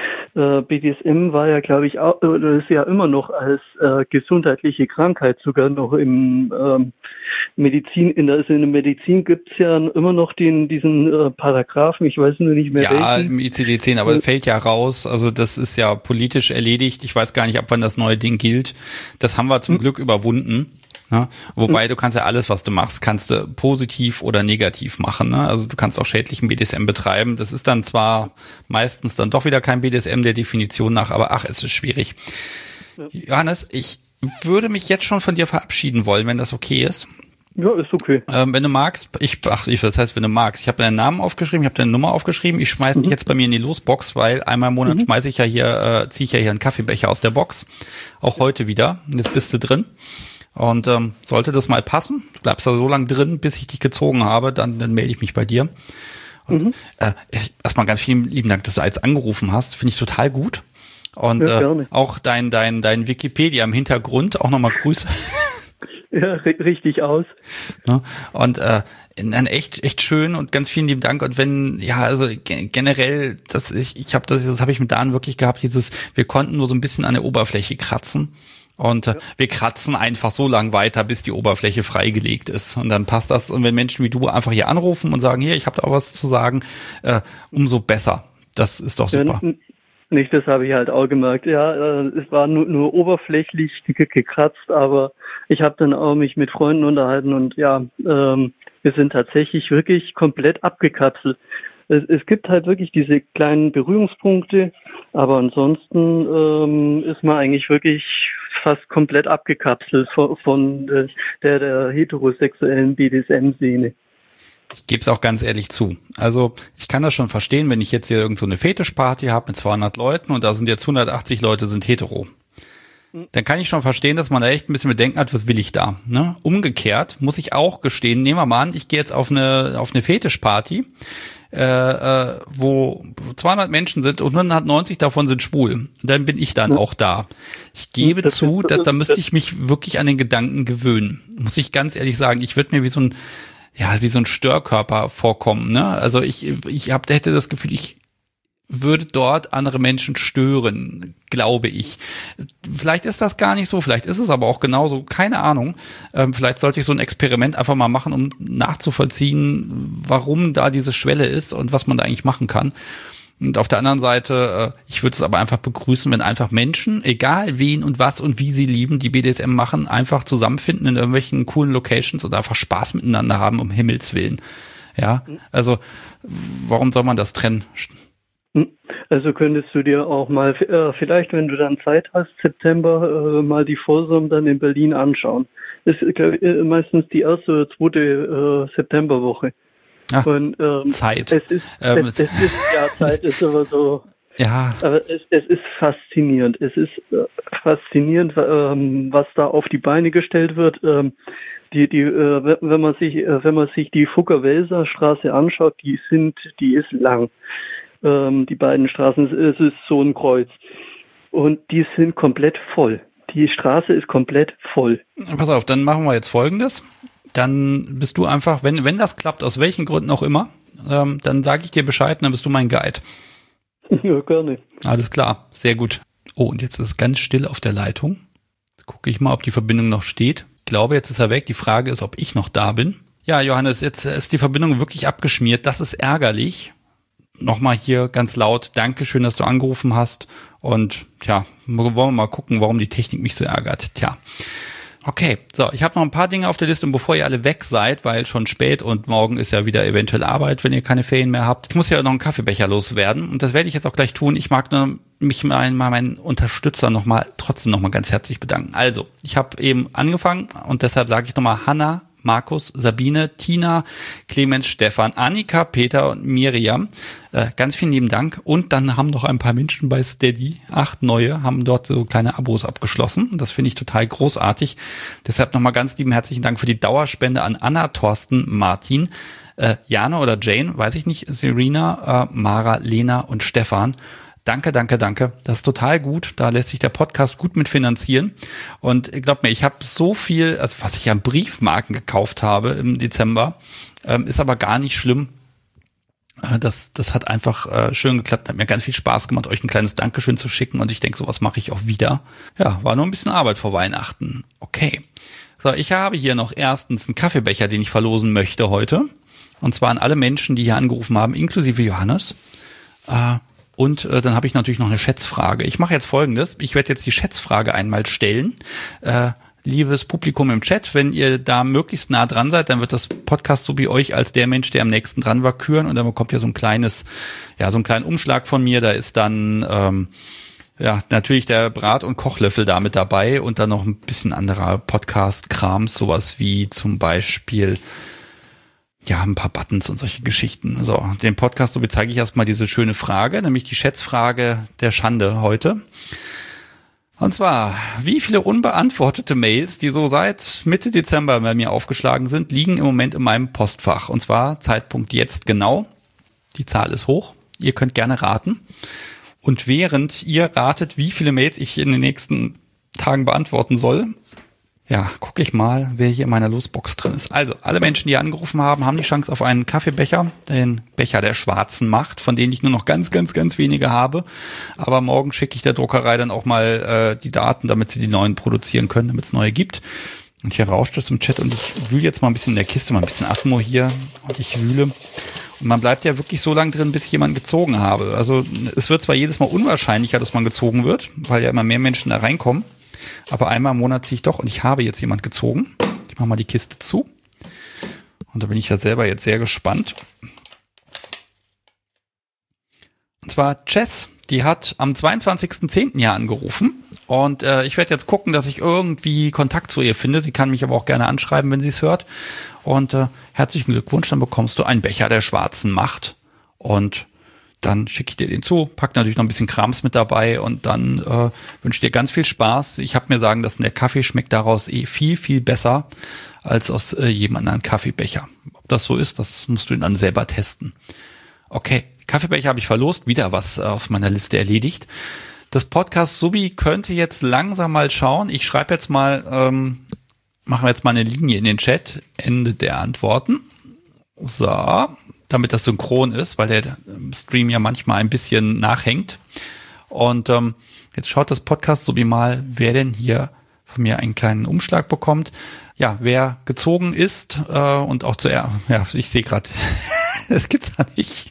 [SPEAKER 3] B D S M war ja, glaube ich, auch, oder ist ja immer noch als äh, gesundheitliche Krankheit sogar noch im ähm, Medizin, in der, also in der Medizin gibt's ja immer noch den diesen äh, Paragraphen, ich weiß nur nicht mehr
[SPEAKER 1] ja, welchen. Ja, im I C D zehn, aber das fällt ja raus, also das ist ja politisch erledigt, ich weiß gar nicht, ab wann das neue Ding gilt, das haben wir zum hm. Glück überwunden. Ne? Wobei mhm. du kannst ja alles, was du machst, kannst du positiv oder negativ machen. Ne? Also du kannst auch schädlichen B D S M betreiben. Das ist dann zwar meistens dann doch wieder kein B D S M der Definition nach, aber ach, es ist schwierig. Ja. Johannes, ich würde mich jetzt schon von dir verabschieden wollen, wenn das okay ist.
[SPEAKER 3] Ja, ist okay.
[SPEAKER 1] Ähm, wenn du magst, ich, ach, ich, das heißt, wenn du magst, ich habe deinen Namen aufgeschrieben, ich habe deine Nummer aufgeschrieben, ich schmeiß mhm. dich jetzt bei mir in die Losbox, weil einmal im Monat mhm. schmeiße ich ja hier, äh, ziehe ich ja hier einen Kaffeebecher aus der Box. Auch ja. heute wieder. Jetzt bist du drin. Und ähm, sollte das mal passen, du bleibst da so lange drin, bis ich dich gezogen habe, dann, dann melde ich mich bei dir. Und mhm. äh, erstmal ganz vielen lieben Dank, dass du jetzt angerufen hast, finde ich total gut. Und ja, äh, auch dein, dein, dein Wikipedia im Hintergrund, auch nochmal Grüße.
[SPEAKER 3] Ja, richtig aus.
[SPEAKER 1] Ja, und äh, dann echt echt schön und ganz vielen lieben Dank. Und wenn, ja, also ge- generell, das ich ich habe das das habe ich mit Dan wirklich gehabt, dieses, wir konnten nur so ein bisschen an der Oberfläche kratzen. Und äh, ja. wir kratzen einfach so lang weiter, bis die Oberfläche freigelegt ist. Und dann passt das. Und wenn Menschen wie du einfach hier anrufen und sagen, hier, ich habe da auch was zu sagen, äh, umso besser. Das ist doch super.
[SPEAKER 3] Ja, nicht, das habe ich halt auch gemerkt. Ja, äh, es war nur, nur oberflächlich ge- gekratzt, aber ich habe dann auch mich mit Freunden unterhalten und ja, ähm, wir sind tatsächlich wirklich komplett abgekapselt. Es, es gibt halt wirklich diese kleinen Berührungspunkte, aber ansonsten ähm, ist man eigentlich wirklich fast komplett abgekapselt von, von der, der heterosexuellen B D S M-Szene.
[SPEAKER 1] Ich gebe es auch ganz ehrlich zu. Also ich kann das schon verstehen, wenn ich jetzt hier irgend so eine Fetischparty habe mit zweihundert Leuten und da sind jetzt hundertachtzig Leute sind hetero. Dann kann ich schon verstehen, dass man da echt ein bisschen Bedenken hat, was will ich da? Ne? Umgekehrt muss ich auch gestehen, nehmen wir mal an, ich gehe jetzt auf eine auf eine Fetischparty, äh, äh, wo zweihundert Menschen sind und hundertneunzig davon sind schwul. Dann bin ich dann auch da. Ich gebe das zu, dass da müsste ich mich wirklich an den Gedanken gewöhnen. Muss ich ganz ehrlich sagen, ich würde mir wie so ein ja, wie so ein Störkörper vorkommen, ne? Also ich, ich hab, hätte das Gefühl, ich würde dort andere Menschen stören, glaube ich. Vielleicht ist das gar nicht so, vielleicht ist es aber auch genauso, keine Ahnung. Ähm, vielleicht sollte ich so ein Experiment einfach mal machen, um nachzuvollziehen, warum da diese Schwelle ist und was man da eigentlich machen kann. Und auf der anderen Seite, äh, ich würde es aber einfach begrüßen, wenn einfach Menschen, egal wen und was und wie sie lieben, die B D S M machen, einfach zusammenfinden in irgendwelchen coolen Locations und einfach Spaß miteinander haben, um Himmels Willen. Ja, also warum soll man das trennen?
[SPEAKER 3] Also könntest du dir auch mal, äh, vielleicht wenn du dann Zeit hast, September, äh, mal die Folsom dann in Berlin anschauen. Das ist äh, meistens die erste oder zweite äh, Septemberwoche.
[SPEAKER 1] Ach,
[SPEAKER 3] und, ähm,
[SPEAKER 1] Zeit.
[SPEAKER 3] Es ist, ähm, es, es ist, ja, Zeit ist aber so.
[SPEAKER 1] Ja.
[SPEAKER 3] Aber es, es ist faszinierend. Es ist äh, faszinierend, ähm, was da auf die Beine gestellt wird. Ähm, die, die, äh, wenn man sich, äh, wenn man sich die Fugger-Welser Straße anschaut, die sind, die ist lang. Ähm, die beiden Straßen, es ist so ein Kreuz. Und die sind komplett voll. Die Straße ist komplett voll.
[SPEAKER 1] Pass auf, dann machen wir jetzt Folgendes. Dann bist du einfach, wenn wenn das klappt, aus welchen Gründen auch immer, ähm, dann sage ich dir Bescheid und dann bist du mein Guide.
[SPEAKER 3] Ja, gerne.
[SPEAKER 1] Alles klar, sehr gut. Oh, und jetzt ist es ganz still auf der Leitung. Gucke ich mal, ob die Verbindung noch steht. Ich glaube, jetzt ist er weg. Die Frage ist, ob ich noch da bin. Ja, Johannes, jetzt ist die Verbindung wirklich abgeschmiert. Das ist ärgerlich. Nochmal hier ganz laut, Dankeschön, dass du angerufen hast. Und ja, wollen wir mal gucken, warum die Technik mich so ärgert. Tja. Okay, so, ich habe noch ein paar Dinge auf der Liste und bevor ihr alle weg seid, weil schon spät und morgen ist ja wieder eventuell Arbeit, wenn ihr keine Ferien mehr habt. Ich muss ja noch einen Kaffeebecher loswerden und das werde ich jetzt auch gleich tun. Ich mag nur mich mal meinen Unterstützer nochmal, trotzdem nochmal ganz herzlich bedanken. Also, ich habe eben angefangen und deshalb sage ich nochmal Hanna, Markus, Sabine, Tina, Clemens, Stefan, Annika, Peter und Miriam. Äh, ganz vielen lieben Dank. Und dann haben noch ein paar Menschen bei Steady, acht neue, haben dort so kleine Abos abgeschlossen. Und das finde ich total großartig. Deshalb nochmal ganz lieben herzlichen Dank für die Dauerspende an Anna, Thorsten, Martin, äh, Jana oder Jane, weiß ich nicht, Serena, äh, Mara, Lena und Stefan. Danke, danke, danke. Das ist total gut. Da lässt sich der Podcast gut mitfinanzieren. Und glaubt mir, ich habe so viel, also was ich an Briefmarken gekauft habe im Dezember, ähm, ist aber gar nicht schlimm. Äh, das, das hat einfach äh, schön geklappt. Hat mir ganz viel Spaß gemacht, euch ein kleines Dankeschön zu schicken. Und ich denke, sowas mache ich auch wieder. Ja, war nur ein bisschen Arbeit vor Weihnachten. Okay. So, ich habe hier noch erstens einen Kaffeebecher, den ich verlosen möchte heute. Und zwar an alle Menschen, die hier angerufen haben, inklusive Johannes. Äh, Und äh, dann habe ich natürlich noch eine Schätzfrage. Ich mache jetzt Folgendes. Ich werde jetzt die Schätzfrage einmal stellen. Äh, liebes Publikum im Chat, wenn ihr da möglichst nah dran seid, dann wird das Podcast so wie euch als der Mensch, der am nächsten dran war, küren und dann bekommt ihr so ein kleines, ja, so einen kleinen Umschlag von mir, da ist dann, ähm, ja, natürlich der Brat- und Kochlöffel da mit dabei und dann noch ein bisschen anderer Podcast-Krams, sowas wie zum Beispiel, ja, ein paar Buttons und solche Geschichten. So, den Podcast, so bezeige ich erstmal diese schöne Frage, nämlich die Schätzfrage der Schande heute. Und zwar, wie viele unbeantwortete Mails, die so seit Mitte Dezember bei mir aufgeschlagen sind, liegen im Moment in meinem Postfach. Und zwar Zeitpunkt jetzt genau. Die Zahl ist hoch. Ihr könnt gerne raten. Und während ihr ratet, wie viele Mails ich in den nächsten Tagen beantworten soll, ja, gucke ich mal, wer hier in meiner Losbox drin ist. Also, alle Menschen, die angerufen haben, haben die Chance auf einen Kaffeebecher, den Becher der schwarzen Macht, von denen ich nur noch ganz, ganz, ganz wenige habe. Aber morgen schicke ich der Druckerei dann auch mal äh, die Daten, damit sie die neuen produzieren können, damit es neue gibt. Und hier rauscht es im Chat und ich wühle jetzt mal ein bisschen in der Kiste, mal ein bisschen Atmo hier und ich wühle. Und man bleibt ja wirklich so lange drin, bis ich jemanden gezogen habe. Also es wird zwar jedes Mal unwahrscheinlicher, dass man gezogen wird, weil ja immer mehr Menschen da reinkommen. Aber einmal im Monat ziehe ich doch und ich habe jetzt jemand gezogen. Ich mache mal die Kiste zu. Und da bin ich ja selber jetzt sehr gespannt. Und zwar Jess, die hat am zweiundzwanzigsten zehnten hier angerufen. Und äh, ich werde jetzt gucken, dass ich irgendwie Kontakt zu ihr finde. Sie kann mich aber auch gerne anschreiben, wenn sie es hört. Und äh, herzlichen Glückwunsch, dann bekommst du einen Becher der schwarzen Macht. Und dann schicke ich dir den zu, pack natürlich noch ein bisschen Krams mit dabei und dann äh, wünsche ich dir ganz viel Spaß. Ich habe mir sagen lassen, der Kaffee schmeckt daraus eh viel, viel besser als aus äh, jedem anderen Kaffeebecher. Ob das so ist, das musst du dann selber testen. Okay, Kaffeebecher habe ich verlost, wieder was äh, auf meiner Liste erledigt. Das Podcast Subi könnte jetzt langsam mal schauen. Ich schreibe jetzt mal, ähm, machen wir jetzt mal eine Linie in den Chat, Ende der Antworten. So, damit das synchron ist, weil der Stream ja manchmal ein bisschen nachhängt. Und ähm, jetzt schaut das Podcast Subi mal, wer denn hier von mir einen kleinen Umschlag bekommt. Ja, wer gezogen ist äh, und auch zuerst, ja, ich sehe gerade, das gibt's ja nicht.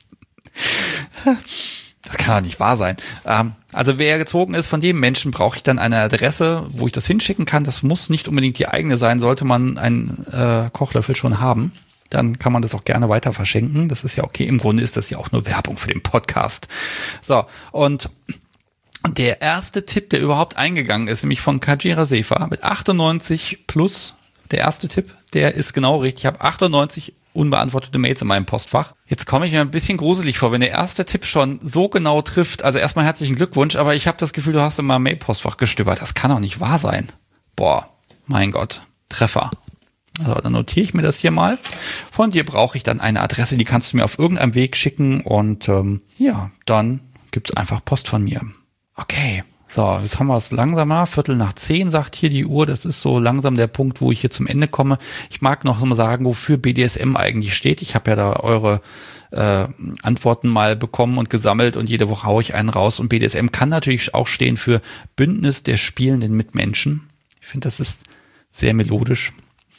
[SPEAKER 1] Das kann doch nicht wahr sein. Ähm, also wer gezogen ist, von dem Menschen brauche ich dann eine Adresse, wo ich das hinschicken kann. Das muss nicht unbedingt die eigene sein, sollte man einen äh, Kochlöffel schon haben. Dann kann man das auch gerne weiter verschenken. Das ist ja okay. Im Grunde ist das ja auch nur Werbung für den Podcast. So, und der erste Tipp, der überhaupt eingegangen ist, nämlich von Kajira Sefa mit achtundneunzig plus, der erste Tipp, der ist genau richtig. Ich habe achtundneunzig unbeantwortete Mails in meinem Postfach. Jetzt komme ich mir ein bisschen gruselig vor, wenn der erste Tipp schon so genau trifft. Also erstmal herzlichen Glückwunsch, aber ich habe das Gefühl, du hast in meinem Mail-Postfach gestöbert. Das kann doch nicht wahr sein. Boah, mein Gott, Treffer. Also dann notiere ich mir das hier mal. Von dir brauche ich dann eine Adresse, die kannst du mir auf irgendeinem Weg schicken und ähm, ja, dann gibt's einfach Post von mir. Okay, so, jetzt haben wir es langsam mal. Viertel nach zehn sagt hier die Uhr. Das ist so langsam der Punkt, wo ich hier zum Ende komme. Ich mag noch mal sagen, wofür B D S M eigentlich steht. Ich habe ja da eure äh, Antworten mal bekommen und gesammelt und jede Woche haue ich einen raus. Und B D S M kann natürlich auch stehen für Bündnis der spielenden Mitmenschen. Ich finde, das ist sehr melodisch.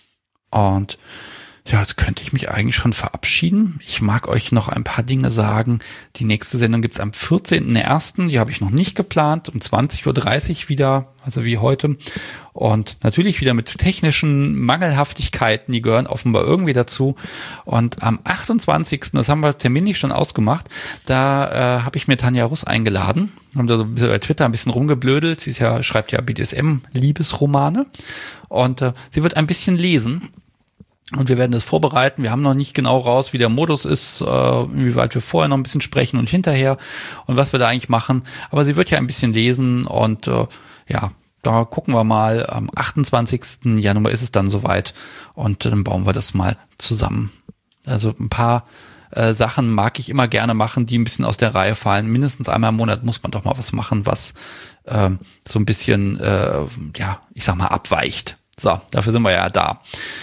[SPEAKER 1] Und ja, jetzt könnte ich mich eigentlich schon verabschieden. Ich mag euch noch ein paar Dinge sagen. Die nächste Sendung gibt's am vierzehnten ersten Die habe ich noch nicht geplant. Um zwanzig Uhr dreißig wieder, also wie heute. Und natürlich wieder mit technischen Mangelhaftigkeiten, die gehören offenbar irgendwie dazu. Und am achtundzwanzigsten das haben wir terminlich schon ausgemacht, da äh, habe ich mir Tanja Russ eingeladen. Haben da so ein bisschen bei Twitter ein bisschen rumgeblödelt. Sie ist ja, schreibt ja B D S M-Liebesromane. Und äh, sie wird ein bisschen lesen. Und wir werden das vorbereiten. Wir haben noch nicht genau raus, wie der Modus ist, äh, inwieweit wir vorher noch ein bisschen sprechen und hinterher und was wir da eigentlich machen. Aber sie wird ja ein bisschen lesen und äh, ja, da gucken wir mal. Am achtundzwanzigsten Januar ist es dann soweit und dann bauen wir das mal zusammen. Also ein paar äh, Sachen mag ich immer gerne machen, die ein bisschen aus der Reihe fallen. Mindestens einmal im Monat muss man doch mal was machen, was äh, so ein bisschen, äh, ja, ich sag mal, abweicht. So, dafür sind wir ja da.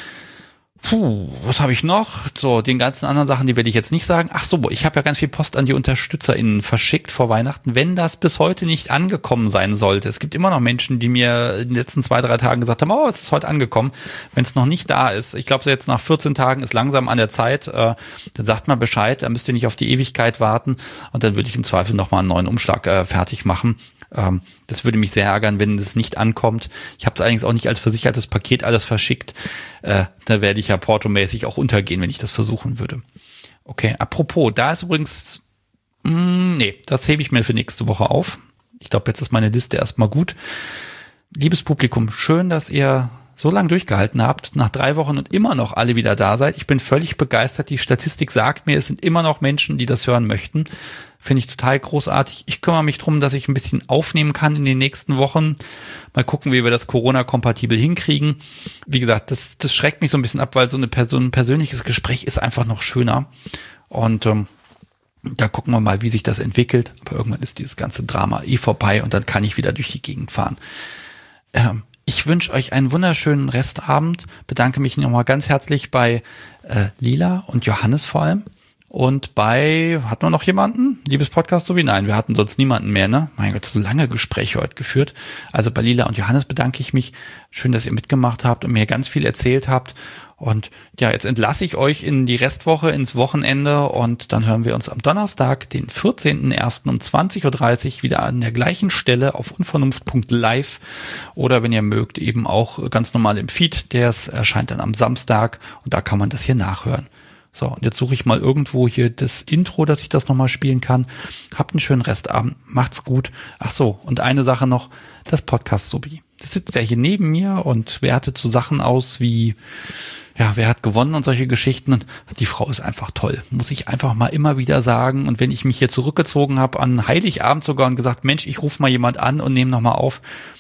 [SPEAKER 1] Puh, was habe ich noch? So, den ganzen anderen Sachen, die werde ich jetzt nicht sagen. Ach so, ich habe ja ganz viel Post an die UnterstützerInnen verschickt vor Weihnachten. Wenn das bis heute nicht angekommen sein sollte, es gibt immer noch Menschen, die mir in den letzten zwei, drei Tagen gesagt haben, oh, es ist heute angekommen. Wenn es noch nicht da ist, ich glaube, so jetzt nach vierzehn Tagen ist langsam an der Zeit, äh, dann sagt mal Bescheid, dann müsst ihr nicht auf die Ewigkeit warten und dann würde ich im Zweifel nochmal einen neuen Umschlag äh, fertig machen. Ähm, das würde mich sehr ärgern, wenn das nicht ankommt. Ich habe es allerdings auch nicht als versichertes Paket alles verschickt. Äh, da werde ich ja portomäßig auch untergehen, wenn ich das versuchen würde. Okay, apropos, da ist übrigens, mh, nee, das hebe ich mir für nächste Woche auf. Ich glaube, jetzt ist meine Liste erstmal gut. Liebes Publikum, schön, dass ihr so lange durchgehalten habt, nach drei Wochen und immer noch alle wieder da seid. Ich bin völlig begeistert. Die Statistik sagt mir, es sind immer noch Menschen, die das hören möchten. Finde ich total großartig. Ich kümmere mich drum, dass ich ein bisschen aufnehmen kann in den nächsten Wochen. Mal gucken, wie wir das Corona-kompatibel hinkriegen. Wie gesagt, das, das schreckt mich so ein bisschen ab, weil so eine Person, ein persönliches Gespräch ist einfach noch schöner. Und ähm, da gucken wir mal, wie sich das entwickelt. Aber irgendwann ist dieses ganze Drama eh vorbei und dann kann ich wieder durch die Gegend fahren. Ähm, Ich wünsche euch einen wunderschönen Restabend, bedanke mich nochmal ganz herzlich bei äh, Lila und Johannes vor allem und bei, hatten wir noch jemanden? Liebes Podcast, so wie nein, wir hatten sonst niemanden mehr, ne? Mein Gott, so lange Gespräche heute geführt. Also bei Lila und Johannes bedanke ich mich. Schön, dass ihr mitgemacht habt und mir ganz viel erzählt habt. Und ja, jetzt entlasse ich euch in die Restwoche, ins Wochenende und dann hören wir uns am Donnerstag, den vierzehnten ersten um zwanzig Uhr dreißig wieder an der gleichen Stelle auf unvernunft punkt live oder wenn ihr mögt eben auch ganz normal im Feed, der erscheint dann am Samstag und da kann man das hier nachhören. So, und jetzt suche ich mal irgendwo hier das Intro, dass ich das nochmal spielen kann. Habt einen schönen Restabend, macht's gut. Ach so, und eine Sache noch, das Podcast-Subi. Das sitzt ja hier neben mir und wertet so Sachen aus wie, ja, wer hat gewonnen und solche Geschichten. Und die Frau ist einfach toll, muss ich einfach mal immer wieder sagen. Und wenn ich mich hier zurückgezogen habe, an Heiligabend sogar und gesagt, Mensch, ich rufe mal jemand an und nehme nochmal auf,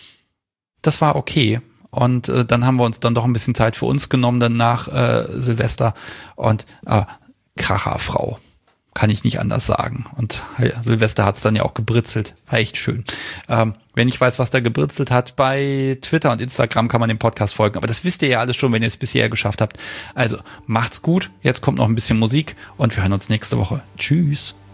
[SPEAKER 1] das war okay. Und äh, dann haben wir uns dann doch ein bisschen Zeit für uns genommen, dann nach äh, Silvester. Und äh, Kracherfrau, kann ich nicht anders sagen. Und ja, Silvester hat's dann ja auch gebritzelt, war echt schön. Ähm, wenn ich weiß, was da gebritzelt hat, bei Twitter und Instagram kann man dem Podcast folgen. Aber das wisst ihr ja alles schon, wenn ihr es bisher geschafft habt. Also macht's gut, jetzt kommt noch ein bisschen Musik und wir hören uns nächste Woche. Tschüss.